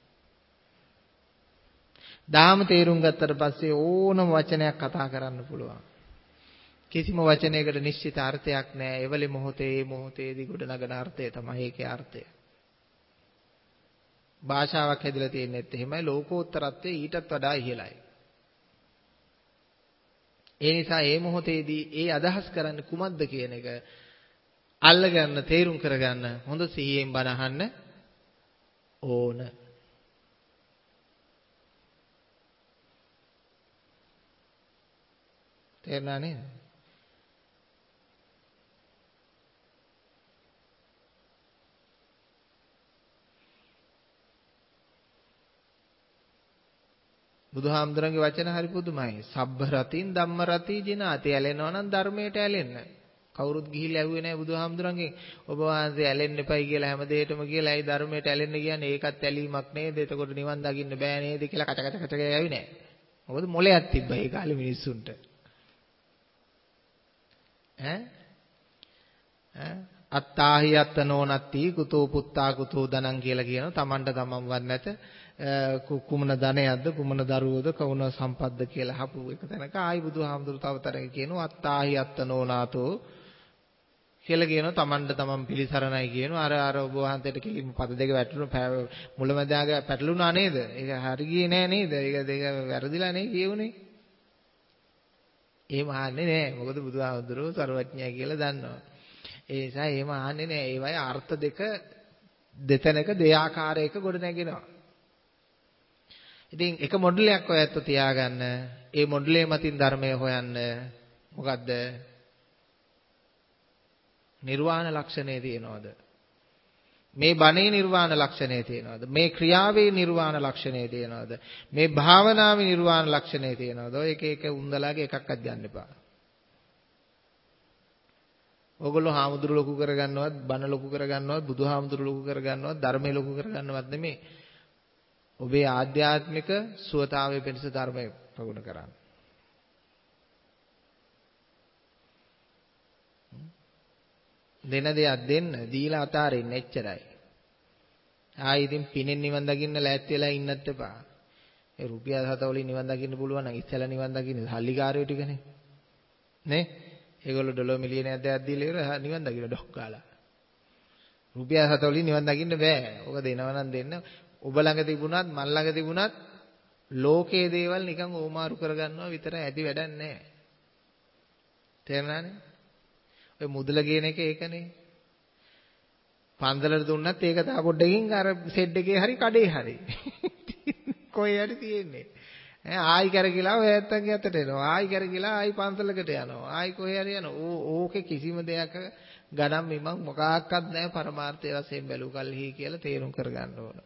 දහම තේරුම් ගත්තට පස්සේ ඕනම වචනයක් කතා කරන්න පුළුවන්. කිසිම වචනයකට නිශ්චිත අර්ථයක් නැහැ. එවලේ මොහොතේදී ගොඩනගන අර්ථය තමයි ඒකේ අර්ථය. භාෂාවක් හැදිලා තියෙනෙත් එහෙමයි ලෝකෝත්තරත්වයේ ඊටත් වඩා ඉහළයි. ඒ නිසා මේ මොහොතේදී ඒ අදහස් කරන්නේ කුමක්ද කියන එක අල්ලගන්න තේරුම් කරගන්න හොඳ සිහියෙන් බණ අහන්න ඕන. තේරුණා නේද? බුදුහාමුදුරන්ගේ වචන හරි පුදුමයි. සබ්බ රතින් ධම්ම රති ජිනාති. ඇලෙනවා නම් ධර්මයට ඇලෙන්න. කවුරුත් ගිහිල්ලා ඇහුවේ නැහැ බුදුහාමුදුරන්ගෙන්. ඔබ වහන්සේ ඇලෙන්න එපයි කියලා හැම දෙයකටම කියලා. ඇයි ධර්මයට ඇලෙන්න කියන්නේ? ඒකත් ඇලීමක් නේද? එතකොට නිවන් දකින්න බෑ නේද කියලා කච කච කච ගෑවි නෑ. මොකද මොලයක් තිබ්බා ඒ කාලේ මිනිස්සුන්ට. අත්තාහි අත්තනෝ නත්ති කුතෝ පුත්තා කුතෝ ධනං කියලා කියනවා. Tamanට තමන්වත් නැත කුමන ධනයක්ද කුමන දරුවෝද කවුන සම්පත්ද කියලා අහපු එක තැනක ආයි බුදුහාමුදුරු තව තරක කියනවා අත්තාහි අත්තනෝ නාතෝ කියලා කියනවා. Tamanට තමන් පිළිසරණයි කියනවා. අර ඔබ වහන්සේට කිලිම පද දෙක මුලමදාග පැටලුණා නේද? ඒක හරි ගියේ නෑ නේද? ඒක දෙක වැරදිලා නේ කියුනේ. එහෙම ආන්නේ නෑ. මොකද බුදුහාමුදුරු සර්වඥයි කියලා දන්නවා. ඒ නිසා එහෙම ආන්නේ නෑ. ඒ වගේ අර්ථ දෙක දෙතැනක දෙආකාරයක ගොඩ නැගෙනවා. ඉතින් එක මොඩලයක් ඔයත් තියාගන්න. ඒ මොඩලේ මතින් ධර්මය හොයන්න. මොකද්ද? නිර්වාණ ලක්ෂණය තියෙනවද? මේ බණේ නිර්වාණ ලක්ෂණය තියෙනවද? මේ ක්‍රියාවේ නිර්වාණ ලක්ෂණය තියෙනවද? මේ භාවනාවේ නිර්වාණ ලක්ෂණය තියෙනවද? ඔය එක උන්දලාගේ එකක්වත් ගන්න එපා. ඕගොල්ලෝ හාමුදුරු ලොකු කරගන්නවත්, බණ ලොකු කරගන්නවත්, බුදුහාමුදුරු ලොකු කරගන්නවත්, ධර්මයේ ලොකු කරගන්නවත් නෙමෙයි. ඔබේ ආධ්‍යාත්මික සුවතාවයේ පිණිස ධර්මය ප්‍රගුණ කරන්න. දෙන දෙයක් දෙන්න, දීලා අතාරින්න එච්චරයි. ආයි ඉතින් පිනෙන් නිවන් දකින්න ලෑස්ති වෙලා ඉන්නත් එපා. ඒ රුපියල් 7 වලින් නිවන් දකින්න පුළුවන් නම් ඉස්සෙල්ලා නිවන් දකින්න සල්ලිකාරයෝ ටිකනේ. නේ? ඒගොල්ලෝ $1 මිලියනයක් දෙයක් දීලා ඉවර නිවන් දකින්න ඩොක් කාලා. රුපියල් 7 වලින් නිවන් දකින්න බෑ. ඔක දෙනවා නම් දෙන්න. ඔබ ළඟ තිබුණත් මල් ළඟ තිබුණත් ලෝකයේ දේවල් නිකන් ඕමාරු කරගන්නවා විතරයි ඇති වැඩක් නැහැ. තේරුණානේ? ඔය මුදල කියන එක ඒකනේ. පන්සලට දුන්නත් ඒක තා පොඩ්ඩකින් අර සෙඩ් එකේ හරි කඩේ හරි. කොහේ හරි තියෙන්නේ. ආයි කරගිලා ඔය ඇත්තන්ගේ අතට එනවා. ආයි කරගිලා ආයි පන්සලකට යනවා. ආයි කොහේ හරි යනවා. ඕකේ කිසිම දෙයක ගණන් මිමක් මොකක්වත් නැහැ පරමාර්ථය වශයෙන් බැලු කල්හි කියලා තේරුම් කරගන්න ඕන.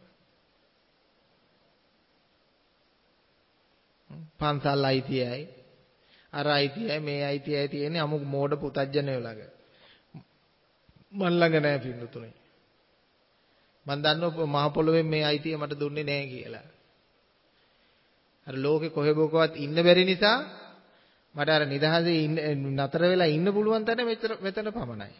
පන්සල් අයිතියයි අර අයිතියයි මේ අයිතියයි තියෙන්නේ අමුක් මෝඩ පුතඥයෝ ළඟ. මන් ළඟ නැහැ පින්නතුනේ. මන් දන්නවා මහ පොළොවේ මේ අයිතිය මට දුන්නේ නැහැ කියලා. අර ලෝකේ කොහෙ බොකවත් ඉන්න බැරි නිසා මට අර නිදහසේ නතර වෙලා ඉන්න පුළුවන් තැන මෙතන පමණයි.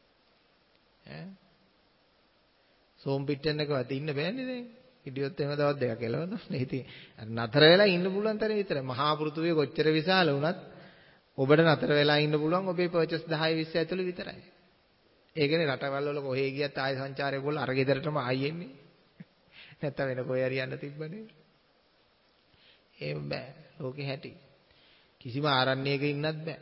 සෝම් පිටෙන් එකවත් ඉන්න බෑනේ දැන්. ඉඩියොත් එහෙම දවස් දෙකක් එළවනවා. ඉතින් නතර වෙලා ඉන්න පුළුවන් තැන විතරයි. මහා පෘථුවිය කොච්චර විශාල වුණත් ඔබට නතර වෙලා ඉන්න පුළුවන් ඔබේ පර්චේස් 10 20 ඇතුළේ විතරයි. ඒකනේ රටවල් වල කොහේ ගියත් ආය සංචාරය කරලා අර ගෙදරටම ආයි එන්නේ. නැත්තම් වෙන කොහේ හරි යන්න තිබ්බනේ. එහෙම බෑ. ලෝකේ හැටි. කිසිම ආරණ්‍යයක ඉන්නත් බෑ.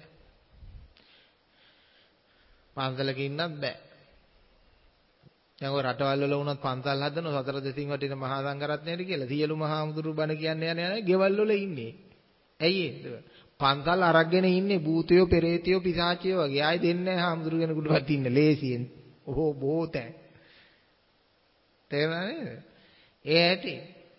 පන්සලක ඉන්නත් බෑ. දැන් ඔය රටවල් වල වුණත් පන්සල් හදනවා සතර දෙසින් වටින මහා සංඝරත්නයට කියලා. සියලු මහා මුදුරු බණ කියන්නේ යන ගෙවල් වල ඉන්නේ. ඇයි ඒ? පන්සල් අරගෙන ඉන්නේ භූතයෝ, පෙරේතයෝ, පිසාචයෝ වගේ. ආයි දෙන්නේ නැහැ හාමුදුරු කෙනෙකුටවත් ඉන්න ලේසියෙන්. ඕහෝ බොතේ. තේරුණා නේද? ඒ ඇති.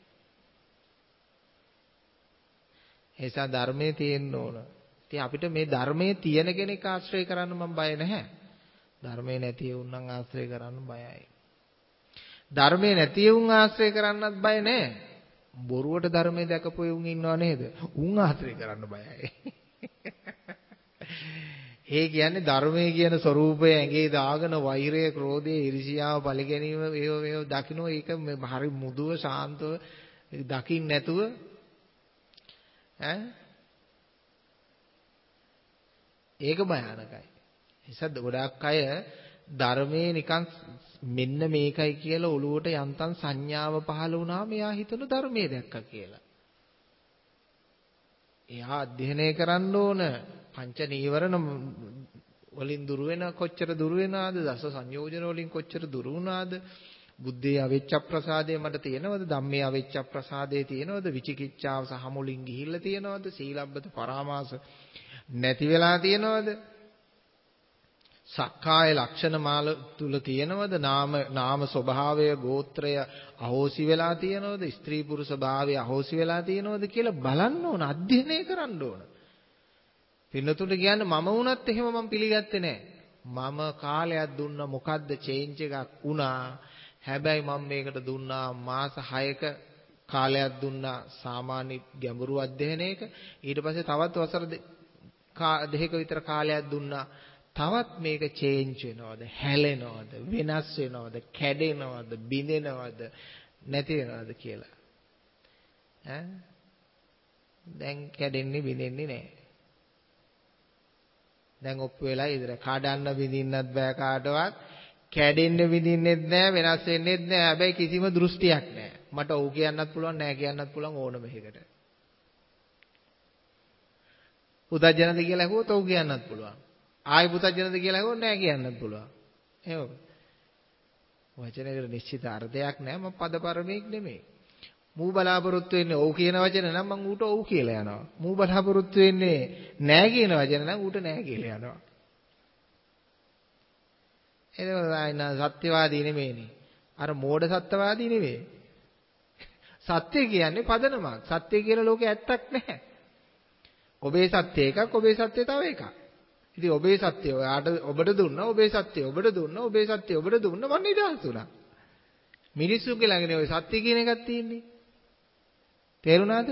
ඒසා ධර්මයේ තියෙන්න ඕන. ඉතින් අපිට මේ ධර්මයේ තියෙන කෙනෙක් ආශ්‍රය කරන්න මම බය නැහැ. ධර්මයේ නැති වුණනම් ආශ්‍රය කරන්න බයයි. ධර්මයේ නැති වුන් ආශ්‍රය කරන්නත් බය නැහැ. බොරුවට ධර්මයේ දැකපු උන් ඉන්නව නේද? උන් ආශ්‍රය කරන්න බයයි. ඒ කියන්නේ ධර්මයේ කියන ස්වરૂපය ඇඟේ දාගෙන වෛරය, ක්‍රෝධය, ඊර්ෂියාව, පරිගැනීම ඒව දකින්න ඒක හරි මුදුව ශාන්තව දකින්න නැතුව ඒක භයානකයි. ඒසත් ගොඩාක් අය ධර්මයේ නිකන් මෙන්න මේකයි කියලා ඔළුවට යන්තම් සංඥාව පහළ වුණාම එයා හිතන ධර්මයේ දැක්කා කියලා. එයා අධ්‍යයනය කරන්න ඕන පංච නීවරණ වලින් දුර වෙන කොච්චර දුර වෙනවද? දස සංයෝජන වලින් කොච්චර දුර වුණාද? බුද්ධයේ අවිච්ඡ ප්‍රසාදය මට තියෙනවද? ධම්මයේ අවිච්ඡ ප්‍රසාදය තියෙනවද? විචිකිච්ඡාව සහ මුලින් ගිහිල්ලා තියෙනවද? සීලබ්බත පරාමාස නැති වෙලා තියෙනවද? සක්කාය ලක්ෂණ මාල තුල තියෙනවද? නාම ස්වභාවය, ගෝත්‍රය අහෝසි වෙලා තියෙනවද? ස්ත්‍රී පුරුෂ භාවය අහෝසි වෙලා තියෙනවද කියලා බලන්න ඕන, අධ්‍යයනය කරන්න ඕන. පින්නතුන්ට කියන්නේ මම වුණත් එහෙම මම පිළිගත්තේ නැහැ. මම කාලයක් දුන්න මොකද්ද චේන්ජ් එකක් වුණා. හැබැයි මම මේකට දුන්නා මාස 6ක කාලයක් දුන්නා සාමාන්‍ය ගැඹුරු අධ්‍යයනයක. ඊට පස්සේ තවත් වසර දෙකක විතර කාලයක් දුන්නා. තවත් මේක චේන්ජ් වෙනවද, හැලෙනවද, වෙනස් වෙනවද, කැඩෙනවද, බිඳෙනවද, නැති වෙනවද කියලා. දැන් කැඩෙන්නේ බිඳෙන්නේ නැහැ. දැන් ඔප්පු වෙලා ඉදර කඩන්න බිඳින්නත් බෑ කාටවත්. කැඩෙන්න විඳින්නෙත් නෑ, වෙනස් වෙන්නෙත් නෑ. හැබැයි කිසිම දෘෂ්ටියක් නෑ. මට ඔව් කියන්නත් පුළුවන්, නෑ කියන්නත් පුළුවන් ඕනම එකකට. පුතඥනද කියලා ඇහුවොත් ඔව් කියන්නත් පුළුවන්. ආයි පුතඥනද කියලා ඇහුවොත් නෑ කියන්නත් පුළුවන්. එහෙම. වචනයකට නිශ්චිත අර්ථයක් නෑ. මම පදපරමේක් නෙමෙයි. මූ බලාපොරොත්තු වෙන්නේ ඔව් කියන වචන නම් මම ඌට ඔව් කියලා යනවා. මූ බලාපොරොත්තු වෙන්නේ නෑ කියන වචන නම් ඌට නෑ කියලා යනවා. එතකොට ආයින සත්‍යවාදී නෙමෙයිනේ. අර මෝඩ සත්‍යවාදී නෙවෙයි. සත්‍ය කියන්නේ පදනමක්. සත්‍ය කියන ලෝකේ ඇත්තක් නැහැ. ඔබේ සත්‍ය එකක්, ඔබේ සත්‍ය තව එකක්. ඉතින් ඔබේ සත්‍ය ඔයාට ඔබට දුන්නා, ඔබේ සත්‍ය ඔබට දුන්නා, ඔබේ සත්‍ය ඔබට දුන්නා මම නිදහස් වුණා. මිනිස්සුගේ ළඟනේ ඔය සත්‍ය කියන එකක් තියෙන්නේ. තේරුණාද?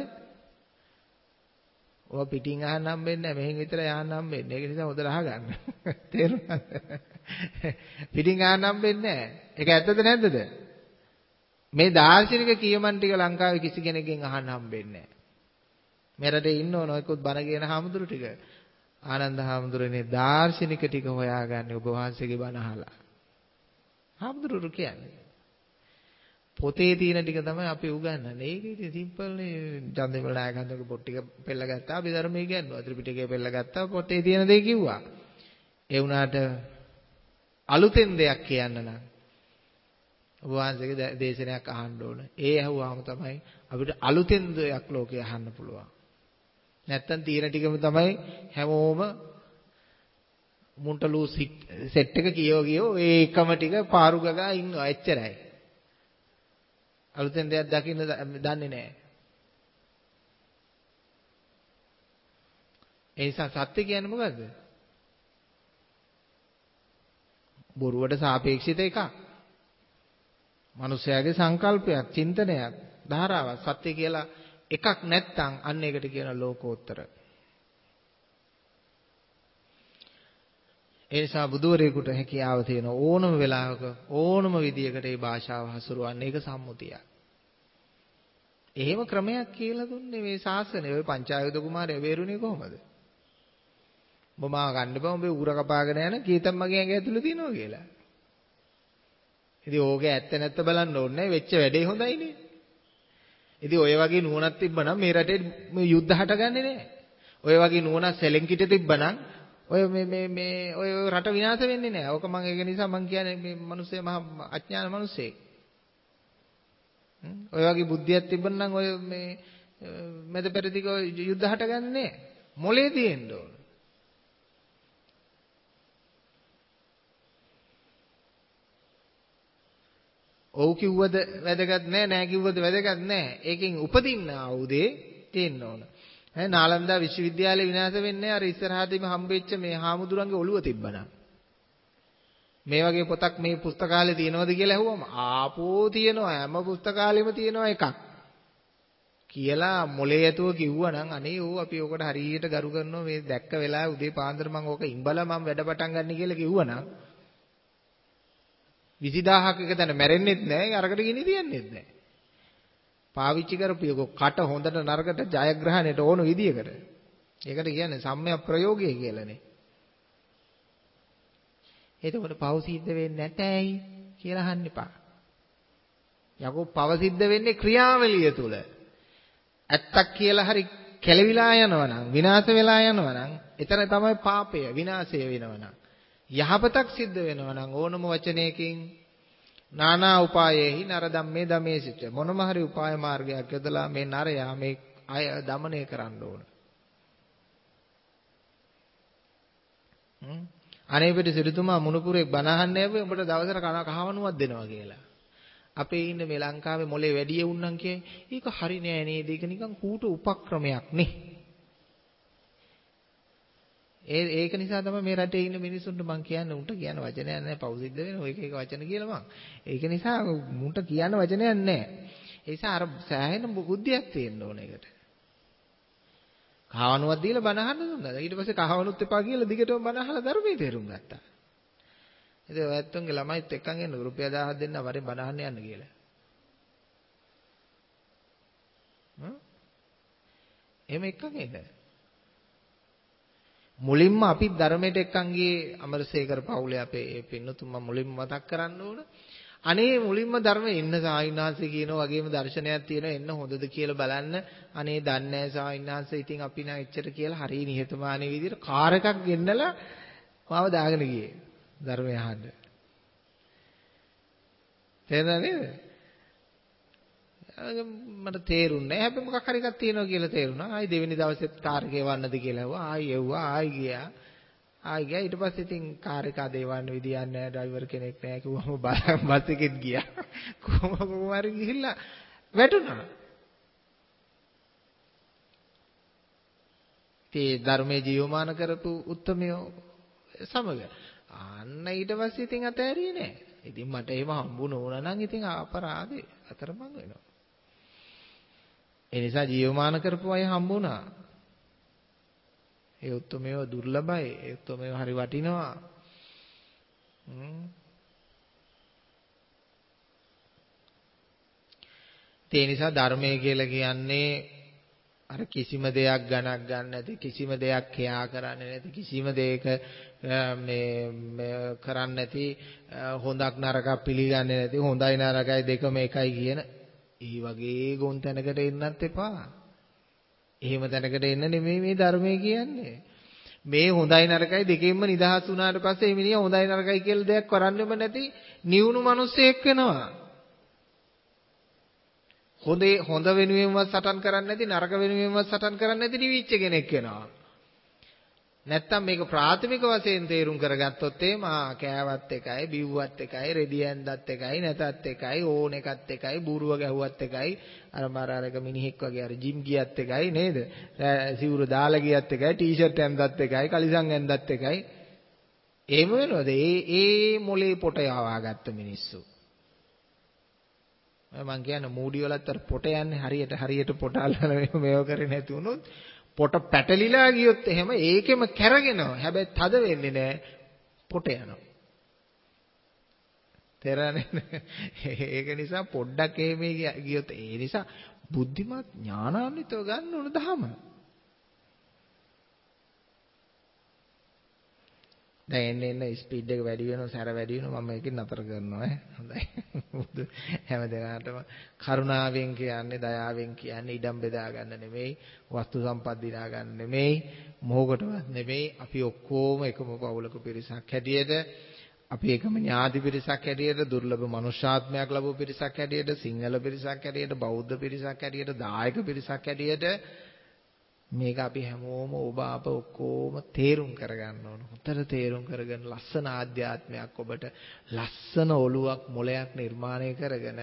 ඔය පිටින් අහන්න හම්බෙන්නේ නැහැ. මෙහෙන් විතරයි අහන්න හම්බෙන්නේ. ඒක නිසා හොදලා අහගන්න. තේරුණාද? පිටින් අහන්න හම්බෙන්නේ නැහැ. ඒක ඇත්තද නැද්දද? මේ දාර්ශනික කියමන් ටික ලංකාවේ කිසි කෙනෙක්ගෙන් අහන්න හම්බෙන්නේ නැහැ. මේ රටේ ඉන්න ඕන ඔයකොත් බණ කියන හාමුදුරු ටික. ආනන්ද හාමුදුරනේ දාර්ශනික ටික හොයාගන්නේ ඔබ වහන්සේගේ බණ අහලා. හාමුදුරු කියන්නේ පොතේ තියෙන ටික තමයි අපි උගන්වන්නේ. ඒක ඉතින් සිම්පල් නේ. චන්දවිමල නායකයන්ගේ පොත් ටික පෙළ ගත්තා. අපි ධර්මයේ කියනවා. ත්‍රිපිටකය පෙළ ගත්තා. පොතේ තියෙන දේ කිව්වා. ඒ වුණාට අලුතෙන් දෙයක් කියන්න නම් ඔබ වහන්සේගේ දේශනයක් අහන්න ඕන. ඒ ඇහුවාම තමයි අපිට අලුතෙන් දෙයක් ලෝකේ අහන්න පුළුවන්. නැත්තම් තියෙන ටිකම තමයි හැමෝම මුන්ටලු සෙට් එක කියෝ ඒ එකම ටික පාරු ගගා ඉන්නවා. එච්චරයි. අලුතෙන් දෙයක් දකින්න දන්නේ නැහැ. ඒ නිසා සත්‍ය කියන්නේ මොකද්ද? බොරුවට සාපේක්ෂිත එකක්. මිනිස්යාගේ සංකල්පයක්, චින්තනයක්, ධාරාවක්. සත්‍ය කියලා එකක් නැත්තම් අන්න ඒකට කියන ලෝකෝත්තර. ඒ නිසා බුදුවරයෙකුට හැකියාව තියෙන ඕනම වෙලාවක ඕනම විදියකට මේ භාෂාව හසුරුවන්න ඒක සම්මුතියක්. එහෙම ක්‍රමයක් කියලා දුන්නේ මේ ශාසනය. ඔය පංචායුධ කුමාරය වේරුණේ කොහමද? ඔබ මාව ගන්න බෑ. ඔබේ ඌර කපාගෙන යන කීතම් මගේ ඇඟ ඇතුළේ තියෙනවා කියලා. ඉතින් ඕකේ ඇත්ත නැත්ත බලන්න ඕනේ. වෙච්ච වැඩේ හොඳයිනේ. ඉතින් ඔය වගේ නුවණක් තිබ්බනම් මේ රටේ යුද්ධ හටගන්නේ නැහැ. ඔය වගේ නුවණක් සෙලෙන්කිට තිබ්බනම් ඔය ඔය රට විනාශ වෙන්නේ නැහැ. ඕක මම ඒක නිසා මම කියන්නේ මේ මිනිස්සේ මහා අඥාන මිනිස්සෙක්. ඔය වගේ බුද්ධියක් තිබ්බනම් ඔය මේ මැද පෙරදිග යුද්ධ හටගන්නේ නැහැ. මොලේ තියෙන්න ඕන. ඔව් කිව්වද වැදගත් නැහැ, නෑ කිව්වද වැදගත් නැහැ. ඒකෙන් උපදින්න ආවුදේ තියෙන්න ඕන. නාලන්දා විශ්වවිද්‍යාලය විනාශ වෙන්නේ අර ඉස්සරහදීම හම්බෙච්ච මේ හාමුදුරන්ගේ ඔළුව තිබ්බනම්. මේ වගේ පොතක් මේ පුස්තකාලේ තියෙනවද කියලා ඇහුවම ආපෝ තියෙනවා. හැම පුස්තකාලෙම තියෙනවා එකක්. කියලා මොලේ ඇතුව කිව්වනම් අනේ ඕ අපි ඕකට හරියට ගරු කරනවා. මේ දැක්ක වෙලාවේ උදේ පාන්දර මම ඕක ඉඹලා මම වැඩ පටන් ගන්න කියලා කිව්වනම් 20000ක් එක තැන මැරෙන්නෙත් නැහැ. අරකට ගිනි තියන්නෙත් නැහැ. පාවිච්චි කරපියක කට හොඳට නරකට ජයග්‍රහණයට ඕන විදියකට. ඒකට කියන්නේ සම්‍යක් ප්‍රයෝගය කියලානේ. එතකොට පව සිද්ධ වෙන්නේ නැතයි කියලා අහන්න එපා. යකෝ පව සිද්ධ වෙන්නේ ක්‍රියාවලිය තුල. ඇත්තක් කියලා හරි කැළවිලා යනවනම් විනාශ වෙලා යනවනම් එතන තමයි පාපය විනාශය වෙනවනම්. යහපතක් සිද්ධ වෙනවනම් ඕනම වචනයකින් නානා උපායෙහි නර ධම්මේ ධමේසිත මොනම හරි උපාය මාර්ගයක් යොදලා මේ නරයා මේ අය দমনය කරන්න ඕන. අනේ පිට සිටුතුමා මුණුපුරේ බණ අහන්න යවුවේ උඹට දවසට කහවණුවක් දෙනවා කියලා. අපේ ඉන්න මේ ලංකාවේ මොලේ වැඩි වුණනම් කියේ ඒක හරි නෑ නේද? ඒක නිකන් කූට උපක්‍රමයක් නේ. ඒක නිසා තමයි මේ රටේ ඉන්න මිනිස්සුන්ට මම කියන්නේ උන්ට කියන වචනයක් නැහැ පව් සිද්ධ වෙනවා එක එක වචන කියලා මං. ඒක නිසා උන්ට කියන වචනයක් නැහැ. ඒ නිසා අර සෑහෙන බුද්ධියක් තියෙන්න ඕන ඒකට. කහවණුවක් දීලා බණ අහන්න දුන්නා. ඊට පස්සේ කහවණුත් එපා කියලා දිගටම බණ අහලා ධර්මයේ තේරුම් ගත්තා. ඉතින් ඔය ඇත්තන්ගේ ළමයිත් එක්කන් එන්න රුපියල් 1000ක් දෙන්න වරේ බණ අහන්න යන්න කියලා. එහෙම එක්කන් එන්න. මුලින්ම අපි ධර්මයට එක්කන් ගියේ අමරසේකර පවුලේ අපේ පින්නතුන් මම මුලින්ම මතක් කරන්න ඕන. අනේ මුලින්ම ධර්මයේ ඉන්න සාහිණාංශය කියනවා වගේම දර්ශනයක් තියෙනවා එන්න හොඳද කියලා බලන්න. අනේ දන්නේ නැහැ සාහිණාංශය ඉතින් අපි නම් එච්චර කියලා හරිය නිහතමානී විදිහට කාර් එකක් ගෙන්නලා මාව දාගෙන ගියේ. ධර්මය අහන්න. තේරුණා නේද? මට තේරුන්නේ නැහැ. හැබැයි මොකක් හරි එකක් තියෙනවා කියලා තේරුණා. ආයි දෙවෙනි දවසෙත් කාර් එකේ වන්නද කියලා ඇහුවා. ආයි එව්වා. ආයි ගියා. ආයි ගියා. ඊට පස්සේ ඉතින් කාර් එක අදේවන්න විදියක් නැහැ. ඩ්‍රයිවර් කෙනෙක් නැහැ කිව්වම බස් එකෙත් ගියා. කොහොම හරි ගිහිල්ලා වැටුණා. ඉතින් ධර්මයේ ජීවමාන කරපු උත්මයෝ සමග අන්න ඊට පස්සේ ඉතින් අතෑරියේ නැහැ. ඉතින් මට එහෙම හම්බුන ඕන නම් ඉතින් අපරාධේ අතරමං වෙනවා. ඒ නිසා ජීවමාන කරපු අය හම්බුණා. ඒ උත්මයෝ දුර්ලභයි. ඒ උත්මයෝ හරි වටිනවා. ඒ නිසා ධර්මය කියලා කියන්නේ අර කිසිම දෙයක් ගණක් ගන්න නැති, කිසිම දෙයක් ක්‍රියා කරන්නේ නැති, කිසිම දෙයක මේ කරන්නේ නැති, හොඳක් නරකක් පිළිගන්නේ නැති, හොඳයි නරකයි දෙකම එකයි කියන ඒ වගේ ගොන් තැනකට එන්නත් එපා. එහෙම තැනකට එන්න නෙමෙයි මේ ධර්මය කියන්නේ. මේ හොඳයි නරකයි දෙකෙන්ම නිදහස් වුණාට පස්සේ මේ මිනිහා හොඳයි නරකයි කියලා දෙයක් කරන්නෙම නැති නිවුණු මිනිස්සෙක් වෙනවා. හොඳ වෙනුවෙන්වත් සටන් කරන්නේ නැති, නරක වෙනුවෙන්වත් සටන් කරන්නේ නැති නිවිච්ච කෙනෙක් වෙනවා. නැත්තම් මේක ප්‍රාථමික වශයෙන් තේරුම් කරගත්තොත් කෑවත් එකයි, බිව්වත් එකයි, රෙදි ඇන්දත් එකයි, නැතත් එකයි, ඕන එකත් එකයි, බූරුව ගැහුවත් එකයි, අර මාරාරක මිනිහෙක් වගේ අර ජිම් ගියත් එකයි නේද? සිවුර දාලා ගියත් එකයි, ටී-ෂර්ට් ඇන්දත් එකයි, කලිසම් ඇන්දත් එකයි. එහෙම වෙනවද? ඒ මොලේ පොට යවාගත්ත මිනිස්සු. මම කියන්නේ මූඩි වලත් අර පොට යන්නේ හරියට පොට අල්ලන මේව කරේ නැති වුණොත් පොට පැටලිලා ගියොත් එහෙම ඒකෙම කැරගෙනවා. හැබැයි තද වෙන්නේ නැහැ. පොට යනවා. තේරෙන්නේ? ඒක නිසා පොඩ්ඩක් එහෙම ගියොත් ඒ නිසා බුද්ධිමත් ඥානාන්විතව ගන්න ඕන ධම. දැන් එන්න ස්පීඩ් එක වැඩි වෙනවා, සැර වැඩි වෙනවා. මම මේකෙන් නතර කරනවා හොඳයි. හැම දිනකටම කරුණාවෙන් කියන්නේ, දයාවෙන් කියන්නේ ඉඩම් බෙදා ගන්න නෙමෙයි, වස්තු සම්පත් දිනා ගන්න නෙමෙයි, මොහොකටවත් නෙමෙයි. අපි ඔක්කොම එකම පවුලක පිරිසක් හැටියට, අපි එකම ඥාති පිරිසක් හැටියට, දුර්ලභ මනුෂ්‍යාත්මයක් ලැබුව පිරිසක් හැටියට, සිංහල පිරිසක් හැටියට, බෞද්ධ පිරිසක් හැටියට, දායක පිරිසක් හැටියට මේක අපි හැමෝම ඔබ අප ඔක්කොම තේරුම් කරගන්න ඕන. හොඳට තේරුම් කරගෙන ලස්සන ආධ්‍යාත්මයක් ඔබට ලස්සන ඔළුවක් මොලයක් නිර්මාණය කරගෙන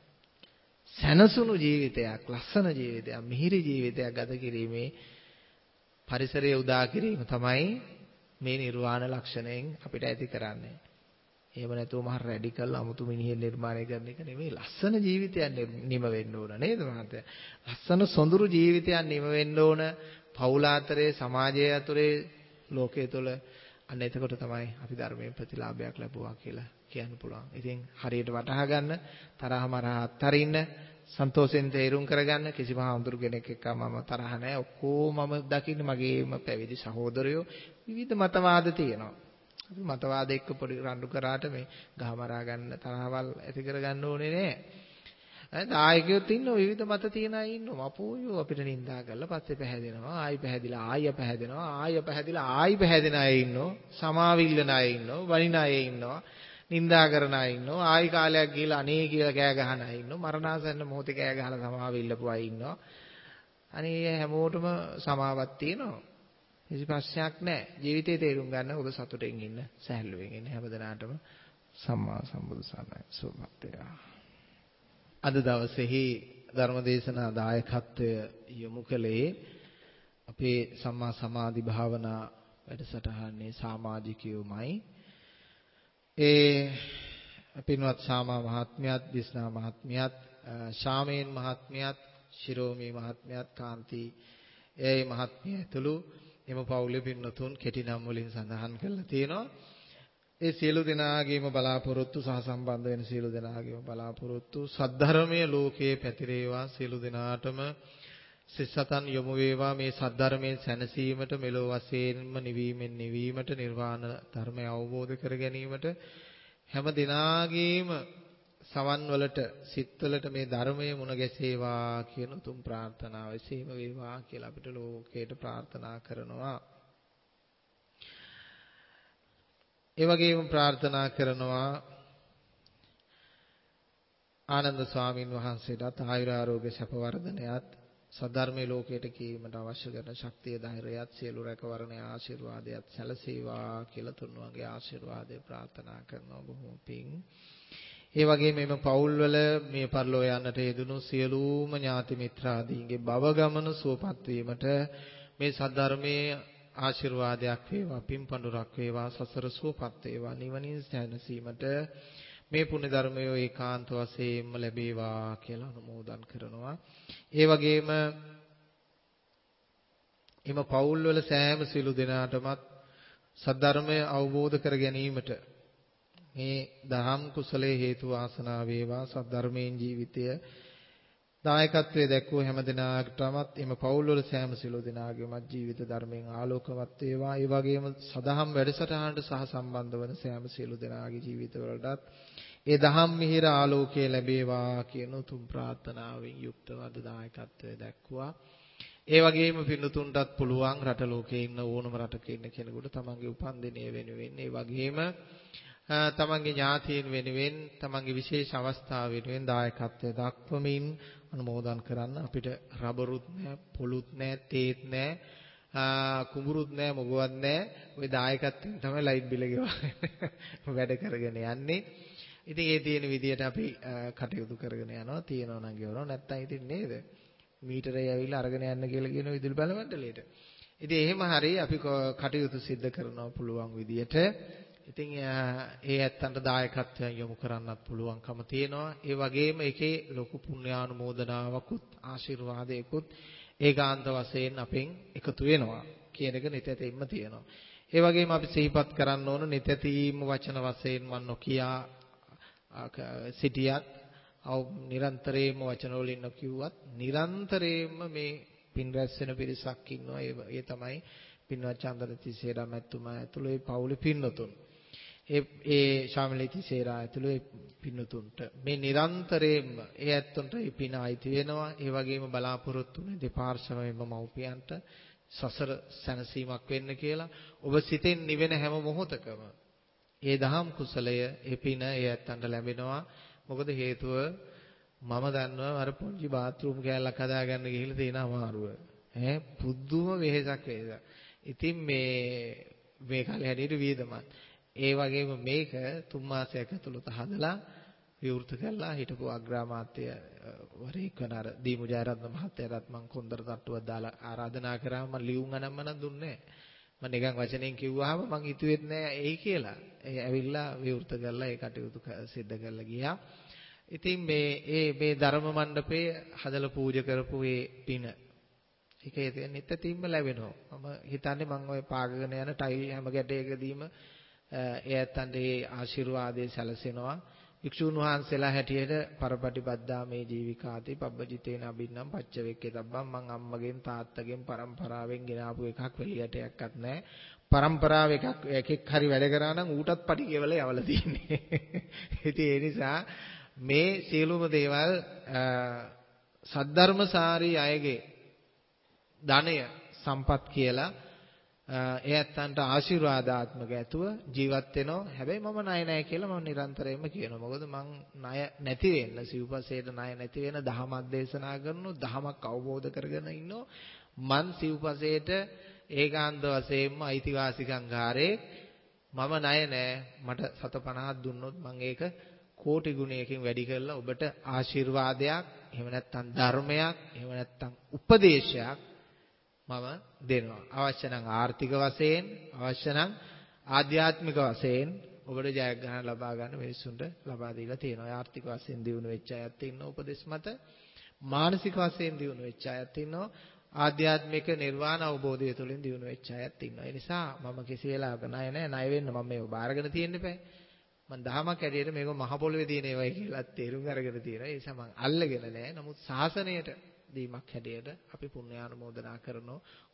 සැනසුණු ජීවිතයක්, ලස්සන ජීවිතයක්, මිහිරි ජීවිතයක් ගත කිරීමේ පරිසරය උදා කිරීම තමයි මේ නිර්වාණ ලක්ෂණයෙන් අපිට ඇති කරන්නේ. එහෙම නැතුව මහ රැඩිකල් අමුතු මිනිහෙක් නිර්මාණය කරන එක නෙමෙයි. ලස්සන ජීවිතයක් නිම වෙන්න ඕන නේද මහත්තයා? ලස්සන සොඳුරු ජීවිතයක් නිම වෙන්න ඕන. පවුල අතරේ, සමාජය අතරේ, ලෝකයේ තුල. අන්න එතකොට තමයි අපි ධර්මයෙන් ප්‍රතිලාභයක් ලැබුවා කියලා කියන්න පුළුවන්. ඉතින් හරියට වටහා ගන්න, තරහ මරහ අත්හරින්න, සන්තෝෂෙන් තේරුම් කරගන්න. කිසිම හඳුරු කෙනෙක් එක්ක මම තරහ නැහැ. ඔක්කොම මම දකින්නේ මගේම පැවිදි සහෝදරයෝ. විවිධ මතවාද තියෙනවා. අපි මතවාද එක්ක පොඩි රණ්ඩු කරාට මේ ගහමරා ගන්න තරහවල් ඇති කරගන්න ඕනේ නෑ. දායකයොත් ඉන්නවා, විවිධ මත තියෙන අය ඉන්නවා. අපෝයෝ අපිට නිඳා කරලා පස්සේ පැහැදෙනවා. ආයි පැහැදිලා ආය පැහැදෙනවා. ආය පැහැදිලා ආයි පැහැදෙන අය ඉන්නවා. සමාවිල්ලන අය ඉන්නවා. වනින අය ඉන්නවා. නිඳා කරන අය ඉන්නවා. ආයි කාලයක් ගිහලා අනේ කියලා කෑ ගහන අය ඉන්නවා. මරණාසන්න මොහොතේ කෑ ගහලා සමාවිල්ලපු අය ඉන්නවා. අනේ හැමෝටම සමාවක් තියෙනවා. කිසි ප්‍රශ්නයක් නැහැ. ජීවිතේ තේරුම් ගන්න ඔබ සතුටින් ඉන්න, සැහැල්ලුවෙන් ඉන්න හැමදෙනාටම සම්මා සම්බුදු සරණයි. සුවපත් වේවා. අද දවසේහි ධර්මදේශනා දායකත්වය යොමු කළේ අපේ සම්මා සමාධි භාවනා වැඩසටහනේ සමාජිකයෝමයි. පින්වත් සාමා මහත්මියත්, දිස්නා මහත්මියත්, ශාමේන් මහත්මියත්, ශිරෝමි මහත්මියත්, කාන්ති ඒ මහත්මිය ඇතුළු එම පවුලේ පින්වතුන් කෙටි නම් වලින් සඳහන් කරලා තියෙනවා. ඒ සියලු දෙනාගේම බලාපොරොත්තු සහ සම්බන්ධ වෙන සියලු දෙනාගේම බලාපොරොත්තු සද්ධර්මයේ ලෝකයේ පැතිරේවා. සියලු දෙනාටම සිස්සතන් යොමු වේවා. මේ සද්ධර්මයෙන් සැනසීමට, මෙලොව වශයෙන්ම නිවීමෙන් නිවීමට, නිර්වාණ ධර්මය අවබෝධ කර ගැනීමට හැම දිනාගේම සවන් වලට, සිත්වලට මේ ධර්මයේ මුණ ගැසේවා කියන උතුම් ප්‍රාර්ථනාව එසේම වේවා කියලා අපිට ලෝකයට ප්‍රාර්ථනා කරනවා. ඒ වගේම ප්‍රාර්ථනා කරනවා ආනන්ද ස්වාමින් වහන්සේටත් ආයුර ආරෝග්‍ය සැප වර්ධනයත් සද්ධර්මයේ ලෝකයට කීමට අවශ්‍ය කරන ශක්තිය ධෛර්යයත් සියලු රැකවරණ ආශිර්වාදයත් සැලසේවා කියලා තුන්වන්ගේ ආශිර්වාදය ප්‍රාර්ථනා කරනවා බොහොම පිං. ඒ වගේම මේ පවුල් වල මේ පරිලෝ යන්නට යෙදුණු සියලුම ඥාති මිත්‍රාදීන්ගේ භව ගමන සුවපත් වීමට මේ සද්ධර්මයේ ආශිර්වාදයක් වේවා පින් පඬුරක් වේවා සසර සුවපත් වේවා නිවනින් සැනසීමට මේ පුණ්‍ය ධර්මය ඒකාන්ත වශයෙන්ම ලැබේවා කියලා අනුමෝදන් කරනවා. ඒ වගේම එම පවුල් වල සෑම සිළු දෙනාටමත් සද්ධර්මය අවබෝධ කර ගැනීමට මේ දහම් කුසලයේ හේතු වාසනා වේවා. සද්ධර්මයෙන් ජීවිතය දායකත්වයේ දැක්වූ හැම දිනාටමත් එම පවුල් වල සෑම සිළු දෙනාගේම ජීවිත ධර්මයෙන් ආලෝකවත් වේවා. ඒ වගේම සදහම් වැඩසටහනට සහ සම්බන්ධ වන සෑම සිළු දෙනාගේ ජීවිතවලටත් ඒ දහම් මිහිර ආලෝකය ලැබේවා කියන උතුම් ප්‍රාර්ථනාවෙන් යුක්තව අද දායකත්වයේ දැක්වුවා. ඒ වගේම පින්තුන්ටත් පුළුවන් රට ලෝකේ ඉන්න ඕනම රටක ඉන්න කෙනෙකුට තමන්ගේ උපන්දිනය වෙනුවෙන් ඒ වගේම තමන්ගේ ඥාතීන් වෙනුවෙන් තමන්ගේ විශේෂ අවස්ථාව වෙනුවෙන් දායකත්වයේ දක්වමින් අනුමෝදන් කරන්න. අපිට රබරුත් නැහැ, පොලුත් නැහැ, තේත් නැහැ, කුඹුරුත් නැහැ, මොකවත් නැහැ. ওই දායකත්වයෙන් තමයි ලයිට් බිල ගෙවන්නේ වැඩ කරගෙන යන්නේ. ඉතින් ඒ තියෙන විදියට අපි කටයුතු කරගෙන යනවා. තියෙනවා නම් ගෙවනවා. නැත්තම් ඉතින් නේද? මීටරේ ඇවිල්ලා අරගෙන යන්න කියලා කියන විදුලි බල මණ්ඩලයට. ඉතින් එහෙම හරිය අපි කටයුතු සිද්ධ කරනවා පුළුවන් විදියට. ඉතින් ඒ ඇත්තන්ට දායකත්වයෙන් යොමු කරන්නත් පුළුවන්කම තියෙනවා. ඒ වගේම ඒකේ ලොකු පුණ්‍යානුමෝදනාවකුත් ආශිර්වාදයකුත් ඒකාන්ත වශයෙන් අපෙන් එකතු වෙනවා කියන එක නිතැතින්ම තියෙනවා. ඒ වගේම අපි සිහිපත් කරන්න ඕන නිතැතිම වචන වශයෙන් මම නොකියා සිටියත් නිරන්තරයෙන්ම වචන වලින් නොකියුවත් නිරන්තරයෙන්ම මේ පින් රැස් වෙන පිරිසක් ඉන්නවා. ඒ තමයි පින්වත් චන්ද්‍රතිසේරා මැතිතුමා ඇතුළු ඒ පවුලේ පින්නතුන්. ඒ ශාමලීතිසේරා ඇතුළු ඒ පින්නතුන්ට මේ නිරන්තරයෙන්ම ඒ ඇත්තන්ට ඒ පින අයිති වෙනවා. ඒ වගේම බලාපොරොත්තු වෙන දෙපාර්ශ්වයෙන්ම මව්පියන්ට සසර සැනසීමක් වෙන්න කියලා ඔබ සිතෙන් නිවෙන හැම මොහොතකම ඒ දහම් කුසලය ඒ පින ඒ ඇත්තන්ට ලැබෙනවා. මොකද හේතුව මම දන්නවා අර පුංචි බාත්රූම් කෑල්ලක් හදාගන්න ගිහිල්ලා තියෙන අමාරුව. පුදුම වෙහෙසක් වේද. ඉතින් මේ කාලේ හැටියට වියදමත්. ඒ වගේම මේක 3 මාසයක් ඇතුළත හදලා විවෘත කළා හිටපු අග්‍රාමාත්‍ය වරේක් වන අර දීමු ජයරත්න මහත්තයාට මම කොන්දර තට්ටුවක් දාලා ආරාධනා කරාම මම ලියුම් අනම්මනම් දුන්නේ නැහැ. මම නිකන් වචනෙන් කිව්වහම මං හිතුවෙත් නෑ එයි කියලා. ඒ ඇවිල්ලා විවෘත කරලා ඒ කටයුතු සිද්ධ කරලා ගියා. ඉතින් මේ ධර්ම මණ්ඩපේ හදලා පූජා කරපු මේ පින ඒකේ තියෙන නිත්‍යතින්ම ලැබෙනවා. මම හිතන්නේ මම ওই පාගගෙන යන ටයිල් හැම ගැටයකදීම ඒ ඇත්තන්ට ඒ ආශිර්වාදයේ සැලසෙනවා. වික්ෂුන් වහන්සේලා හැටියට පරපටිපද්දා මේ ජීවිකාති පබ්බජිතේන අබින්නම් පච්චවෙක්කේ තබ්බම් මං අම්මගෙන් තාත්තගෙන් පරම්පරාවෙන් ගෙනාපු එකක් වෙලියටයක්වත් නැහැ. පරම්පරාව එකෙක් හරි වැඩ කරා නම් ඌටත් පටි කියවල යවලා තියෙන්නේ. ඉතින් ඒ නිසා මේ සියලුම දේවල් සද්ධර්මසාරී අයගේ ධනය සම්පත් කියලා ඒ ඇත්තන්ට ආශිර්වාදාත්මක ඇතුව ජීවත් වෙනවා. හැබැයි මම ණය නැහැ කියලා මම නිරන්තරයෙන්ම කියනවා. මොකද මං ණය නැති වෙන්න සිව්පසේට ණය නැති වෙන දහමක් දේශනා කරනවා. දහමක් අවබෝධ කරගෙන ඉන්නවා. මං සිව්පසේට ඒකාන්ත වශයෙන්ම අයිතිවාසිකම් ගාරේ මම ණය නැහැ. මට 750ක් දුන්නොත් මං ඒක කෝටි ගුණයකින් වැඩි කරලා ඔබට ආශිර්වාදයක් එහෙම නැත්නම් ධර්මයක් එහෙම නැත්නම් උපදේශයක් මම දෙනවා. අවශ්‍ය නම් ආර්ථික වශයෙන් අවශ්‍ය නම් ආධ්‍යාත්මික වශයෙන් ඔබට ජයග්‍රහණ ලබා ගන්න මිනිසුන්ට ලබා දීලා තියෙනවා. ආර්ථික වශයෙන් දියුණු වෙච්ච අයත් ඉන්නවා උපදෙස් මත. මානසික වශයෙන් දියුණු වෙච්ච අයත් ඉන්නවා. ආධ්‍යාත්මික නිර්වාණ අවබෝධය තුළින් දියුණු වෙච්ච අයත් ඉන්නවා. ඒ නිසා මම කිසි වෙලාවක ණය නැහැ. ණය වෙන්න මම මේක බාරගෙන තියෙන්න එපා. මම දහමක් ඇරියට මේක මහ පොළවේ තියෙන ඒවායි කියලා තේරුම් අරගෙන තියෙනවා. ඒ නිසා මම අල්ලගෙන නැහැ. නමුත් ශාසනයට දීමක් හැටියට අපි පුණ්‍යානුමෝදනා කරනවා.